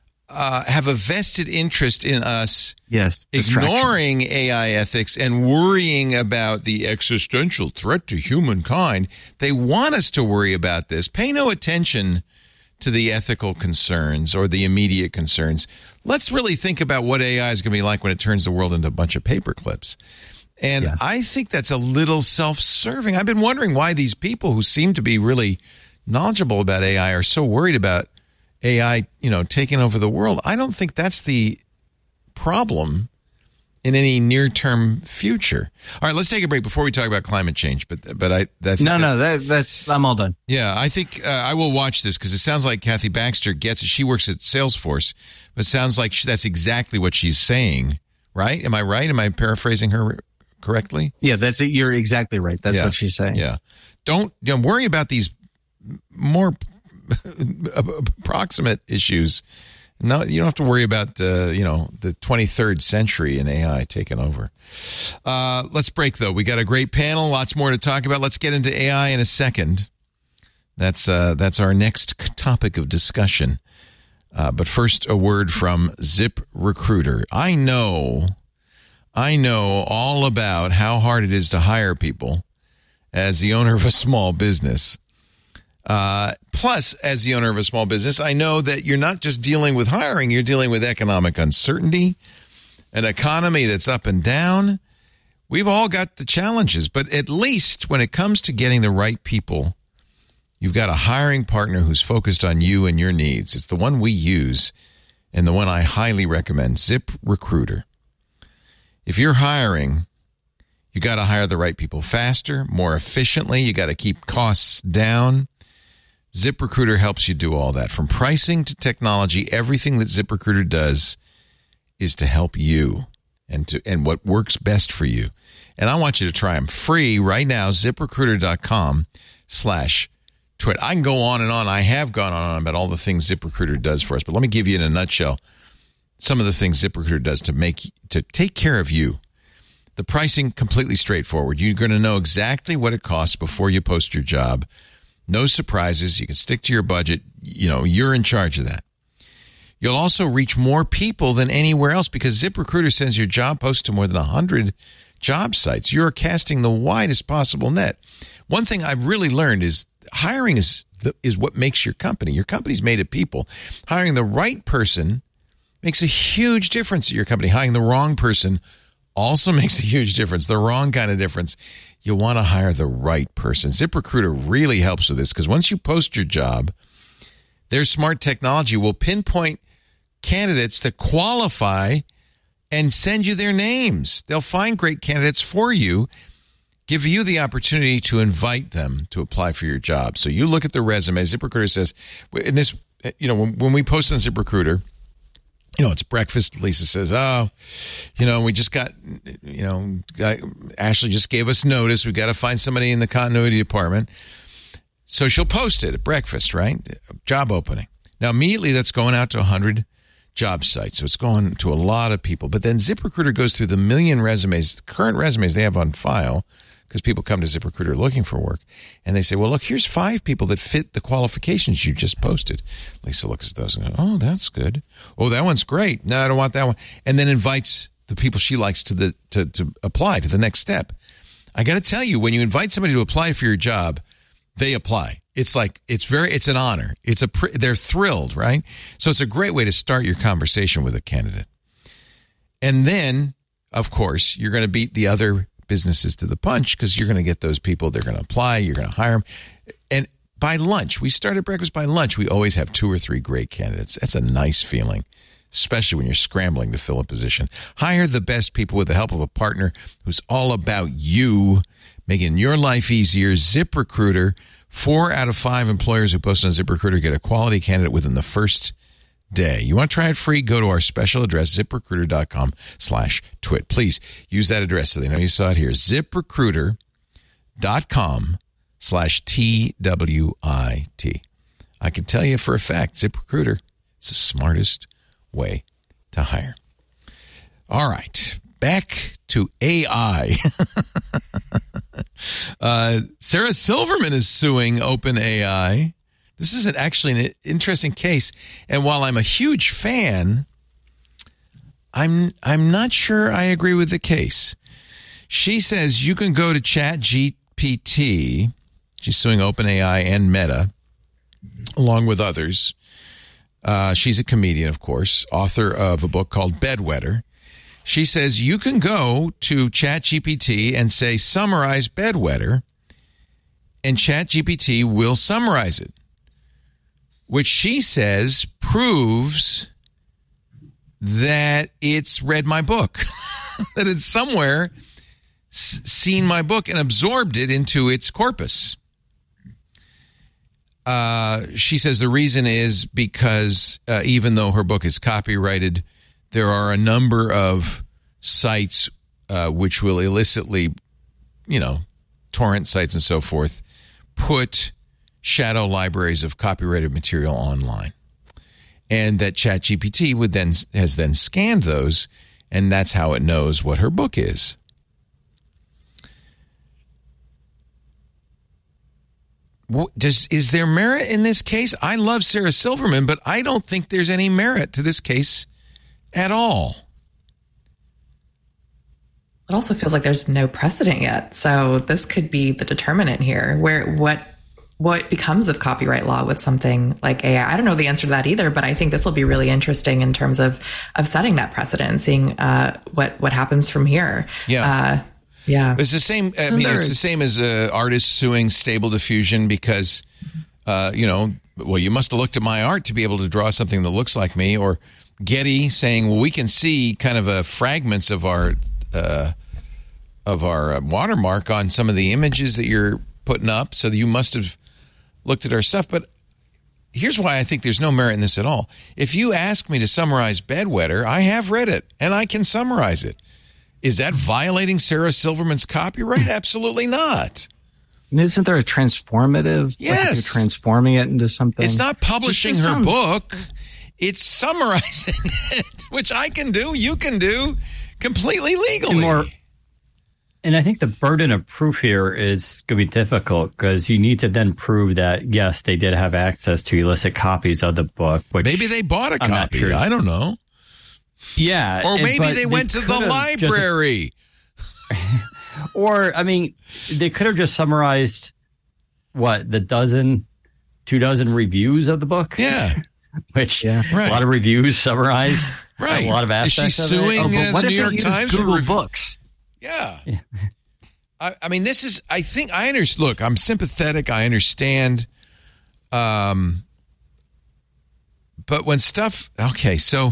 Uh, have a vested interest in us yes, ignoring A I ethics and worrying about the existential threat to humankind. They want us to worry about this. Pay no attention to the ethical concerns or the immediate concerns. Let's really think about what A I is going to be like when it turns the world into a bunch of paper clips. And yeah. I think that's a little self-serving. I've been wondering why these people who seem to be really knowledgeable about A I are so worried about A I, you know, taking over the world. I don't think that's the problem in any near-term future. All right, let's take a break before we talk about climate change. But but I that, no no that, that's I'm all done. Yeah, I think uh, I will watch this because it sounds like Kathy Baxter gets it. She works at Salesforce, but it sounds like she, that's exactly what she's saying. Right? Am I right? Am I paraphrasing her correctly? Yeah, that's it. You're exactly right. That's yeah. what she's saying. Yeah. Don't, don't worry about these more approximate issues. No, you don't have to worry about, uh, you know, the twenty-third century and A I taking over. Uh, let's break, though. We got a great panel, lots more to talk about. Let's get into A I in a second. That's uh, that's our next topic of discussion. Uh, but first, a word from ZipRecruiter. I know, I know all about how hard it is to hire people as the owner of a small business. Uh, plus, as the owner of a small business, I know that you're not just dealing with hiring, you're dealing with economic uncertainty, an economy that's up and down. We've all got the challenges, but at least when it comes to getting the right people, you've got a hiring partner who's focused on you and your needs. It's the one we use and the one I highly recommend, ZipRecruiter. If you're hiring, you got to hire the right people faster, more efficiently. You got to keep costs down. ZipRecruiter helps you do all that. From pricing to technology, everything that ZipRecruiter does is to help you and to and what works best for you. And I want you to try them free right now, ZipRecruiter.com slash twit. I can go on and on. I have gone on and on about all the things ZipRecruiter does for us. But let me give you in a nutshell some of the things ZipRecruiter does to make to take care of you. The pricing, completely straightforward. You're going to know exactly what it costs before you post your job. No surprises. You can stick to your budget. You know, you're in charge of that. You'll also reach more people than anywhere else because ZipRecruiter sends your job post to more than one hundred job sites. You're casting the widest possible net. One thing I've really learned is hiring is the, is what makes your company. Your company's made of people. Hiring the right person makes a huge difference at your company. Hiring the wrong person also makes a huge difference. The wrong kind of difference. You want to hire the right person. ZipRecruiter really helps with this because once you post your job, their smart technology will pinpoint candidates that qualify and send you their names. They'll find great candidates for you, give you the opportunity to invite them to apply for your job. So you look at the resume. ZipRecruiter says, in this, you know, when, when we post on ZipRecruiter, you know, it's breakfast. Lisa says, oh, you know, we just got, you know, got, Ashley just gave us notice. We got to find somebody in the continuity department. So she'll post it at breakfast, right? Job opening. Now, immediately that's going out to one hundred job sites. So it's going to a lot of people. But then ZipRecruiter goes through the million resumes, current resumes they have on file, because people come to ZipRecruiter looking for work, and they say, well, look, here's five people that fit the qualifications you just posted. Lisa looks at those and goes, oh, that's good. Oh, that one's great. No, I don't want that one. And then invites the people she likes to the to, to apply to the next step. I got to tell you, when you invite somebody to apply for your job, they apply. It's like, it's very, it's an honor. It's a, they're thrilled, right? So it's a great way to start your conversation with a candidate. And then, of course, you're going to beat the other businesses to the punch because you're going to get those people. They're going to apply. You're going to hire them. And by lunch, we start at breakfast. By lunch, we always have two or three great candidates. That's a nice feeling, especially when you're scrambling to fill a position. Hire the best people with the help of a partner who's all about you, making your life easier. ZipRecruiter, four out of five employers who post on ZipRecruiter get a quality candidate within the first day. You want to try it free? Go to our special address, ZipRecruiter.com slash twit. Please use that address so they know you saw it here. ZipRecruiter.com slash T W I T. I can tell you for a fact, ZipRecruiter is the smartest way to hire. All right. Back to A I. uh, Sarah Silverman is suing OpenAI. This is an, actually an interesting case, and while I'm a huge fan, I'm I'm not sure I agree with the case. She says you can go to ChatGPT. She's suing OpenAI and Meta, along with others. Uh, she's a comedian, of course, author of a book called Bedwetter. She says you can go to ChatGPT and say, summarize Bedwetter, and ChatGPT will summarize it, which she says proves that it's read my book. that had somewhere s- seen my book and absorbed it into its corpus. Uh, she says the reason is because uh, even though her book is copyrighted, there are a number of sites uh, which will illicitly, you know, torrent sites and so forth, put shadow libraries of copyrighted material online. And that ChatGPT would then has then scanned those, and that's how it knows what her book is. Does is there merit in this case? I love Sarah Silverman, but I don't think there's any merit to this case at all. It also feels like there's no precedent yet, so this could be the determinant here. Where what what becomes of copyright law with something like A I? I don't know the answer to that either, but I think this will be really interesting in terms of of setting that precedent and seeing uh, what what happens from here. Yeah. Uh, Yeah, it's the same. I mean, it's the same as uh, artists suing Stable Diffusion because, uh, you know, well, you must have looked at my art to be able to draw something that looks like me, or Getty saying, well, we can see kind of a fragments of our uh, of our watermark on some of the images that you're putting up, so that you must have looked at our stuff. But here's why I think there's no merit in this at all. If you ask me to summarize Bedwetter, I have read it and I can summarize it. Is that violating Sarah Silverman's copyright? Absolutely not. And isn't there a transformative? Yes. Like you're transforming it into something. It's not publishing her sounds... book. It's summarizing it, which I can do, you can do, completely legally. And, more, and I think the burden of proof here is going to be difficult because you need to then prove that, yes, they did have access to illicit copies of the book. Which Maybe they bought a I'm copy. Sure. I don't know. Yeah. Or maybe they, they went to the library. Just, or, I mean, they could have just summarized, what, the dozen, two dozen reviews of the book? Yeah. Which, yeah, right. a lot of reviews summarize right. a lot of aspects Is she suing of it. Oh, the New York they Times Google for books? Yeah. yeah. I, I mean, this is, I think, I understand. Look, I'm sympathetic. I understand. Um, but when stuff, okay, so...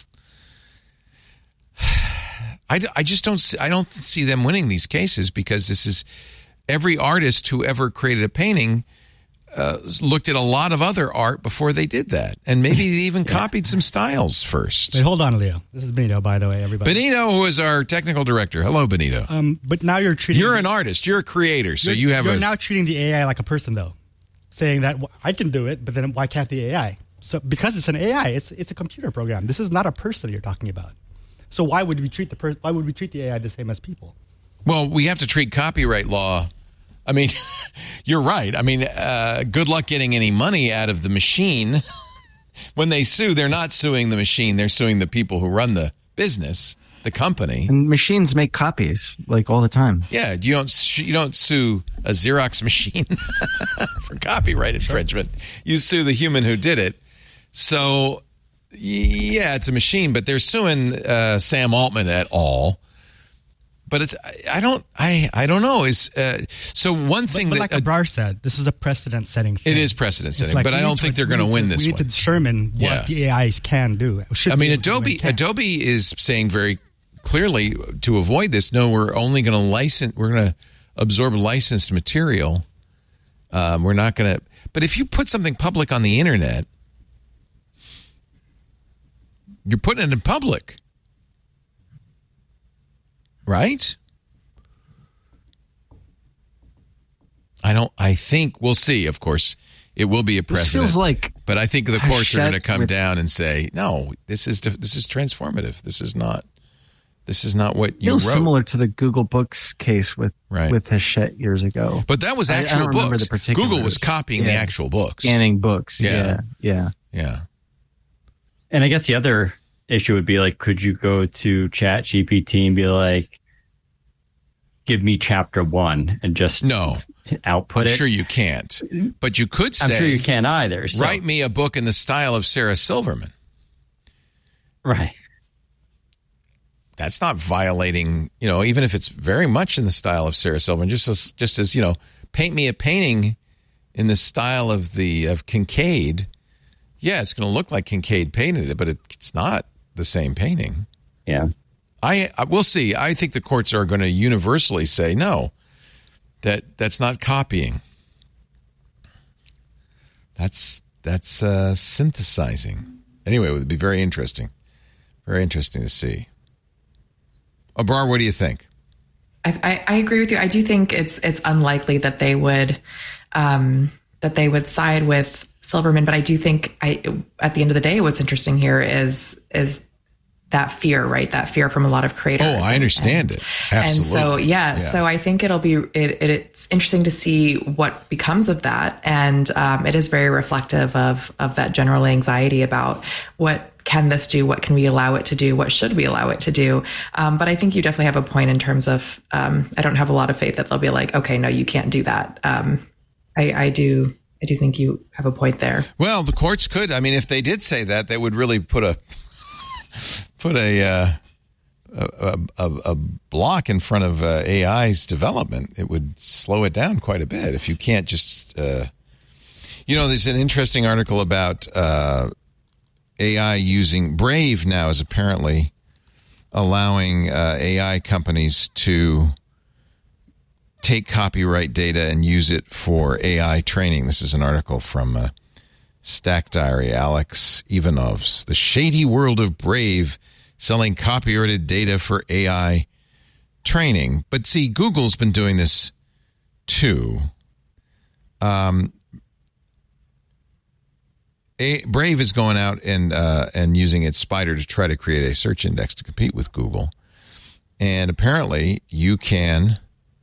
I, I just don't see, I don't see them winning these cases because this is every artist who ever created a painting uh, looked at a lot of other art before they did that, and maybe they even yeah. copied some styles first. Wait, hold on, Leo. This is Benito, by the way, everybody. Benito, who is our technical director. Hello, Benito. Um, but now you're treating you're an artist. You're a creator, so you have. You're a, now treating the A I like a person, though, saying that well, I can do it, but then why can't the A I? So because it's an A I, it's it's a computer program. This is not a person you're talking about. So why would we treat the per- why would we treat the A I the same as people? Well, we have to treat copyright law. I mean, you're right. I mean, uh, good luck getting any money out of the machine. When they sue, they're not suing the machine. They're suing the people who run the business, the company. And machines make copies like all the time. Yeah, you don't you don't sue a Xerox machine for copyright infringement. You sue the human who did it. So. Yeah, it's a machine, but they're suing uh, Sam Altman et al. But it's I don't I I don't know is uh, so one thing but, but that like Abrar said, this is a precedent setting thing. It is precedent setting, like but I don't think they're going to win this. We need one. to determine what yeah. the A Is can do. I mean, Adobe Adobe is saying very clearly to avoid this. No, we're only going to license. We're going to absorb licensed material. Um, we're not going to. But if you put something public on the internet. You're putting it in public, right? I don't. I think we'll see. Of course, it will be a precedent. This feels like, but I think the courts are going to come with, down and say, "No, this is this is transformative. This is not. This is not what you feels wrote." Similar to the Google Books case with right. with Hachette years ago. But that was actual I, I don't books. Remember the particulars. Google was copying yeah. the actual books, scanning books. Yeah, yeah, yeah. yeah. And I guess the other issue would be like, could you go to Chat G P T and be like, give me chapter one and just no output I'm it? I'm sure you can't, but you could say, I'm sure you can't either. So. Write me a book in the style of Sarah Silverman. Right. That's not violating, you know, even if it's very much in the style of Sarah Silverman, just as, just as, you know, paint me a painting in the style of the, of Kincaid. Yeah, it's going to look like Kincaid painted it, but it, it's not the same painting. Yeah. I, I we'll see. I think the courts are going to universally say no, that that's not copying. That's that's uh, synthesizing. Anyway, it would be very interesting. Very interesting to see. Abrar, what do you think? I, I, I agree with you. I do think it's it's unlikely that they would um, that they would side with Silverman, but I do think I at the end of the day, what's interesting here is is that fear, right? That fear from a lot of creators. Oh, I understand and, it. Absolutely. And so, yeah, yeah, so I think it'll be, it, it, it's interesting to see what becomes of that. And um, it is very reflective of, of that general anxiety about what can this do? What can we allow it to do? What should we allow it to do? Um, but I think you definitely have a point in terms of, um, I don't have a lot of faith that they'll be like, okay, no, you can't do that. Um, I, I do, I do think you have a point there. Well, the courts could, I mean, if they did say that, they would really put a, put a, uh, a, a a block in front of uh, A I's development. It would slow it down quite a bit if you can't just, uh, you know, there's an interesting article about uh, A I using Brave now is apparently allowing uh, A I companies to take copyright data and use it for A I training. This is an article from uh, Stack Diary, Alex Ivanov's The Shady World of Brave, selling copyrighted data for A I training. But see, Google's been doing this too. Um, a, Brave is going out and uh, and using its Spider to try to create a search index to compete with Google. And apparently you can...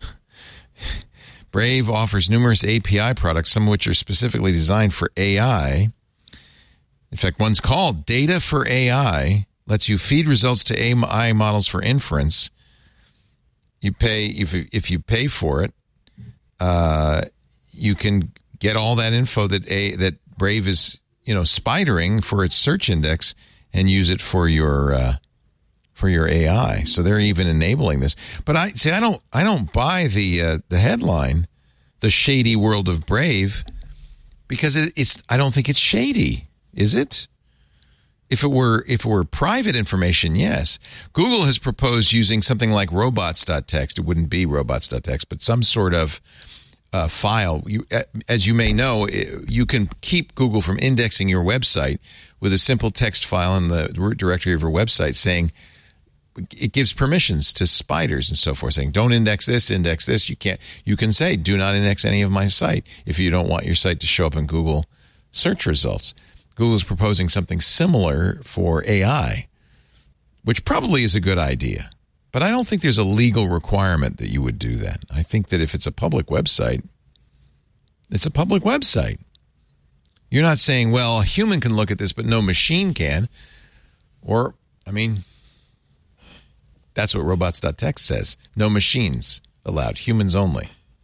Brave offers numerous A P I products, some of which are specifically designed for A I. In fact, one's called Data for A I, lets you feed results to A I models for inference. You pay if if you pay for it, uh, you can get all that info that a that Brave is you know spidering for its search index and use it for your uh, for your A I. So they're even enabling this. But I see. I don't. I don't buy the uh, the headline, "The Shady World of Brave," because it, it's. I don't think it's shady. Is it? If it were if it were private information, yes. Google has proposed using something like robots dot t x. It wouldn't be robots dot t x, but some sort of uh, file. You, as you may know, you can keep Google from indexing your website with a simple text file in the directory of your website saying, it gives permissions to spiders and so forth, saying, don't index this, index this. You can't. You can say, do not index any of my site if you don't want your site to show up in Google search results. Google is proposing something similar for A I, which probably is a good idea. But I don't think there's a legal requirement that you would do that. I think that if it's a public website, it's a public website. You're not saying, well, a human can look at this, but no machine can. Or, I mean, that's what robots dot t x says. No machines allowed, humans only.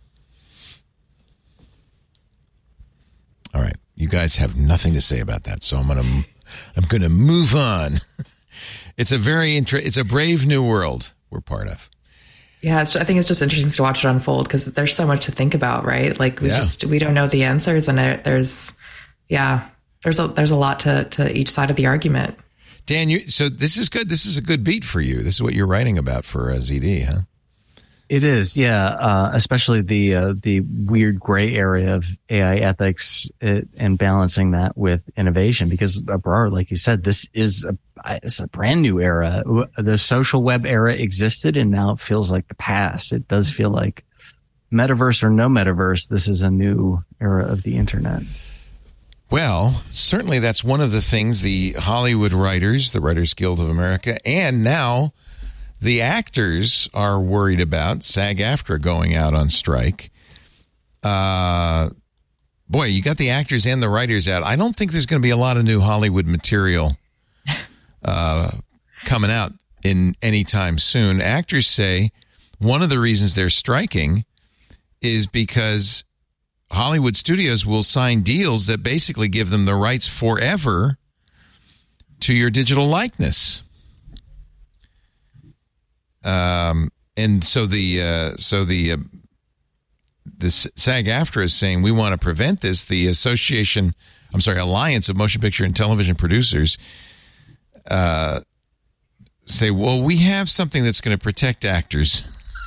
All right. You guys have nothing to say about that, so I'm gonna I'm gonna move on. It's a very inter- it's a brave new world we're part of. Yeah, it's, I think it's just interesting to watch it unfold because there's so much to think about, right? Like we yeah. just we don't know the answers, and there, there's yeah, there's a there's a lot to to each side of the argument. Dan, you, so this is good. This is a good beat for you. This is what you're writing about for uh, Z D, huh? It is, yeah. Uh, especially the uh, the weird gray area of A I ethics uh, and balancing that with innovation. Because Abrar, like you said, this is a it's a brand new era. The social web era existed, and now it feels like the past. It does feel like metaverse or no metaverse. This is a new era of the internet. Well, certainly that's one of the things the Hollywood writers, the Writers Guild of America, and now the actors are worried about. SAG-AFTRA going out on strike. Uh, boy, you got the actors and the writers out. I don't think there's going to be a lot of new Hollywood material uh, coming out in any time soon. Actors say one of the reasons they're striking is because Hollywood studios will sign deals that basically give them the rights forever to your digital likeness. Um, and so the uh, so the uh, the SAG-AFTRA is saying we want to prevent this. The Association, I'm sorry, Alliance of Motion Picture and Television Producers, uh, say, well, we have something that's going to protect actors.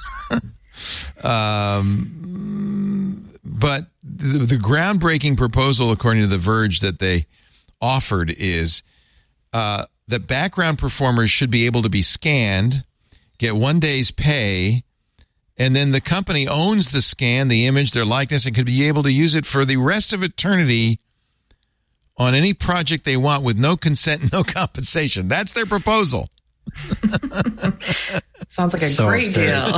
um, but the, the groundbreaking proposal, according to The Verge, that they offered is uh, that background performers should be able to be scanned, get one day's pay, and then the company owns the scan, the image, their likeness, and could be able to use it for the rest of eternity on any project they want with no consent and no compensation. That's their proposal. Sounds like a So great absurd. deal.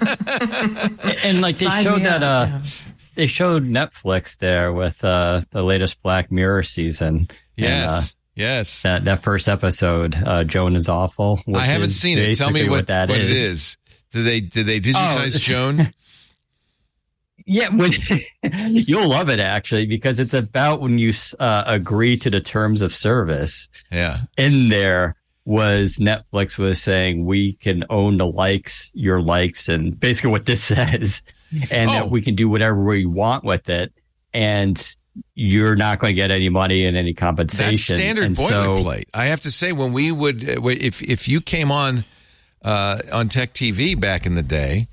And like they Sign showed me that, up, uh, yeah. they showed Netflix there with uh, the latest Black Mirror season. Yes, And, uh, yes. that that first episode, uh, Joan is awful. which I haven't is seen it. Tell me basically what, that what is. it is. Did they did they digitize Oh, Joan? Yeah, when you'll love it actually, because it's about when you uh, agree to the terms of service. Yeah. In there was Netflix was saying we can own the likes, your likes, and basically what this says, and Oh. that we can do whatever we want with it, and you're not going to get any money and any compensation. That's standard And so- boilerplate. I have to say, when we would, uh, if if you came on uh, on Tech T V back in the day,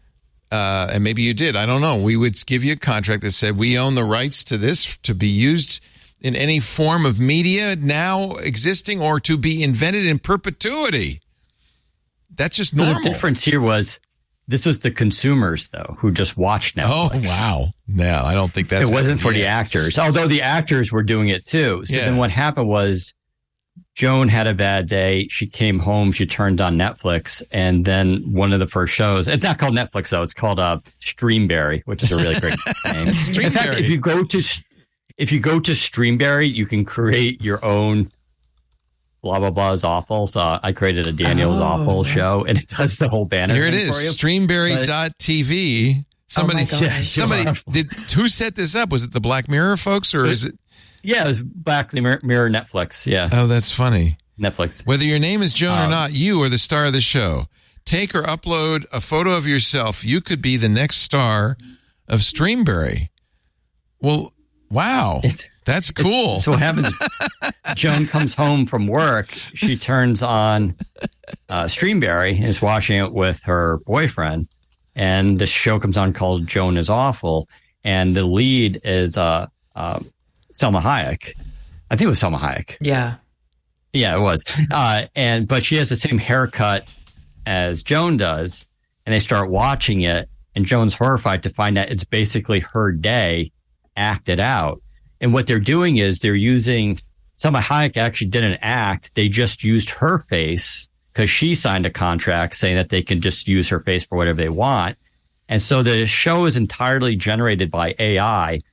uh, and maybe you did, I don't know, we would give you a contract that said we own the rights to this to be used in any form of media now existing or to be invented in perpetuity. That's just So normal. the difference here was this was the consumers though who just watched Netflix. Oh wow! No, I don't think that's. it wasn't for the yeah. actors, although the actors were doing it too. So Yeah. then what happened was Joan had a bad day. She came home. She turned on Netflix, and then one of the first shows. It's not called Netflix though. It's called uh, Streamberry, which is a really great name. In fact, Streamberry. if you go to if you go to Streamberry, you can create your own. Blah blah blah is awful. So I created a Daniel's Oh. awful show, and it does the whole banner. Here it thing is, for you. streamberry dot t v. Somebody, Oh my gosh. somebody Yeah. did. Who set this up? Was it the Black Mirror folks, or is it? Yeah, it was Black Mirror, Mirror Netflix. Yeah, Oh, that's funny. Netflix. Whether your name is Joan or Um, not, you are the star of the show. Take or upload a photo of yourself. You could be the next star of Streamberry. Well, wow, It's- that's cool. So what happens? Joan comes home from work. She turns on uh, Streamberry and is watching it with her boyfriend. And the show comes on called Joan is Awful. And the lead is uh, uh, Selma Hayek. I think it was Selma Hayek. Yeah. Yeah, it was. Uh, and but she has the same haircut as Joan does. And they start watching it. And Joan's horrified to find that it's basically her day acted out. And what they're doing is they're using Selma Hayek actually didn't act. They just used her face because she signed a contract saying that they can just use her face for whatever they want. And so the show is entirely generated by A I,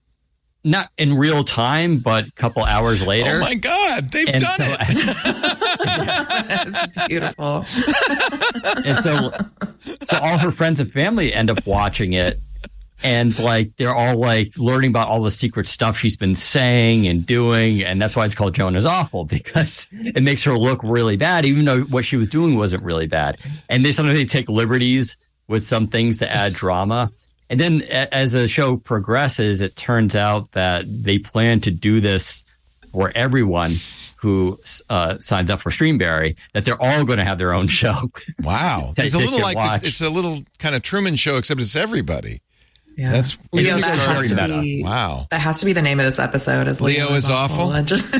not in real time, but a couple hours later. Oh my God, they've And done so- it. That's beautiful. And so, so all her friends and family end up watching it. And like, they're all like learning about all the secret stuff she's been saying and doing. And that's why it's called Joan is Awful, because it makes her look really bad, even though what she was doing wasn't really bad. And they sometimes they take liberties with some things to add drama. And then a- as the show progresses, it turns out that they plan to do this for everyone who uh, signs up for Streamberry, that they're all going to have their own show. Wow, They- it's a they little can like watch. the, it's a little kind of Truman Show, except it's everybody. Yeah. That's Leo, it that is has to very meta. be, Wow. that has to be the name of this episode. Is Leo, Leo is awful? And just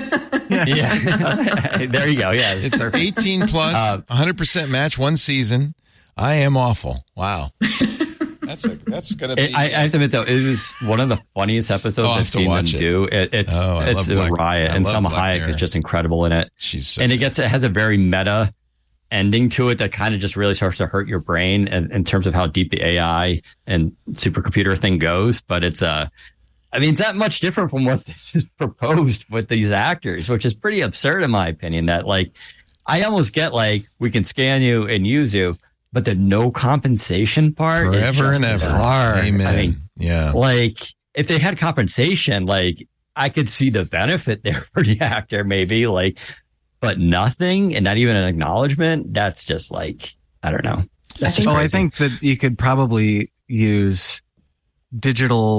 Yeah. There you go. Yeah. It's eighteen plus, Uh, one hundred percent match, one season. I am awful. Wow. That's a, that's gonna be. It, I, I have to admit, though, it was one of the funniest episodes Oh, I'll I've have to seen them watch it. do. It, it's Oh, I it's love a Black- riot, I and love Selma Black Hayek Mirror. is just incredible in it. She's so and it good. gets it has a very meta ending to it that kind of just really starts to hurt your brain in, in terms of how deep the A I and supercomputer thing goes. But it's uh, I mean, it's not much different from what this is proposed with these actors, which is pretty absurd in my opinion. That like, I almost get like we can scan you and use you, but the no compensation part is forever just and ever. bizarre. Amen. I mean, yeah. like if they had compensation, like I could see the benefit there for the actor, maybe like, but nothing and not even an acknowledgement. That's just like, I don't know. That's just Oh, I crazy. think that you could probably use digital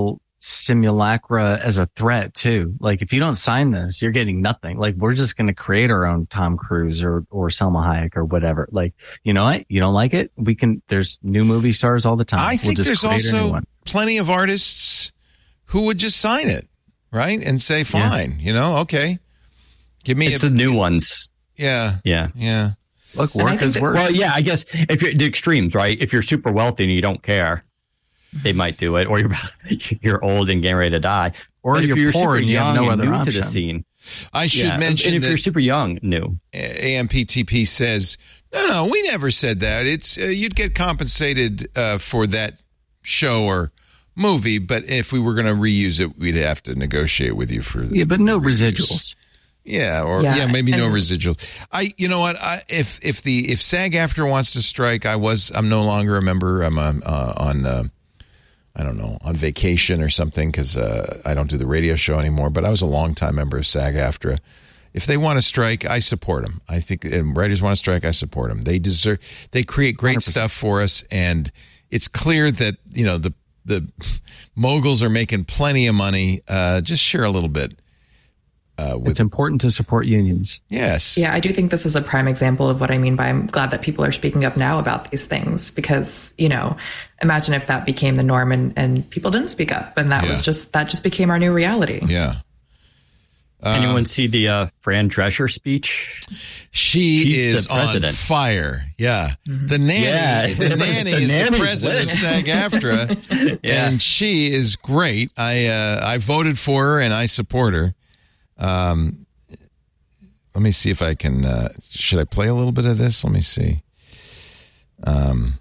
simulacra as a threat too. Like if you don't sign this, you're getting nothing. Like we're just going to create our own Tom Cruise or, or Salma Hayek or whatever. Like, you know what? You don't like it? We can, there's new movie stars all the time. I we'll think just there's also plenty of artists who would just sign it, right? And say, fine, yeah. you know, okay. Give me it's a, the new ones. Yeah. Yeah. Yeah. Look, work is work. Well, yeah, I guess if you're the extremes, right? If you're super wealthy and you don't care, they might do it, or you're you're old and getting ready to die, or but if you're, you're poor super and you young have no and other new option. to the scene. I should yeah. mention and if that you're super young, new. A M P T P says, no, no, we never said that. It's uh, you'd get compensated uh, for that show or movie, but if we were going to reuse it, we'd have to negotiate with you for yeah, but no reuse. residuals. Yeah, or yeah, yeah maybe and, no residuals. I, you know what? I, if if the if SAG-AFTRA wants to strike, I was I'm no longer a member. I'm uh, uh, on uh, I don't know on vacation or something because uh, I don't do the radio show anymore. But I was a longtime member of SAG-AFTRA. If they want to strike, I support them. I think and writers want to strike, I support them. They deserve. They create great one hundred percent stuff for us, and it's clear that you know the the moguls are making plenty of money. Uh, just share a little bit. Uh, with, it's important to support unions. Yes. Yeah, I do think this is a prime example of what I mean by I'm glad that people are speaking up now about these things because, you know, imagine if that became the norm and, and people didn't speak up and that yeah. was just, that just became our new reality. Yeah. Anyone um, see the uh, Fran Drescher speech? She She's is on fire. Yeah. Mm-hmm. The nanny, yeah. the nanny the is the president lit. of SAG-AFTRA yeah. and she is great. I, uh, I voted for her and I support her. Um, let me see if I can, uh, should I play a little bit of this? Let me see. Um,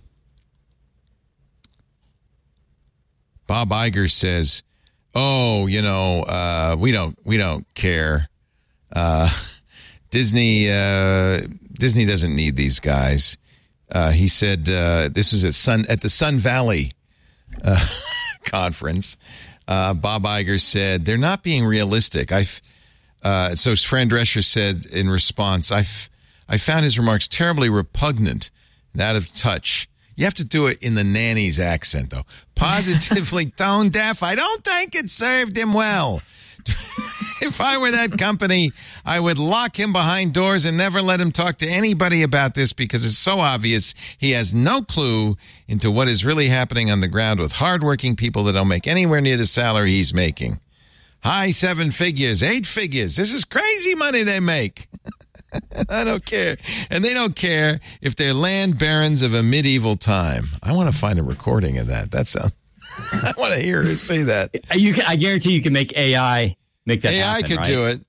Bob Iger says, oh, you know, uh, we don't, we don't care. Uh, Disney, uh, Disney doesn't need these guys. Uh, he said, uh, this was at Sun, at the Sun Valley, uh, conference. Uh, Bob Iger said, they're not being realistic. I, uh, so Fran Drescher said in response, I, I found his remarks terribly repugnant and out of touch. You have to do it in the nanny's accent, though. Positively tone deaf. I don't think it served him well. If I were that company, I would lock him behind doors and never let him talk to anybody about this because it's so obvious he has no clue into what is really happening on the ground with hardworking people that don't make anywhere near the salary he's making. High seven figures, eight figures. This is crazy money they make. I don't care. And they don't care if they're land barons of a medieval time. I want to find a recording of that. That sounds... I want to hear her say that. You can, I guarantee you can make A I make that A I happen, could right? do it.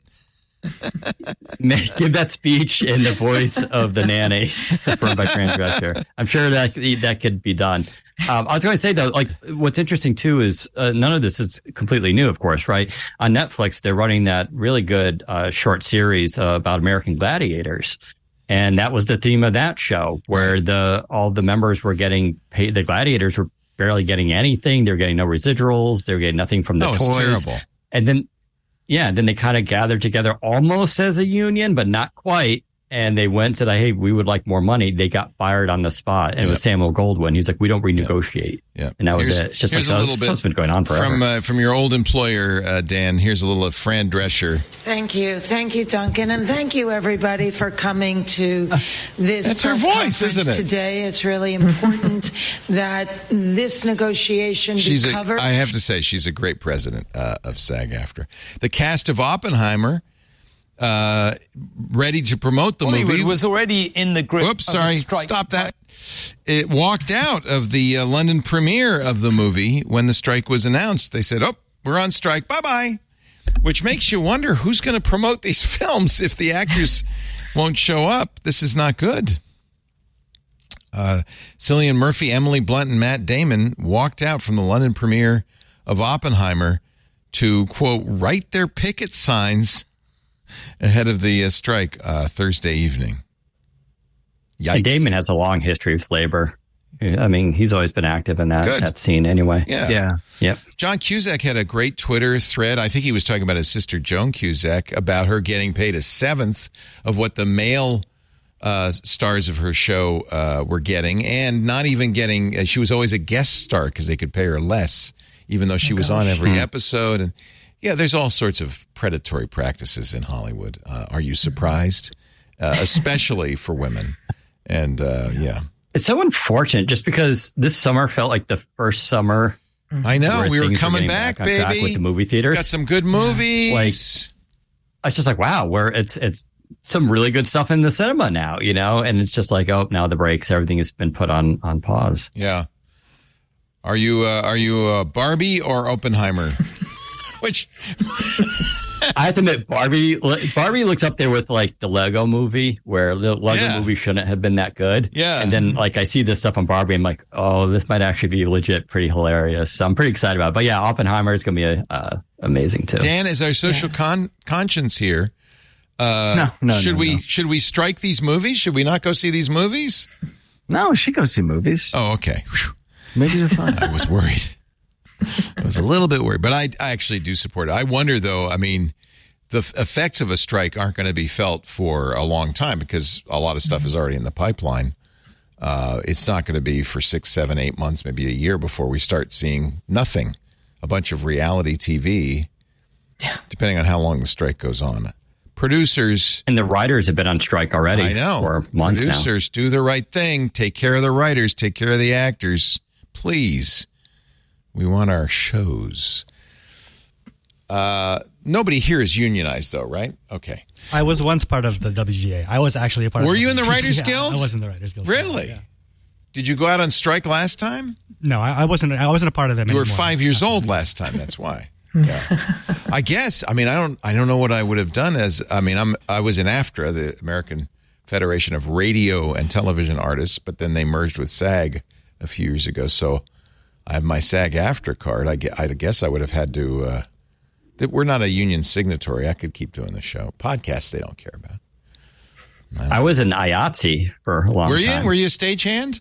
Make, give that speech in the voice of the nanny performed by Fran Drescher. I'm sure that that could be done. Um, I was going to say, though, like what's interesting, too, is uh, none of this is completely new, of course, right? On Netflix, they're running that really good uh, short series uh, about American gladiators. And that was the theme of that show, where the all the members were getting paid. The gladiators were barely getting anything. They were getting no residuals. They were getting nothing from the no, toys. It's terrible. And then, yeah, then they kind of gathered together almost as a union, but not quite. And they went and said, hey, we would like more money. They got fired on the spot. And yep. it was Samuel Goldwyn. He's like, we don't renegotiate. Yeah. And that was here's, it. It's just like a little bit. bit It's been going on forever. From, uh, from your old employer, uh, Dan, here's a little of Fran Drescher. Thank you. Thank you, Duncan. And thank you, everybody, for coming to this That's her voice, isn't it? Today. It's really important that this negotiation she's be covered. A, I have to say, she's a great president uh, of SAG-AFTRA. The cast of Oppenheimer... Uh, ready to promote the Hollywood movie. Was already in the grip. Oops, sorry. Stop that. It walked out of the uh, London premiere of the movie when the strike was announced. They said, oh, we're on strike. Bye-bye. Which makes you wonder who's going to promote these films if the actors won't show up. This is not good. Uh, Cillian Murphy, Emily Blunt, and Matt Damon walked out from the London premiere of Oppenheimer to, quote, write their picket signs ahead of the uh, strike uh, Thursday evening. Yikes. And Damon has a long history with labor. I mean, he's always been active in that, that scene anyway. Yeah. Yeah. Yep. John Cusack had a great Twitter thread. I think he was talking about his sister, Joan Cusack, about her getting paid a seventh of what the male uh, stars of her show uh, were getting, and not even getting, uh, she was always a guest star because they could pay her less. even though she Oh, was on gosh. every episode. And yeah, there's all sorts of predatory practices in Hollywood. Uh, are you surprised? Uh, especially for women. And uh, yeah. It's so unfortunate just because this summer felt like the first summer. I know. where We were things coming getting back, on track baby. with the movie theaters. Got some good movies. Like, I was just like, wow, where it's it's some really good stuff in the cinema now, you know? And it's just like, oh, now the breaks, everything has been put on on pause. Yeah. Are you uh, are you uh, Barbie or Oppenheimer? Which I have to admit, Barbie Barbie looks up there with like the Lego movie, where the Lego Yeah. movie shouldn't have been that good. Yeah. And then like I see this stuff on Barbie, I'm like, oh, this might actually be legit pretty hilarious. So I'm pretty excited about it. But yeah, Oppenheimer is going to be a, uh, amazing too. Dan is our social con- conscience here. Uh, No, no, should no, we no. should we strike these movies? Should we not go see these movies? No, she goes see movies. Oh, okay. Whew. Movies are fun. I was worried. I was a little bit worried, but I, I actually do support it. I wonder, though, I mean, the f- effects of a strike aren't going to be felt for a long time because a lot of stuff is already in the pipeline. Uh, it's not going to be for six, seven, eight months, maybe a year before we start seeing nothing, a bunch of reality T V, Yeah. depending on how long the strike goes on. Producers, And the writers have been on strike already I know, for months now. producers, do the right thing. Take care of the writers. Take care of the actors. Please. We want our shows. Uh, nobody here is unionized, though, right? Okay. I was once part of the W G A. I was actually a part. Were of you in the Writers yeah, Guild? I was in the Writers Guild. Really? Yeah. Did you go out on strike last time? No, I, I wasn't. I wasn't a part of them. You were anymore. five years old last time. That's why. Yeah. I guess. I mean, I don't. I don't know what I would have done. As I mean, I'm. I was in AFTRA, the American Federation of Radio and Television Artists, but then they merged with SAG a few years ago. So I have my SAG-AFTRA card. I, gue- I guess I would have had to. Uh, that we're not a union signatory. I could keep doing the show. Podcasts they don't care about. I was in I A T S E for a long Were you? time. Were you a stagehand?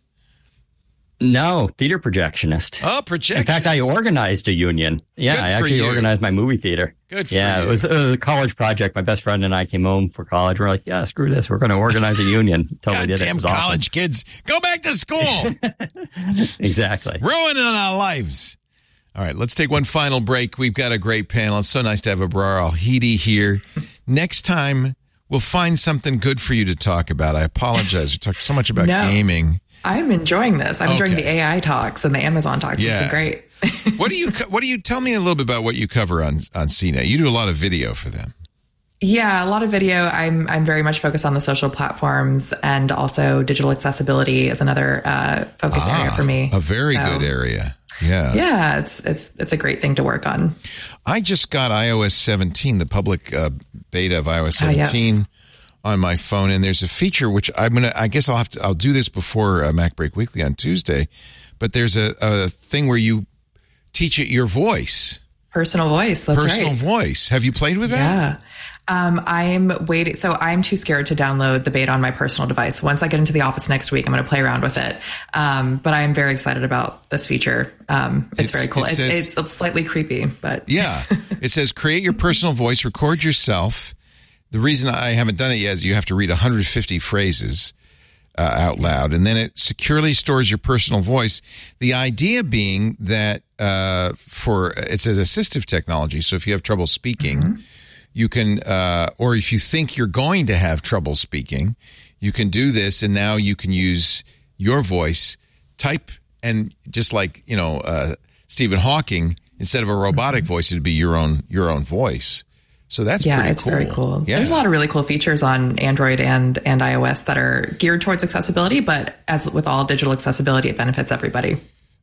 No, theater projectionist. Oh, projectionist. In fact, I organized a union. Yeah, Good I for actually you. organized my movie theater. Good for yeah, you. it was a college project. My best friend and I came home for college. We're like, yeah, screw this. We're going to organize a union. Totally did it. It Goddamn was awesome. college kids. Go back to school. Exactly. Ruining our lives. All right, let's take one final break. We've got a great panel. It's so nice to have Abrar Al-Hidi here. Next time, we'll find something good for you to talk about. I apologize. We talked so much about No. gaming. I'm enjoying this. I'm enjoying Okay. the A I talks and the Amazon talks. Yeah. It's been great. What do you co- What do you tell me a little bit about what you cover on on C net? You do a lot of video for them. Yeah, a lot of video. I'm I'm very much focused on the social platforms, and also digital accessibility is another uh, focus area for me. A very So, good area. Yeah. Yeah, it's it's it's a great thing to work on. I just got i O S seventeen, the public uh, beta of i O S Ah, yes. seventeen on my phone, and there's a feature which I'm gonna. I guess I'll have to. I'll do this before uh, Mac Break Weekly on Tuesday. But there's a, a thing where you teach it your voice, Personal voice. That's personal right. voice. Have you played with that? Yeah. Um, I'm waiting. So I'm too scared to download the beta on my personal device. Once I get into the office next week, I'm going to play around with it. Um, but I am very excited about this feature. Um, it's, It's- very cool. it It's, says- it's, it's slightly creepy, but Yeah. It says create your personal voice, record yourself. The reason I haven't done it yet is you have to read one hundred fifty phrases uh, out loud, and then it securely stores your personal voice. The idea being that uh, for it says assistive technology, so if you have trouble speaking, Mm-hmm. you can, uh, or if you think you're going to have trouble speaking, you can do this, and now you can use your voice, type, and just like you know uh, Stephen Hawking, instead of a robotic voice, it'd be your own your own voice. So that's yeah, pretty it's cool. very cool. Yeah. There's a lot of really cool features on Android and, and iOS that are geared towards accessibility, but as with all digital accessibility, it benefits everybody.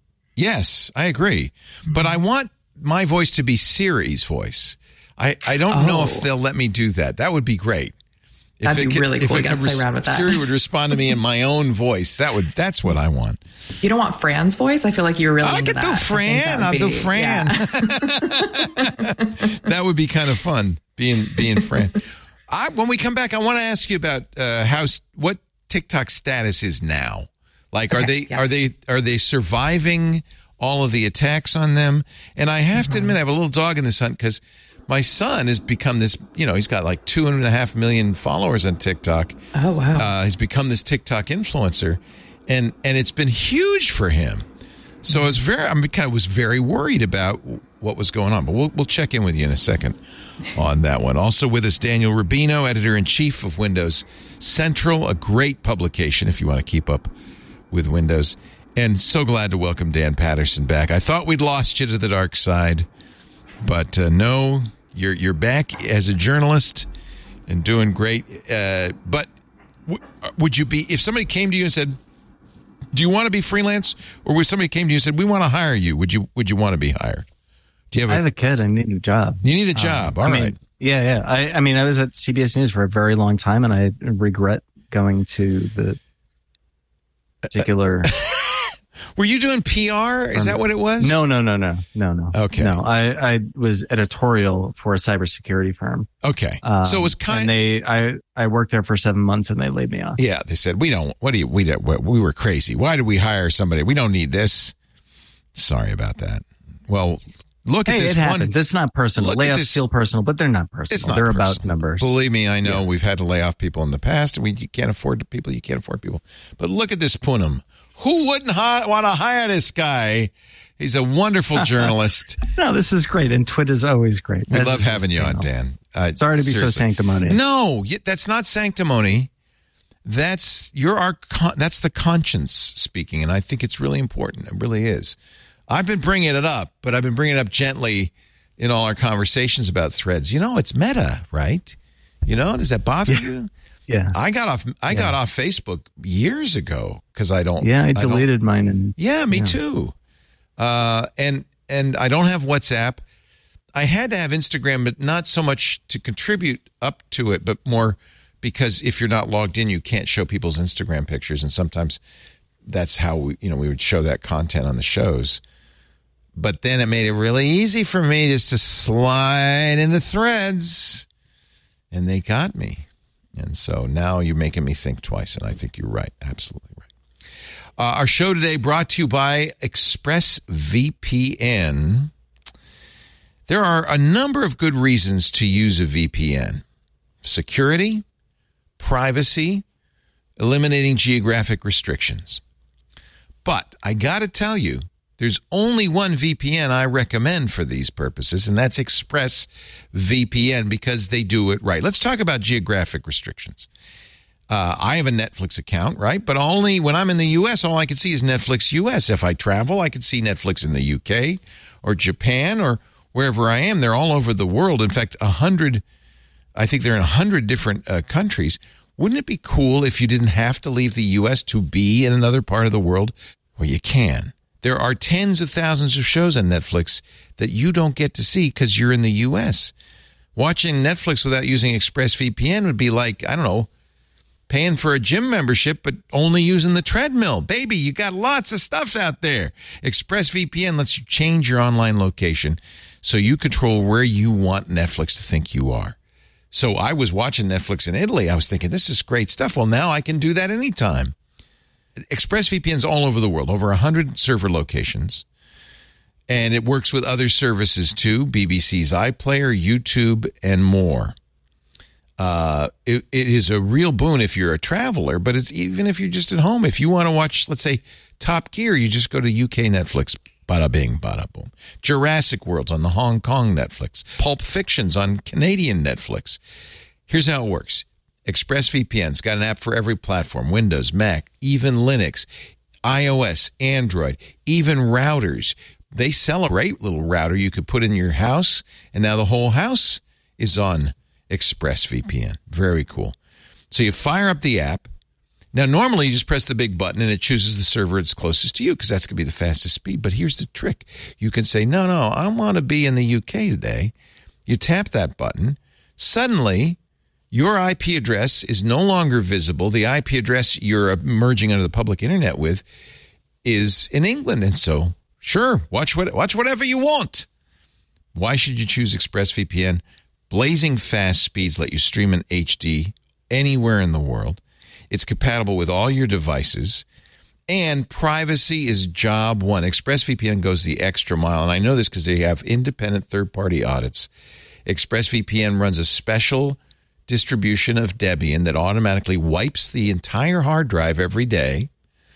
Yes, I agree. But I want my voice to be Siri's voice. I, I don't know if Oh. they'll let me do that. That would be great. If That'd it be could- really if cool. it You gotta could play res- around with that. Siri would respond to me in my own voice. That would that's what I want. You don't want Fran's voice? I feel like you're really I into could do that. I think Fran. that would I'll do be- Fran. yeah. That would be kind of fun being being Fran. I, when we come back, I want to ask you about uh, how what TikTok status is now. Like, are Okay, they yes. are they are they surviving all of the attacks on them? And I have to admit, I have a little dog in this hunt because my son has become this. You know, he's got like two and a half million followers on TikTok. Oh, wow. Uh, he's become this TikTok influencer, and and it's been huge for him. So I was very, I kind of was very worried about what was going on. But we'll we'll check in with you in a second on that one. Also with us, Daniel Rubino, editor-in-chief of Windows Central, a great publication if you want to keep up with Windows. And so glad to welcome Dan Patterson back. I thought we'd lost you to the dark side, but uh, no, you're you're back as a journalist and doing great. Uh, but w- would you be, if somebody came to you and said, do you want to be freelance? Or if somebody came to you and said, we want to hire you, would you would you want to be hired? Do you have a, I have a kid. I need a new job. You need a job. Um, All I right. Mean, yeah, yeah. I, I mean, I was at C B S News for a very long time, and I regret going to the particular... Were you doing P R? Is that what it was? No, no, no, no, no, no. Okay. No, I, I was editorial for a cybersecurity firm. Okay. Um, so it was kind and they, I, I worked there for seven months and they laid me off. Yeah. They said, we don't, what do you, we, don't, we were crazy. Why did we hire somebody? We don't need this. Sorry about that. Well, look hey, at this it one. happens. It's not personal. Look at Layoffs this- feel personal, but they're not personal. It's not they're personal. about numbers. Believe me, I know Yeah. we've had to lay off people in the past, and we you can't afford people. You can't afford people. But look at this Poonam. Who wouldn't hi- want to hire this guy? He's a wonderful journalist. No, this is great, and Twit is always great. We As love is having you on, channel. Dan. Uh, Sorry to be so seriously. sanctimonious. No, y- that's not sanctimony. That's you're our con- that's the conscience speaking, and I think it's really important. It really is. I've been bringing it up, but I've been bringing it up gently in all our conversations about Threads. You know, it's meta, right? You know, does that bother Yeah. you? Yeah. I got off. I Yeah. got off Facebook years ago because I don't. Yeah, I don't- deleted mine. And yeah, me yeah. too. Uh, and and I don't have WhatsApp. I had to have Instagram, but not so much to contribute up to it, but more because if you're not logged in, you can't show people's Instagram pictures, and sometimes that's how we, you know, we would show that content on the shows. But then it made it really easy for me just to slide into Threads, and they got me. And so now you're making me think twice, and I think you're right. Absolutely right. Uh, our show today brought to you by ExpressVPN. There are a number of good reasons to use a V P N. Security, privacy, eliminating geographic restrictions. But I got to tell you, there's only one V P N I recommend for these purposes, and that's ExpressVPN because they do it right. Let's talk about geographic restrictions. Uh, I have a Netflix account, right? But only when I'm in the U S, all I can see is Netflix U S. If I travel, I can see Netflix in the U K or Japan or wherever I am. They're all over the world. In fact, a hundred, I think they're in a hundred different uh, countries. Wouldn't it be cool if you didn't have to leave the U S to be in another part of the world? Well, you can. There are tens of thousands of shows on Netflix that you don't get to see because you're in the U S. Watching Netflix without using ExpressVPN would be like, I don't know, paying for a gym membership but only using the treadmill. Baby, you got lots of stuff out there. ExpressVPN lets you change your online location so you control where you want Netflix to think you are. So I was watching Netflix in Italy. I was thinking, this is great stuff. Well, now I can do that anytime. ExpressVPN's all over the world, over one hundred server locations. And it works with other services too, B B C's iPlayer, YouTube, and more. Uh, it, it is a real boon if you're a traveler, but it's even if you're just at home. If you want to watch, let's say, Top Gear, you just go to U K Netflix. Bada bing, bada boom. Jurassic World's on the Hong Kong Netflix. Pulp Fiction's on Canadian Netflix. Here's how it works. ExpressVPN's got an app for every platform, Windows, Mac, even Linux, iOS, Android, even routers. They sell a great little router you could put in your house, and now the whole house is on ExpressVPN. Very cool. So you fire up the app. Now, normally you just press the big button and it chooses the server that's closest to you because that's going to be the fastest speed. But here's the trick. You can say, no, no, I want to be in the U K today. You tap that button. Suddenly, your I P address is no longer visible. The I P address you're merging onto the public internet with is in England. And so, sure, watch what, watch whatever you want. Why should you choose ExpressVPN? Blazing fast speeds let you stream in H D anywhere in the world. It's compatible with all your devices. And privacy is job one. ExpressVPN goes the extra mile. And I know this because they have independent third-party audits. ExpressVPN runs a special distribution of Debian that automatically wipes the entire hard drive every day.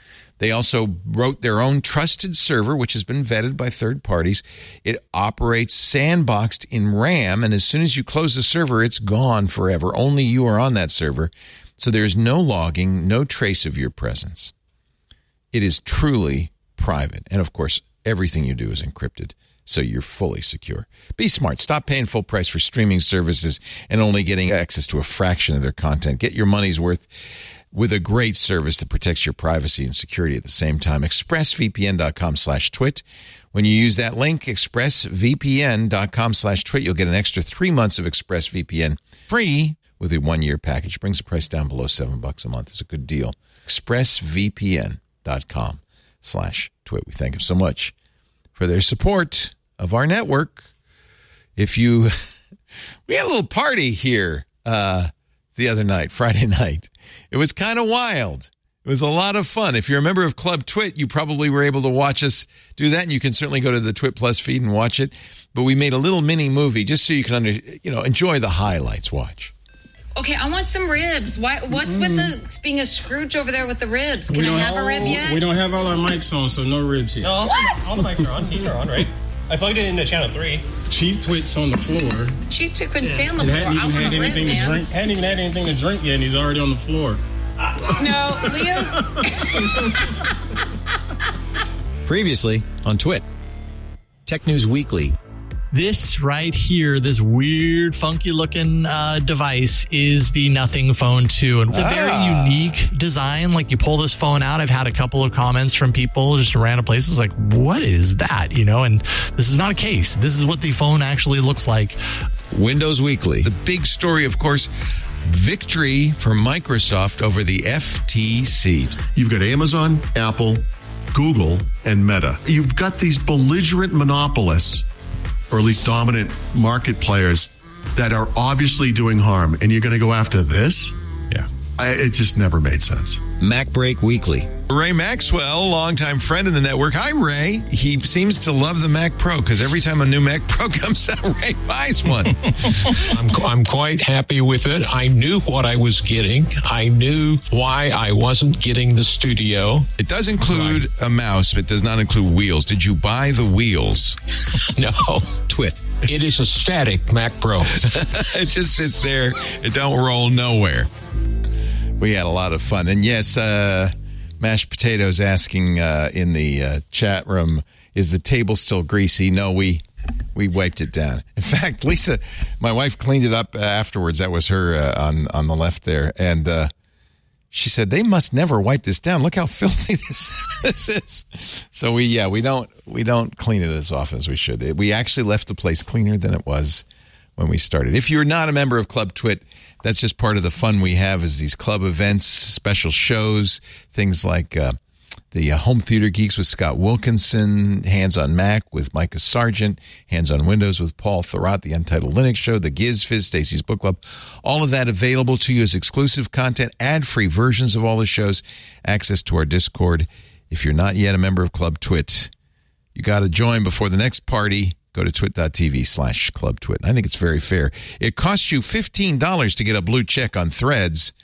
They also wrote their own trusted server, which has been vetted by third parties. It operates sandboxed in RAM, and as soon as you close the server, it's gone forever. Only you are on that server, so there's no logging, no trace of your presence. It is truly private, and of course, everything you do is encrypted, so you're fully secure. Be smart. Stop paying full price for streaming services and only getting access to a fraction of their content. Get your money's worth with a great service that protects your privacy and security at the same time. expressvpn.com slash twit. When you use that link, expressvpn.com slash twit, you'll get an extra three months of ExpressVPN free with a one-year package. Brings the price down below seven bucks a month. It's a good deal. expressvpn.com slash twit. We thank them so much for their support of our network. If you, we had a little party here uh, the other night, Friday night. It was kind of wild. It was a lot of fun. If you're a member of Club Twit, you probably were able to watch us do that, and you can certainly go to the Twit Plus feed and watch it. But we made a little mini movie just so you can under, you know, enjoy the highlights. Watch. Okay, I want some ribs. Why, what's mm. with the being a Scrooge over there with the ribs? Can I have a rib yet? We don't have all our mics on, so no ribs yet. No, what? All the mics are on. These are on, right? I plugged it into channel three. Chief Twit's on the floor. Chief Twit couldn't yeah. stay on the it floor. Hadn't even I had want a anything rib, to man. drink. Hadn't even had anything to drink yet, and he's already on the floor. No, Leo's. Previously on Twit, Tech News Weekly. This right here, this weird, funky-looking uh, device is the Nothing Phone two. And it's a very ah. unique design. Like, you pull this phone out, I've had a couple of comments from people just in random places like, what is that? You know, and this is not a case. This is what the phone actually looks like. Windows Weekly. The big story, of course, victory for Microsoft over the F T C. You've got Amazon, Apple, Google, and Meta. You've got these belligerent monopolists, or at least dominant market players, that are obviously doing harm, and you're going to go after this? Yeah. I, it just never made sense. Mac Break Weekly. Ray Maxwell, longtime friend of the network. Hi, Ray. He seems to love the Mac Pro because every time a new Mac Pro comes out, Ray buys one. I'm, I'm quite happy with it. I knew what I was getting. I knew why I wasn't getting the Studio. It does include right. a mouse, but does not include wheels. Did you buy the wheels? No. Twit. It is a static Mac Pro. It just sits there. It don't roll nowhere. We had a lot of fun. And yes, uh, Mashed Potatoes asking uh, in the uh, chat room, is the table still greasy? No, we we wiped it down. In fact, Lisa, my wife, cleaned it up afterwards. That was her uh, on, on the left there. And uh, she said, they must never wipe this down. Look how filthy this, this is. So we, yeah, we don't, we don't clean it as often as we should. We actually left the place cleaner than it was when we started. If you're not a member of Club Twit, that's just part of the fun we have, is these club events, special shows, things like uh, the uh, Home Theater Geeks with Scott Wilkinson, Hands on Mac with Micah Sargent, Hands on Windows with Paul Thurrott, the Untitled Linux Show, the Giz Fizz, Stacy's Book Club. All of that available to you as exclusive content, ad-free versions of all the shows, access to our Discord. If you're not yet a member of Club Twit, you got to join before the next party. Go to twit.tv slash club twit. I think it's very fair. It costs you fifteen dollars to get a blue check on Threads.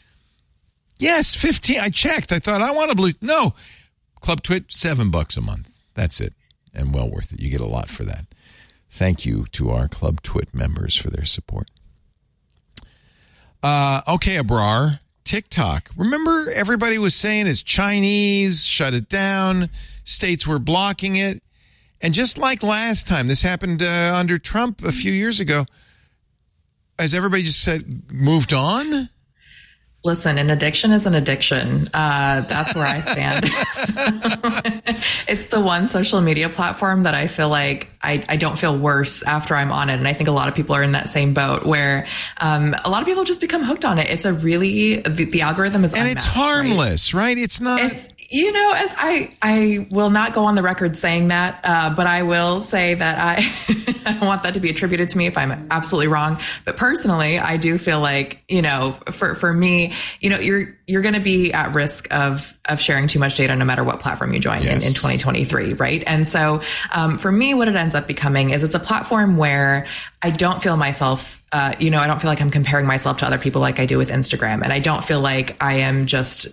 Yes, fifteen. I checked. I thought I want a blue. No. Club Twit, seven bucks a month. That's it. And well worth it. You get a lot for that. Thank you to our Club Twit members for their support. Uh, okay, Abrar. TikTok. Remember everybody was saying it's Chinese, shut it down. States were blocking it. And just like last time, this happened uh, under Trump a few years ago, has everybody just said, moved on? Listen, an addiction is an addiction. Uh, that's where I stand. So, it's the one social media platform that I feel like I, I don't feel worse after I'm on it. And I think a lot of people are in that same boat where um, a lot of people just become hooked on it. It's a really, the, the algorithm is and unmatched, it's harmless, right? right? It's not. It's, you know, as I, I will not go on the record saying that, uh, but I will say that I, I don't want that to be attributed to me if I'm absolutely wrong. But personally, I do feel like, you know, for, for me, you know, you're, you're going to be at risk of, of sharing too much data no matter what platform you join yes. in, in twenty twenty-three. Right. And so, um, for me, what it ends up becoming is it's a platform where I don't feel myself, uh, you know, I don't feel like I'm comparing myself to other people like I do with Instagram. And I don't feel like I am just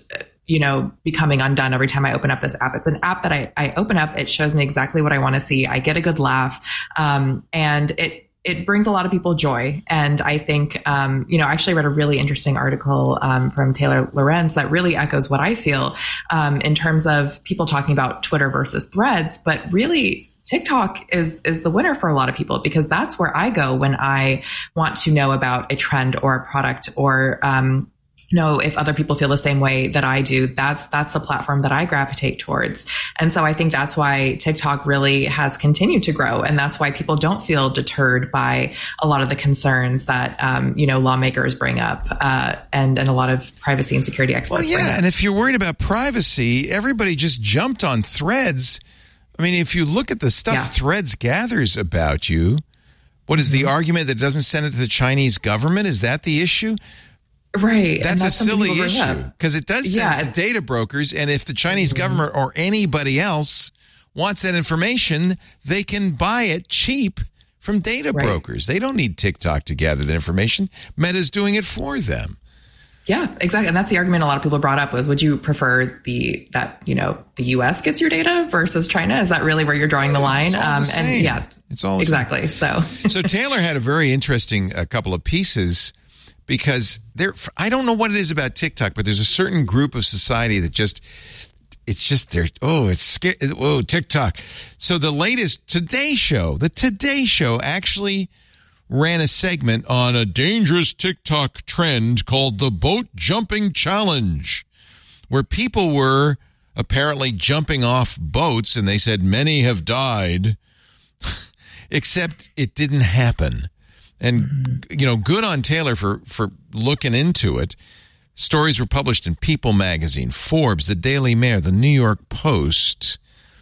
you know, becoming undone every time I open up this app. It's an app that I, I open up. It shows me exactly what I want to see. I get a good laugh. Um, and it, it brings a lot of people joy. And I think, um, you know, I actually read a really interesting article, um, from Taylor Lorenz that really echoes what I feel, um, in terms of people talking about Twitter versus Threads, but really TikTok is, is the winner for a lot of people, because that's where I go when I want to know about a trend or a product, or, um, know if other people feel the same way that I do. That's, that's the platform that I gravitate towards. And so I think that's why TikTok really has continued to grow. And that's why people don't feel deterred by a lot of the concerns that, um, you know, lawmakers bring up, uh, and, and a lot of privacy and security experts well, yeah, bring up. And if you're worried about privacy, everybody just jumped on Threads. I mean, if you look at the stuff Yeah. Threads gathers about you, what is the argument that it doesn't send it to the Chinese government? Is that the issue? Right. That's, that's a silly something people bring issue, up. because it does send Yeah. it to data brokers. And if the Chinese mm-hmm. government or anybody else wants that information, they can buy it cheap from data Right. brokers. They don't need TikTok to gather the information. Meta's doing it for them. Yeah, exactly. And that's the argument a lot of people brought up was, would you prefer the, that, you know, the U S gets your data versus China? Is that really where you're drawing the line? It's all the Um, same. and yeah, It's all the exactly. same. So, So Taylor had a very interesting uh, couple of pieces, because there, I don't know what it is about TikTok, but there's a certain group of society that just, it's just there. Oh, it's scary. Oh, TikTok. So the latest Today Show, the Today Show actually ran a segment on a dangerous TikTok trend called the boat jumping challenge, where people were apparently jumping off boats, and they said many have died, except it didn't happen. And, you know, good on Taylor for, for looking into it. Stories were published in People magazine, Forbes, the Daily Mail, the New York Post.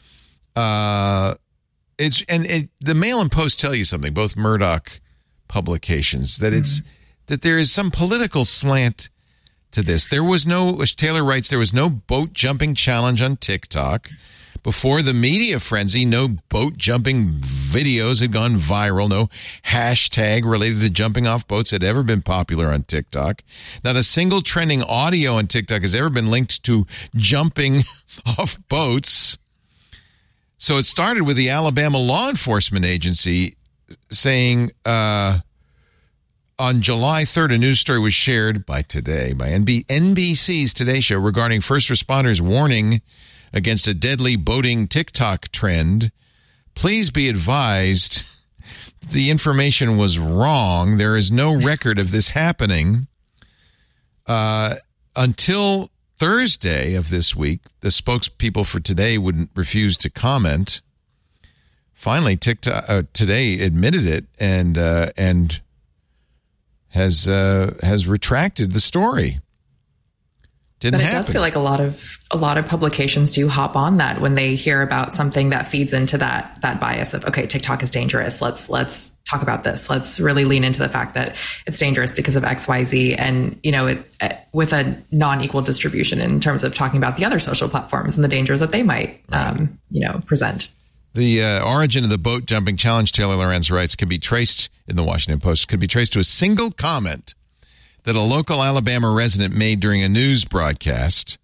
Uh, it's and it, the Mail and Post tell you something, both Murdoch publications, that it's mm-hmm. that there is some political slant to this. There was no, as Taylor writes, there was no boat jumping challenge on TikTok. Before the media frenzy, no boat jumping videos had gone viral. No hashtag related to jumping off boats had ever been popular on TikTok. Not a single trending audio on TikTok has ever been linked to jumping off boats. So it started with the Alabama Law Enforcement Agency saying, uh, on July third, a news story was shared by Today, by N B C's Today Show, regarding first responders warning against a deadly boating TikTok trend. Please be advised, the information was wrong. There is no record of this happening. Uh, until Thursday of this week, the spokespeople for Today wouldn't refuse to comment. Finally, TikTok uh, Today admitted it and uh, and has uh, has retracted the story. Didn't but it happen. does feel like a lot of a lot of publications do hop on that when they hear about something that feeds into that that bias of, okay, TikTok is dangerous. Let's let's talk about this. Let's really lean into the fact that it's dangerous because of X, Y, Z, and you know, it, uh, with a non-equal distribution in terms of talking about the other social platforms and the dangers that they might, right. um, you know, present. The uh, origin of the boat jumping challenge, Taylor Lorenz writes, can be traced in the Washington Post, could be traced to a single comment that a local Alabama resident made during a news broadcast.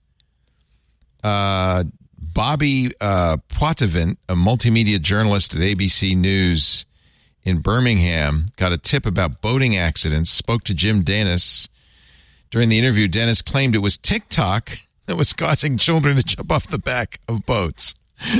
Uh, Bobby uh, Poitevin, a multimedia journalist at A B C News in Birmingham, got a tip about boating accidents, spoke to Jim Dennis. During the interview, Dennis claimed it was TikTok that was causing children to jump off the back of boats.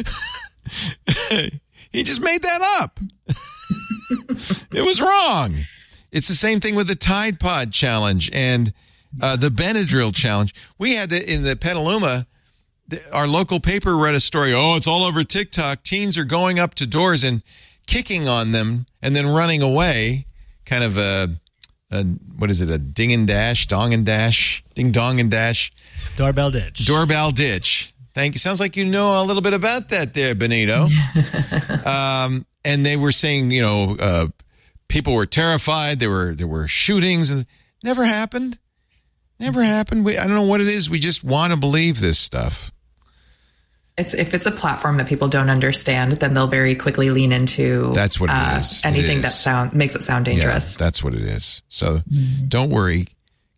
He just made that up. It was wrong. It's the same thing with the Tide Pod challenge and uh, the Benadryl challenge. We had the, in the Petaluma, the, our local paper read a story. Oh, it's all over TikTok. Teens are going up to doors and kicking on them and then running away. Kind of a, a what is it? A ding and dash, dong and dash, ding dong and dash. Doorbell ditch. Doorbell ditch. Thank you. Sounds like you know a little bit about that there, Benito. um, and they were saying, you know, uh, people were terrified. There were there were shootings. And never happened. Never happened. We, I don't know what it is. We just want to believe this stuff. It's if it's a platform that people don't understand, then they'll very quickly lean into. That's what it uh, is. Anything it is. that sound makes it sound dangerous. Yeah, that's what it is. So mm-hmm. don't worry.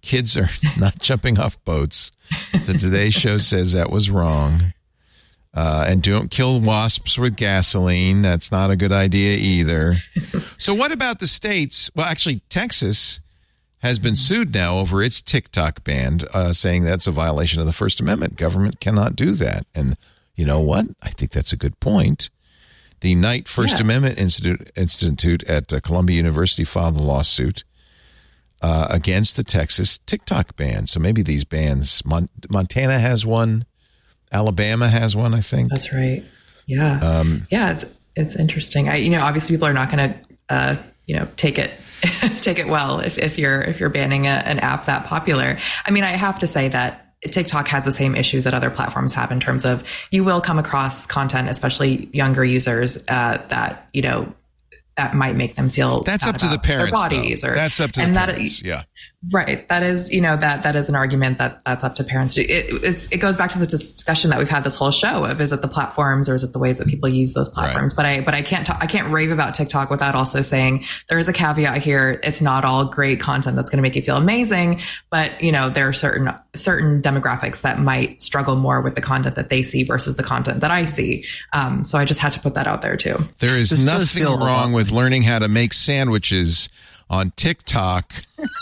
Kids are not jumping off boats. The Today Show says that was wrong. Uh, and don't kill wasps with gasoline. That's not a good idea either. So what about the states? Well, actually, Texas has been sued now over its TikTok ban, uh, saying that's a violation of the First Amendment. Government cannot do that. And you know what? I think that's a good point. The Knight First yeah. Amendment Institute, Institute at uh, Columbia University filed a lawsuit uh, against the Texas TikTok ban. So maybe these bans, Mon- Montana has one. Alabama has one, I think. That's right. Yeah. Um, yeah, it's it's interesting. I, you know, obviously people are not going to, uh, you know, take it take it well if, if you're if you're banning a, an app that popular. I mean, I have to say that TikTok has the same issues that other platforms have in terms of you will come across content, especially younger users, uh, that, you know, that might make them feel that's up to the parents. Their bodies, or that's up to and the that, parents. Yeah, right. That is, you know, that that is an argument that that's up to parents. It, it's it goes back to the discussion that we've had this whole show of is it the platforms or is it the ways that people use those platforms? Right. But I but I can't talk, I can't rave about TikTok without also saying there is a caveat here. It's not all great content that's going to make you feel amazing, but you know there are certain certain demographics that might struggle more with the content that they see versus the content that I see. Um, so I just had to put that out there too. There is this nothing wrong with learning how to make sandwiches on TikTok.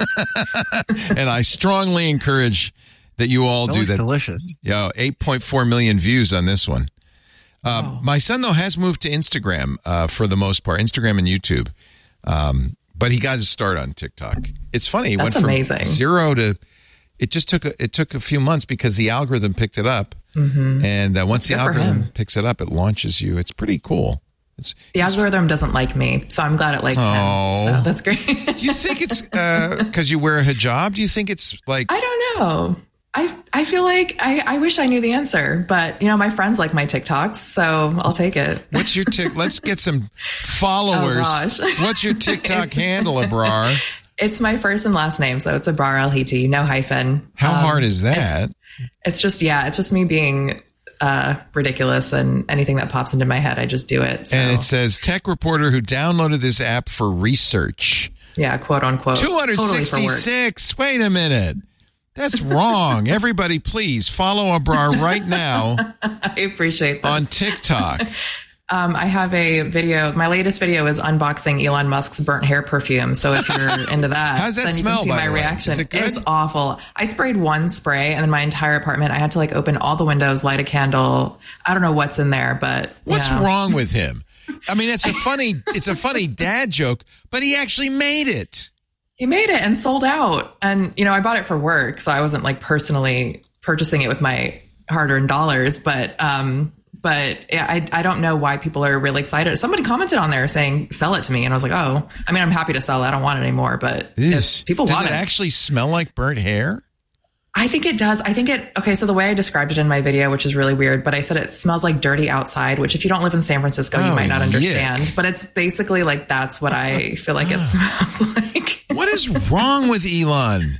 And I strongly encourage that you all that do that. Delicious. Yeah, eight point four million views on this one. Uh, oh. My son, though, has moved to Instagram uh, for the most part, Instagram and YouTube. Um, but he got his start on TikTok. It's funny. He That's went from amazing. zero to, it just took a, it took a few months because the algorithm picked it up. Mm-hmm. And uh, once Good the algorithm picks it up, it launches you. It's pretty cool. It's, the it's, algorithm doesn't like me, so I'm glad it likes oh. him. So that's great. Do you think it's because uh, you wear a hijab? Do you think it's like... I don't know. I, I feel like I, I wish I knew the answer, but you know, my friends like my TikToks, so I'll take it. What's your tick? Let's get some followers. Oh, gosh. What's your TikTok handle, Abrar? It's my first and last name, so it's Abrar Al-Hiti, no hyphen. How um, hard is It's, that? it's just, yeah, it's just me being uh, ridiculous, and anything that pops into my head, I just do it. So. And it says tech reporter who downloaded this app for research. Yeah, quote unquote. two hundred sixty-six. Totally Wait a minute. That's wrong. Everybody, please follow Abrar right now. I appreciate this. On TikTok. Um, I have a video. My latest video is unboxing Elon Musk's burnt hair perfume. So if you're into that, How's that then smell, you can see by my the way? reaction. Is it good? It's awful. I sprayed one spray, and then my entire apartment, I had to like open all the windows, light a candle. I don't know what's in there, but what's yeah. wrong with him? I mean, it's a funny, it's a funny dad joke, but he actually made it. He made it and sold out. And, you know, I bought it for work, so I wasn't like personally purchasing it with my hard-earned dollars. But, um, but yeah, I, I don't know why people are really excited. Somebody commented on there saying, sell it to me. And I was like, oh, I mean, I'm happy to sell it. I don't want it anymore. But if people Does want it it. actually smell like burnt hair? I think it does. I think it, okay, so the way I described it in my video, which is really weird, but I said it smells like dirty outside, which if you don't live in San Francisco, Oh, you might not understand. yuck. But it's basically like, that's what I feel like it smells like. What is wrong with Elon?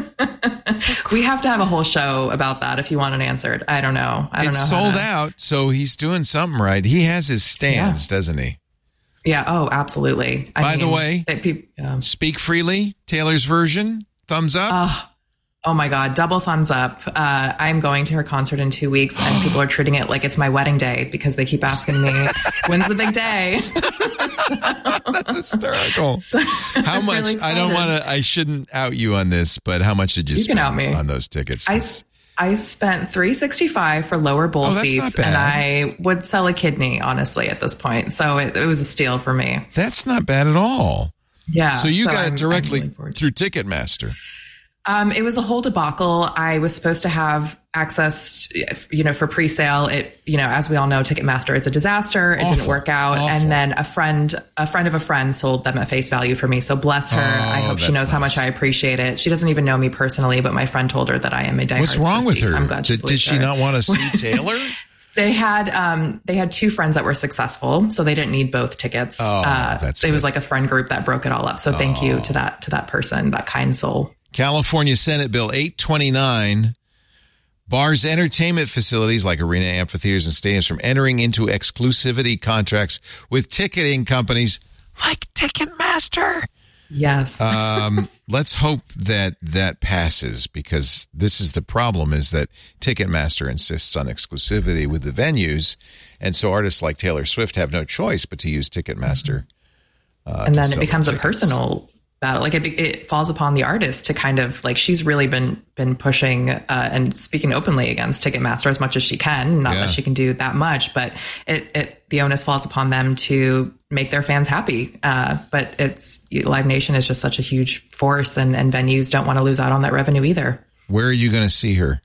We have to have a whole show about that if you want it answered. I don't know. I don't It's know. how sold to- out, so he's doing something right. He has his stands, doesn't he? Yeah. Oh, absolutely. I By the mean, way, they, peop- um, Speak Freely, Taylor's version, thumbs up. oh, oh my God, double thumbs up. Uh, I'm going to her concert in two weeks and people are treating it like it's my wedding day because they keep asking me, when's the big day? So, That's hysterical. so How I'm much? really I don't excited. want to, I shouldn't out you on this, but how much did you, You can spend out me. on those tickets? I, I spent three hundred sixty-five dollars for lower bowl Oh, that's seats, not bad. and I would sell a kidney, honestly, at this point. So it, it was a steal for me. That's not bad at all. Yeah. So you got I'm- it directly I'm looking forward to through Ticketmaster. Um, it was a whole debacle. I was supposed to have access, you know, for pre-sale. It, you know, as we all know, Ticketmaster is a disaster. It Awful. didn't work out. Awful. And then a friend, a friend of a friend sold them at face value for me. So bless her. Oh, I hope she that's knows how nice. much I appreciate it. She doesn't even know me personally, but my friend told her that I am a diehard What's wrong with Swiftie, so her? I'm glad she did, did believed she her. not want to see Taylor? They had um, they had two friends that were successful, so they didn't need both tickets. Oh, uh, that's it good. was like a friend group that broke it all up. So thank you to that to that person, that kind soul. California Senate Bill eight twenty-nine bars entertainment facilities like arena, amphitheaters, and stadiums from entering into exclusivity contracts with ticketing companies like Ticketmaster. Yes. um, let's hope that that passes, because this is the problem, is that Ticketmaster insists on exclusivity with the venues. And so artists like Taylor Swift have no choice but to use Ticketmaster. Uh, and then it becomes a personal battle. Like it, it falls upon the artist to kind of like, she's really been, been pushing uh, and speaking openly against Ticketmaster as much as she can. Not yeah. that she can do that much, but it, it, the onus falls upon them to make their fans happy. Uh, but it's Live Nation is just such a huge force, and, and venues don't want to lose out on that revenue either. Where are you going to see her?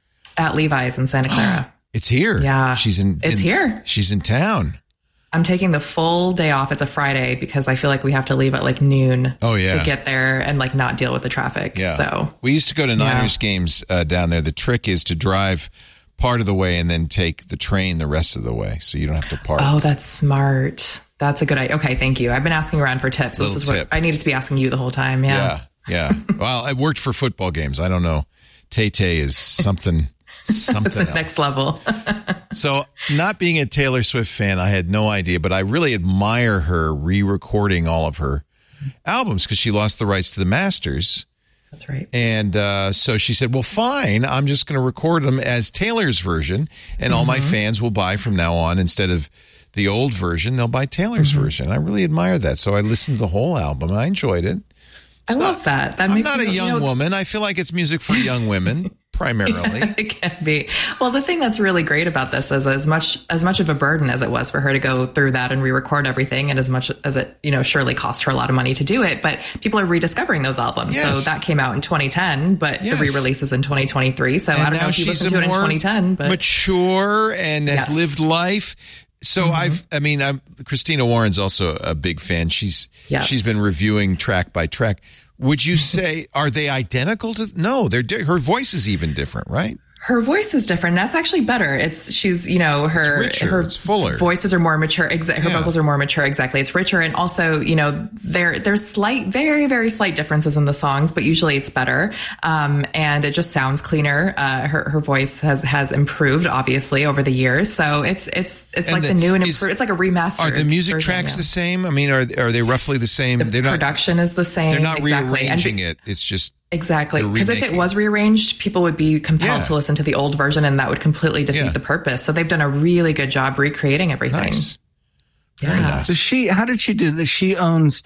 At Levi's in Santa Clara. It's here. Yeah. She's in, it's in, here. She's in town. I'm taking the full day off. It's a Friday because I feel like we have to leave at like noon oh, yeah. to get there and like not deal with the traffic. Yeah. So we used to go to Niners yeah. games uh, down there. The trick is to drive part of the way and then take the train the rest of the way, so you don't have to park. Oh, that's smart. That's a good idea. Okay, thank you. I've been asking around for tips. This is tip. what I needed to be asking you the whole time. Yeah. Yeah. Yeah. Well, it worked for football games. I don't know. Tay-Tay is something... Something it's the else. next level. So, not being a Taylor Swift fan, I had no idea, but I really admire her re-recording all of her albums because she lost the rights to the masters. That's right. And uh, so she said, well, fine, I'm just going to record them as Taylor's version, and mm-hmm. all my fans will buy from now on, instead of the old version, they'll buy Taylor's mm-hmm. version. I really admire that. So I listened to the whole album. I enjoyed it. It's I not, love that. that I'm makes not me, a young you know, woman. I feel like it's music for young women. Primarily. Yeah, it can be. Well, the thing that's really great about this is as much as much of a burden as it was for her to go through that and re-record everything, and as much as it, you know, surely cost her a lot of money to do it, but people are rediscovering those albums. Yes. So that came out in twenty ten, but yes. the re-release is in twenty twenty-three. So and I don't know if you listened to it in twenty ten, but mature and has yes. lived life. So mm-hmm. I've, I mean, I'm, Christina Warren's also a big fan. She's yes. she's been reviewing track by track. Would you say, are they identical to? No, they're di- her voice is even different, right? Her voice is different. That's actually better. It's she's, you know, her it's richer, her it's fuller. Voices are more mature. Exa- her yeah. vocals are more mature. Exactly. It's richer. And also, you know, there there's slight, very, very slight differences in the songs, but usually it's better. Um, and it just sounds cleaner. Uh, her her voice has has improved, obviously, over the years. So it's it's it's and like the, the new and improved. It's like a remaster. Are the music version, tracks yeah. the same? I mean, are are they roughly the same? The they're production not, is the same. They're not exactly. rearranging be- it. It's just. Exactly. Because if it was rearranged, people would be compelled yeah. to listen to the old version, and that would completely defeat yeah. the purpose. So they've done a really good job recreating everything. Nice. Yeah. Very nice. Does she, how did she do this? She owns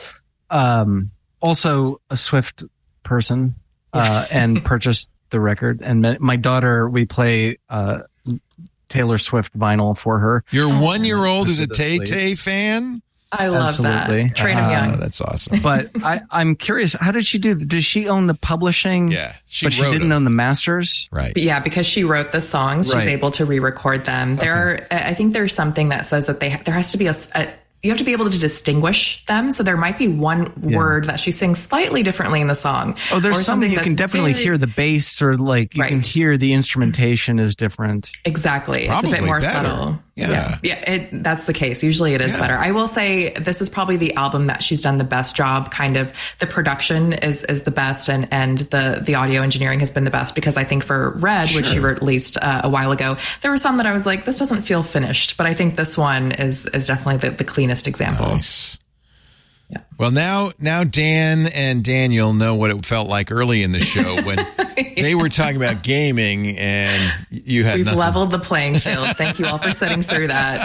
um, also a Swift person uh, and purchased the record. And my daughter, we play uh, Taylor Swift vinyl for her. Your one-year-old is a Tay-Tay fan? I love Absolutely. that. Train him young. Oh, that's awesome. But I, I'm curious, how did she do? Does she own the publishing? Yeah, she but she didn't them. own the masters, right? But yeah, because she wrote the songs, right. she's able to re-record them. Okay. There are, I think, there's something that says that they there has to be a, a you have to be able to distinguish them. So there might be one yeah. word that she sings slightly differently in the song. Oh, there's or something you can definitely very, hear the bass, or like you right. can hear the instrumentation is different. Exactly. It's, it's a bit more better. subtle. Yeah. Yeah. yeah it, that's the case. Usually it is yeah. better. I will say this is probably the album that she's done the best job. Kind of the production is, is the best, and, and the, the audio engineering has been the best, because I think for Red, sure. which she released uh, a while ago, there were some that I was like, this doesn't feel finished, but I think this one is, is definitely the, the cleanest example. Nice. Yeah. Well, now, now Dan and Daniel know what it felt like early in the show when yeah. they were talking about gaming and you had We've nothing. leveled the playing field. Thank you all for sitting through that.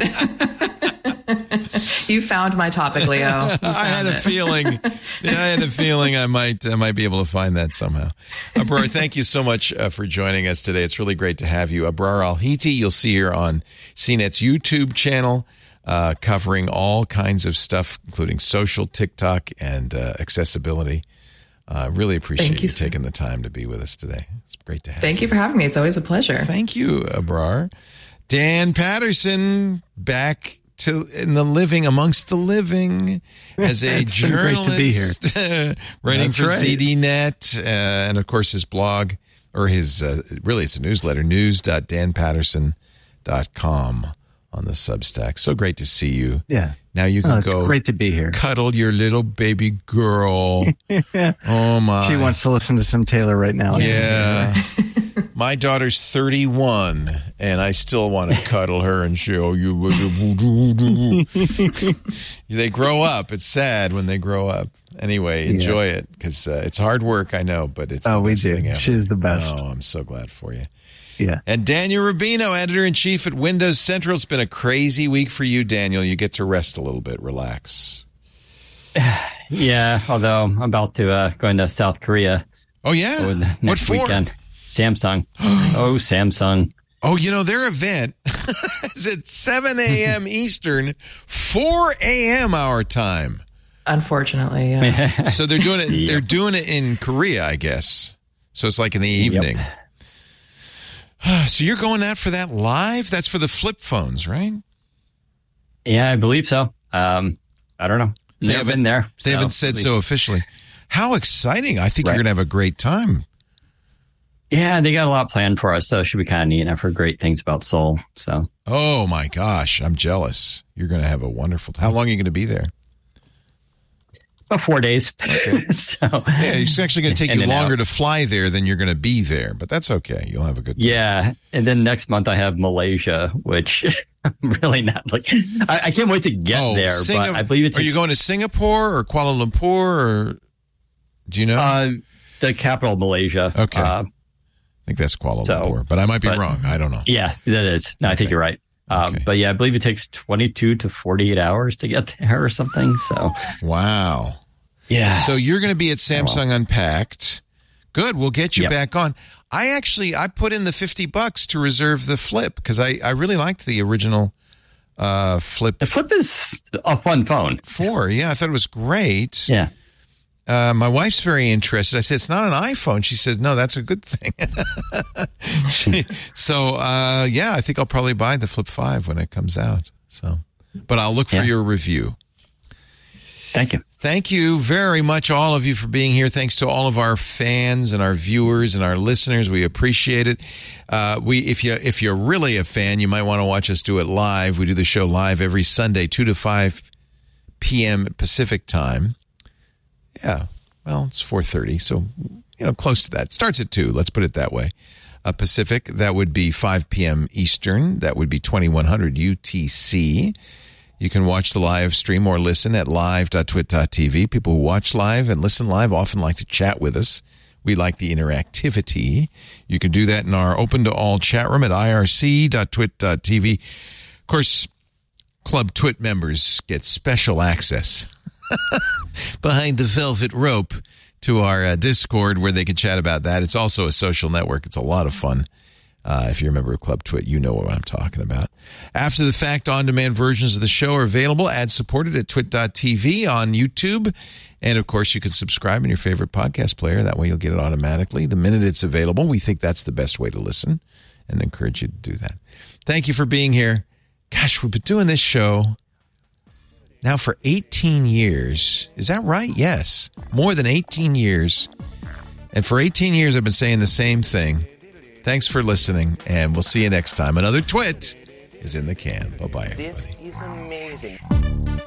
You found my topic, Leo. I had a it. feeling. Yeah, I had a feeling I might I might be able to find that somehow. Abrar, thank you so much uh, for joining us today. It's really great to have you. Abrar Al-Hiti, you'll see her on C NET's YouTube channel. Uh, covering all kinds of stuff, including social, TikTok, and uh, accessibility. Uh, really appreciate Thank you, you taking the time to be with us today. It's great to have Thank you. you for having me. It's always a pleasure. Thank you, Abrar. Dan Patterson, back to in the living, amongst the living, as a it's journalist. Been great to be here. Writing That's for right. Z D Net, uh, and of course his blog, or his, uh, really it's a newsletter, news dot dan patterson dot com. On the Substack. So great to see you. Yeah. Now you can oh, it's go great to be here. Cuddle your little baby girl. Oh my. She wants to listen to some Taylor right now. Yeah. My daughter's thirty-one and I still want to cuddle her and show you. They grow up. It's sad when they grow up. Anyway, enjoy yeah. it because uh, it's hard work, I know, but it's oh, the we best do. thing ever. She's the best. Oh, I'm so glad for you. Yeah. And Daniel Rubino, editor-in-chief at Windows Central. It's been a crazy week for you, Daniel. You get to rest a little bit, relax. Yeah, although I'm about to uh, go into South Korea. Oh, yeah? Over the next what for? Weekend. Samsung. oh, Samsung. Oh, you know, their event is at seven a.m. Eastern, four a.m. our time. Unfortunately, yeah. So they're doing it. Yep. They're doing it in Korea, I guess. So it's like in the evening. Yep. So you're going out for that live? That's for the flip phones, right? Yeah, I believe so. Um, I don't know. They Never haven't been there. They so haven't said so officially. How exciting! I think right. you're going to have a great time. Yeah, they got a lot planned for us, so it should be kind of neat. And I've heard great things about Seoul. So, oh my gosh, I'm jealous. You're going to have a wonderful time. How long are you going to be there? About four days. Okay. so, yeah, it's actually going to take you longer out. to fly there than you're going to be there, but that's okay. You'll have a good time. Yeah, and then next month I have Malaysia, which I'm really not like. I, I can't wait to get oh, there. Singap- but I believe it's. Are you going to Singapore or Kuala Lumpur or do you know? Uh, the capital of Malaysia. Okay. Uh, I think that's Kuala so, Lumpur, but I might be but, wrong. I don't know. Yeah, that is. No, okay. I think you're right. Um, okay. But yeah, I believe it takes twenty-two to forty-eight hours to get there or something. So wow. Yeah. So you're going to be at Samsung oh, well. Unpacked. Good. We'll get you yep. back on. I actually I put in the fifty bucks to reserve the Flip because I, I really liked the original uh, Flip. The Flip is a fun phone. Four. Yeah, I thought it was great. Yeah. Uh, my wife's very interested. I said, it's not an iPhone. She says, no, that's a good thing. she, so, uh, yeah, I think I'll probably buy the Flip five when it comes out. So, but I'll look for yeah. your review. Thank you. Thank you very much, all of you, for being here. Thanks to all of our fans and our viewers and our listeners. We appreciate it. Uh, we, if you, if you're really a fan, you might want to watch us do it live. We do the show live every Sunday, two to five p.m. Pacific time. Yeah, well, it's four thirty, so, you know, close to that. It starts at two, let's put it that way. Uh, Pacific, that would be five p.m. Eastern. That would be twenty-one hundred U T C. You can watch the live stream or listen at live dot twit dot t v. People who watch live and listen live often like to chat with us. We like the interactivity. You can do that in our open-to-all chat room at I R C dot twit dot t v. Of course, Club Twit members get special access behind the velvet rope to our uh, Discord where they can chat about that. It's also a social network. It's a lot of fun. Uh, if you're a member of Club Twit, you know what I'm talking about. After the fact, on-demand versions of the show are available, ad-supported at twit dot t v on YouTube. And, of course, you can subscribe in your favorite podcast player. That way you'll get it automatically the minute it's available. We think that's the best way to listen and encourage you to do that. Thank you for being here. Gosh, we've been doing this show now for eighteen years. Is that right? Yes. More than eighteen years. And for eighteen years, I've been saying the same thing. Thanks for listening, and we'll see you next time. Another Twit is in the can. Bye-bye, everybody. This is amazing.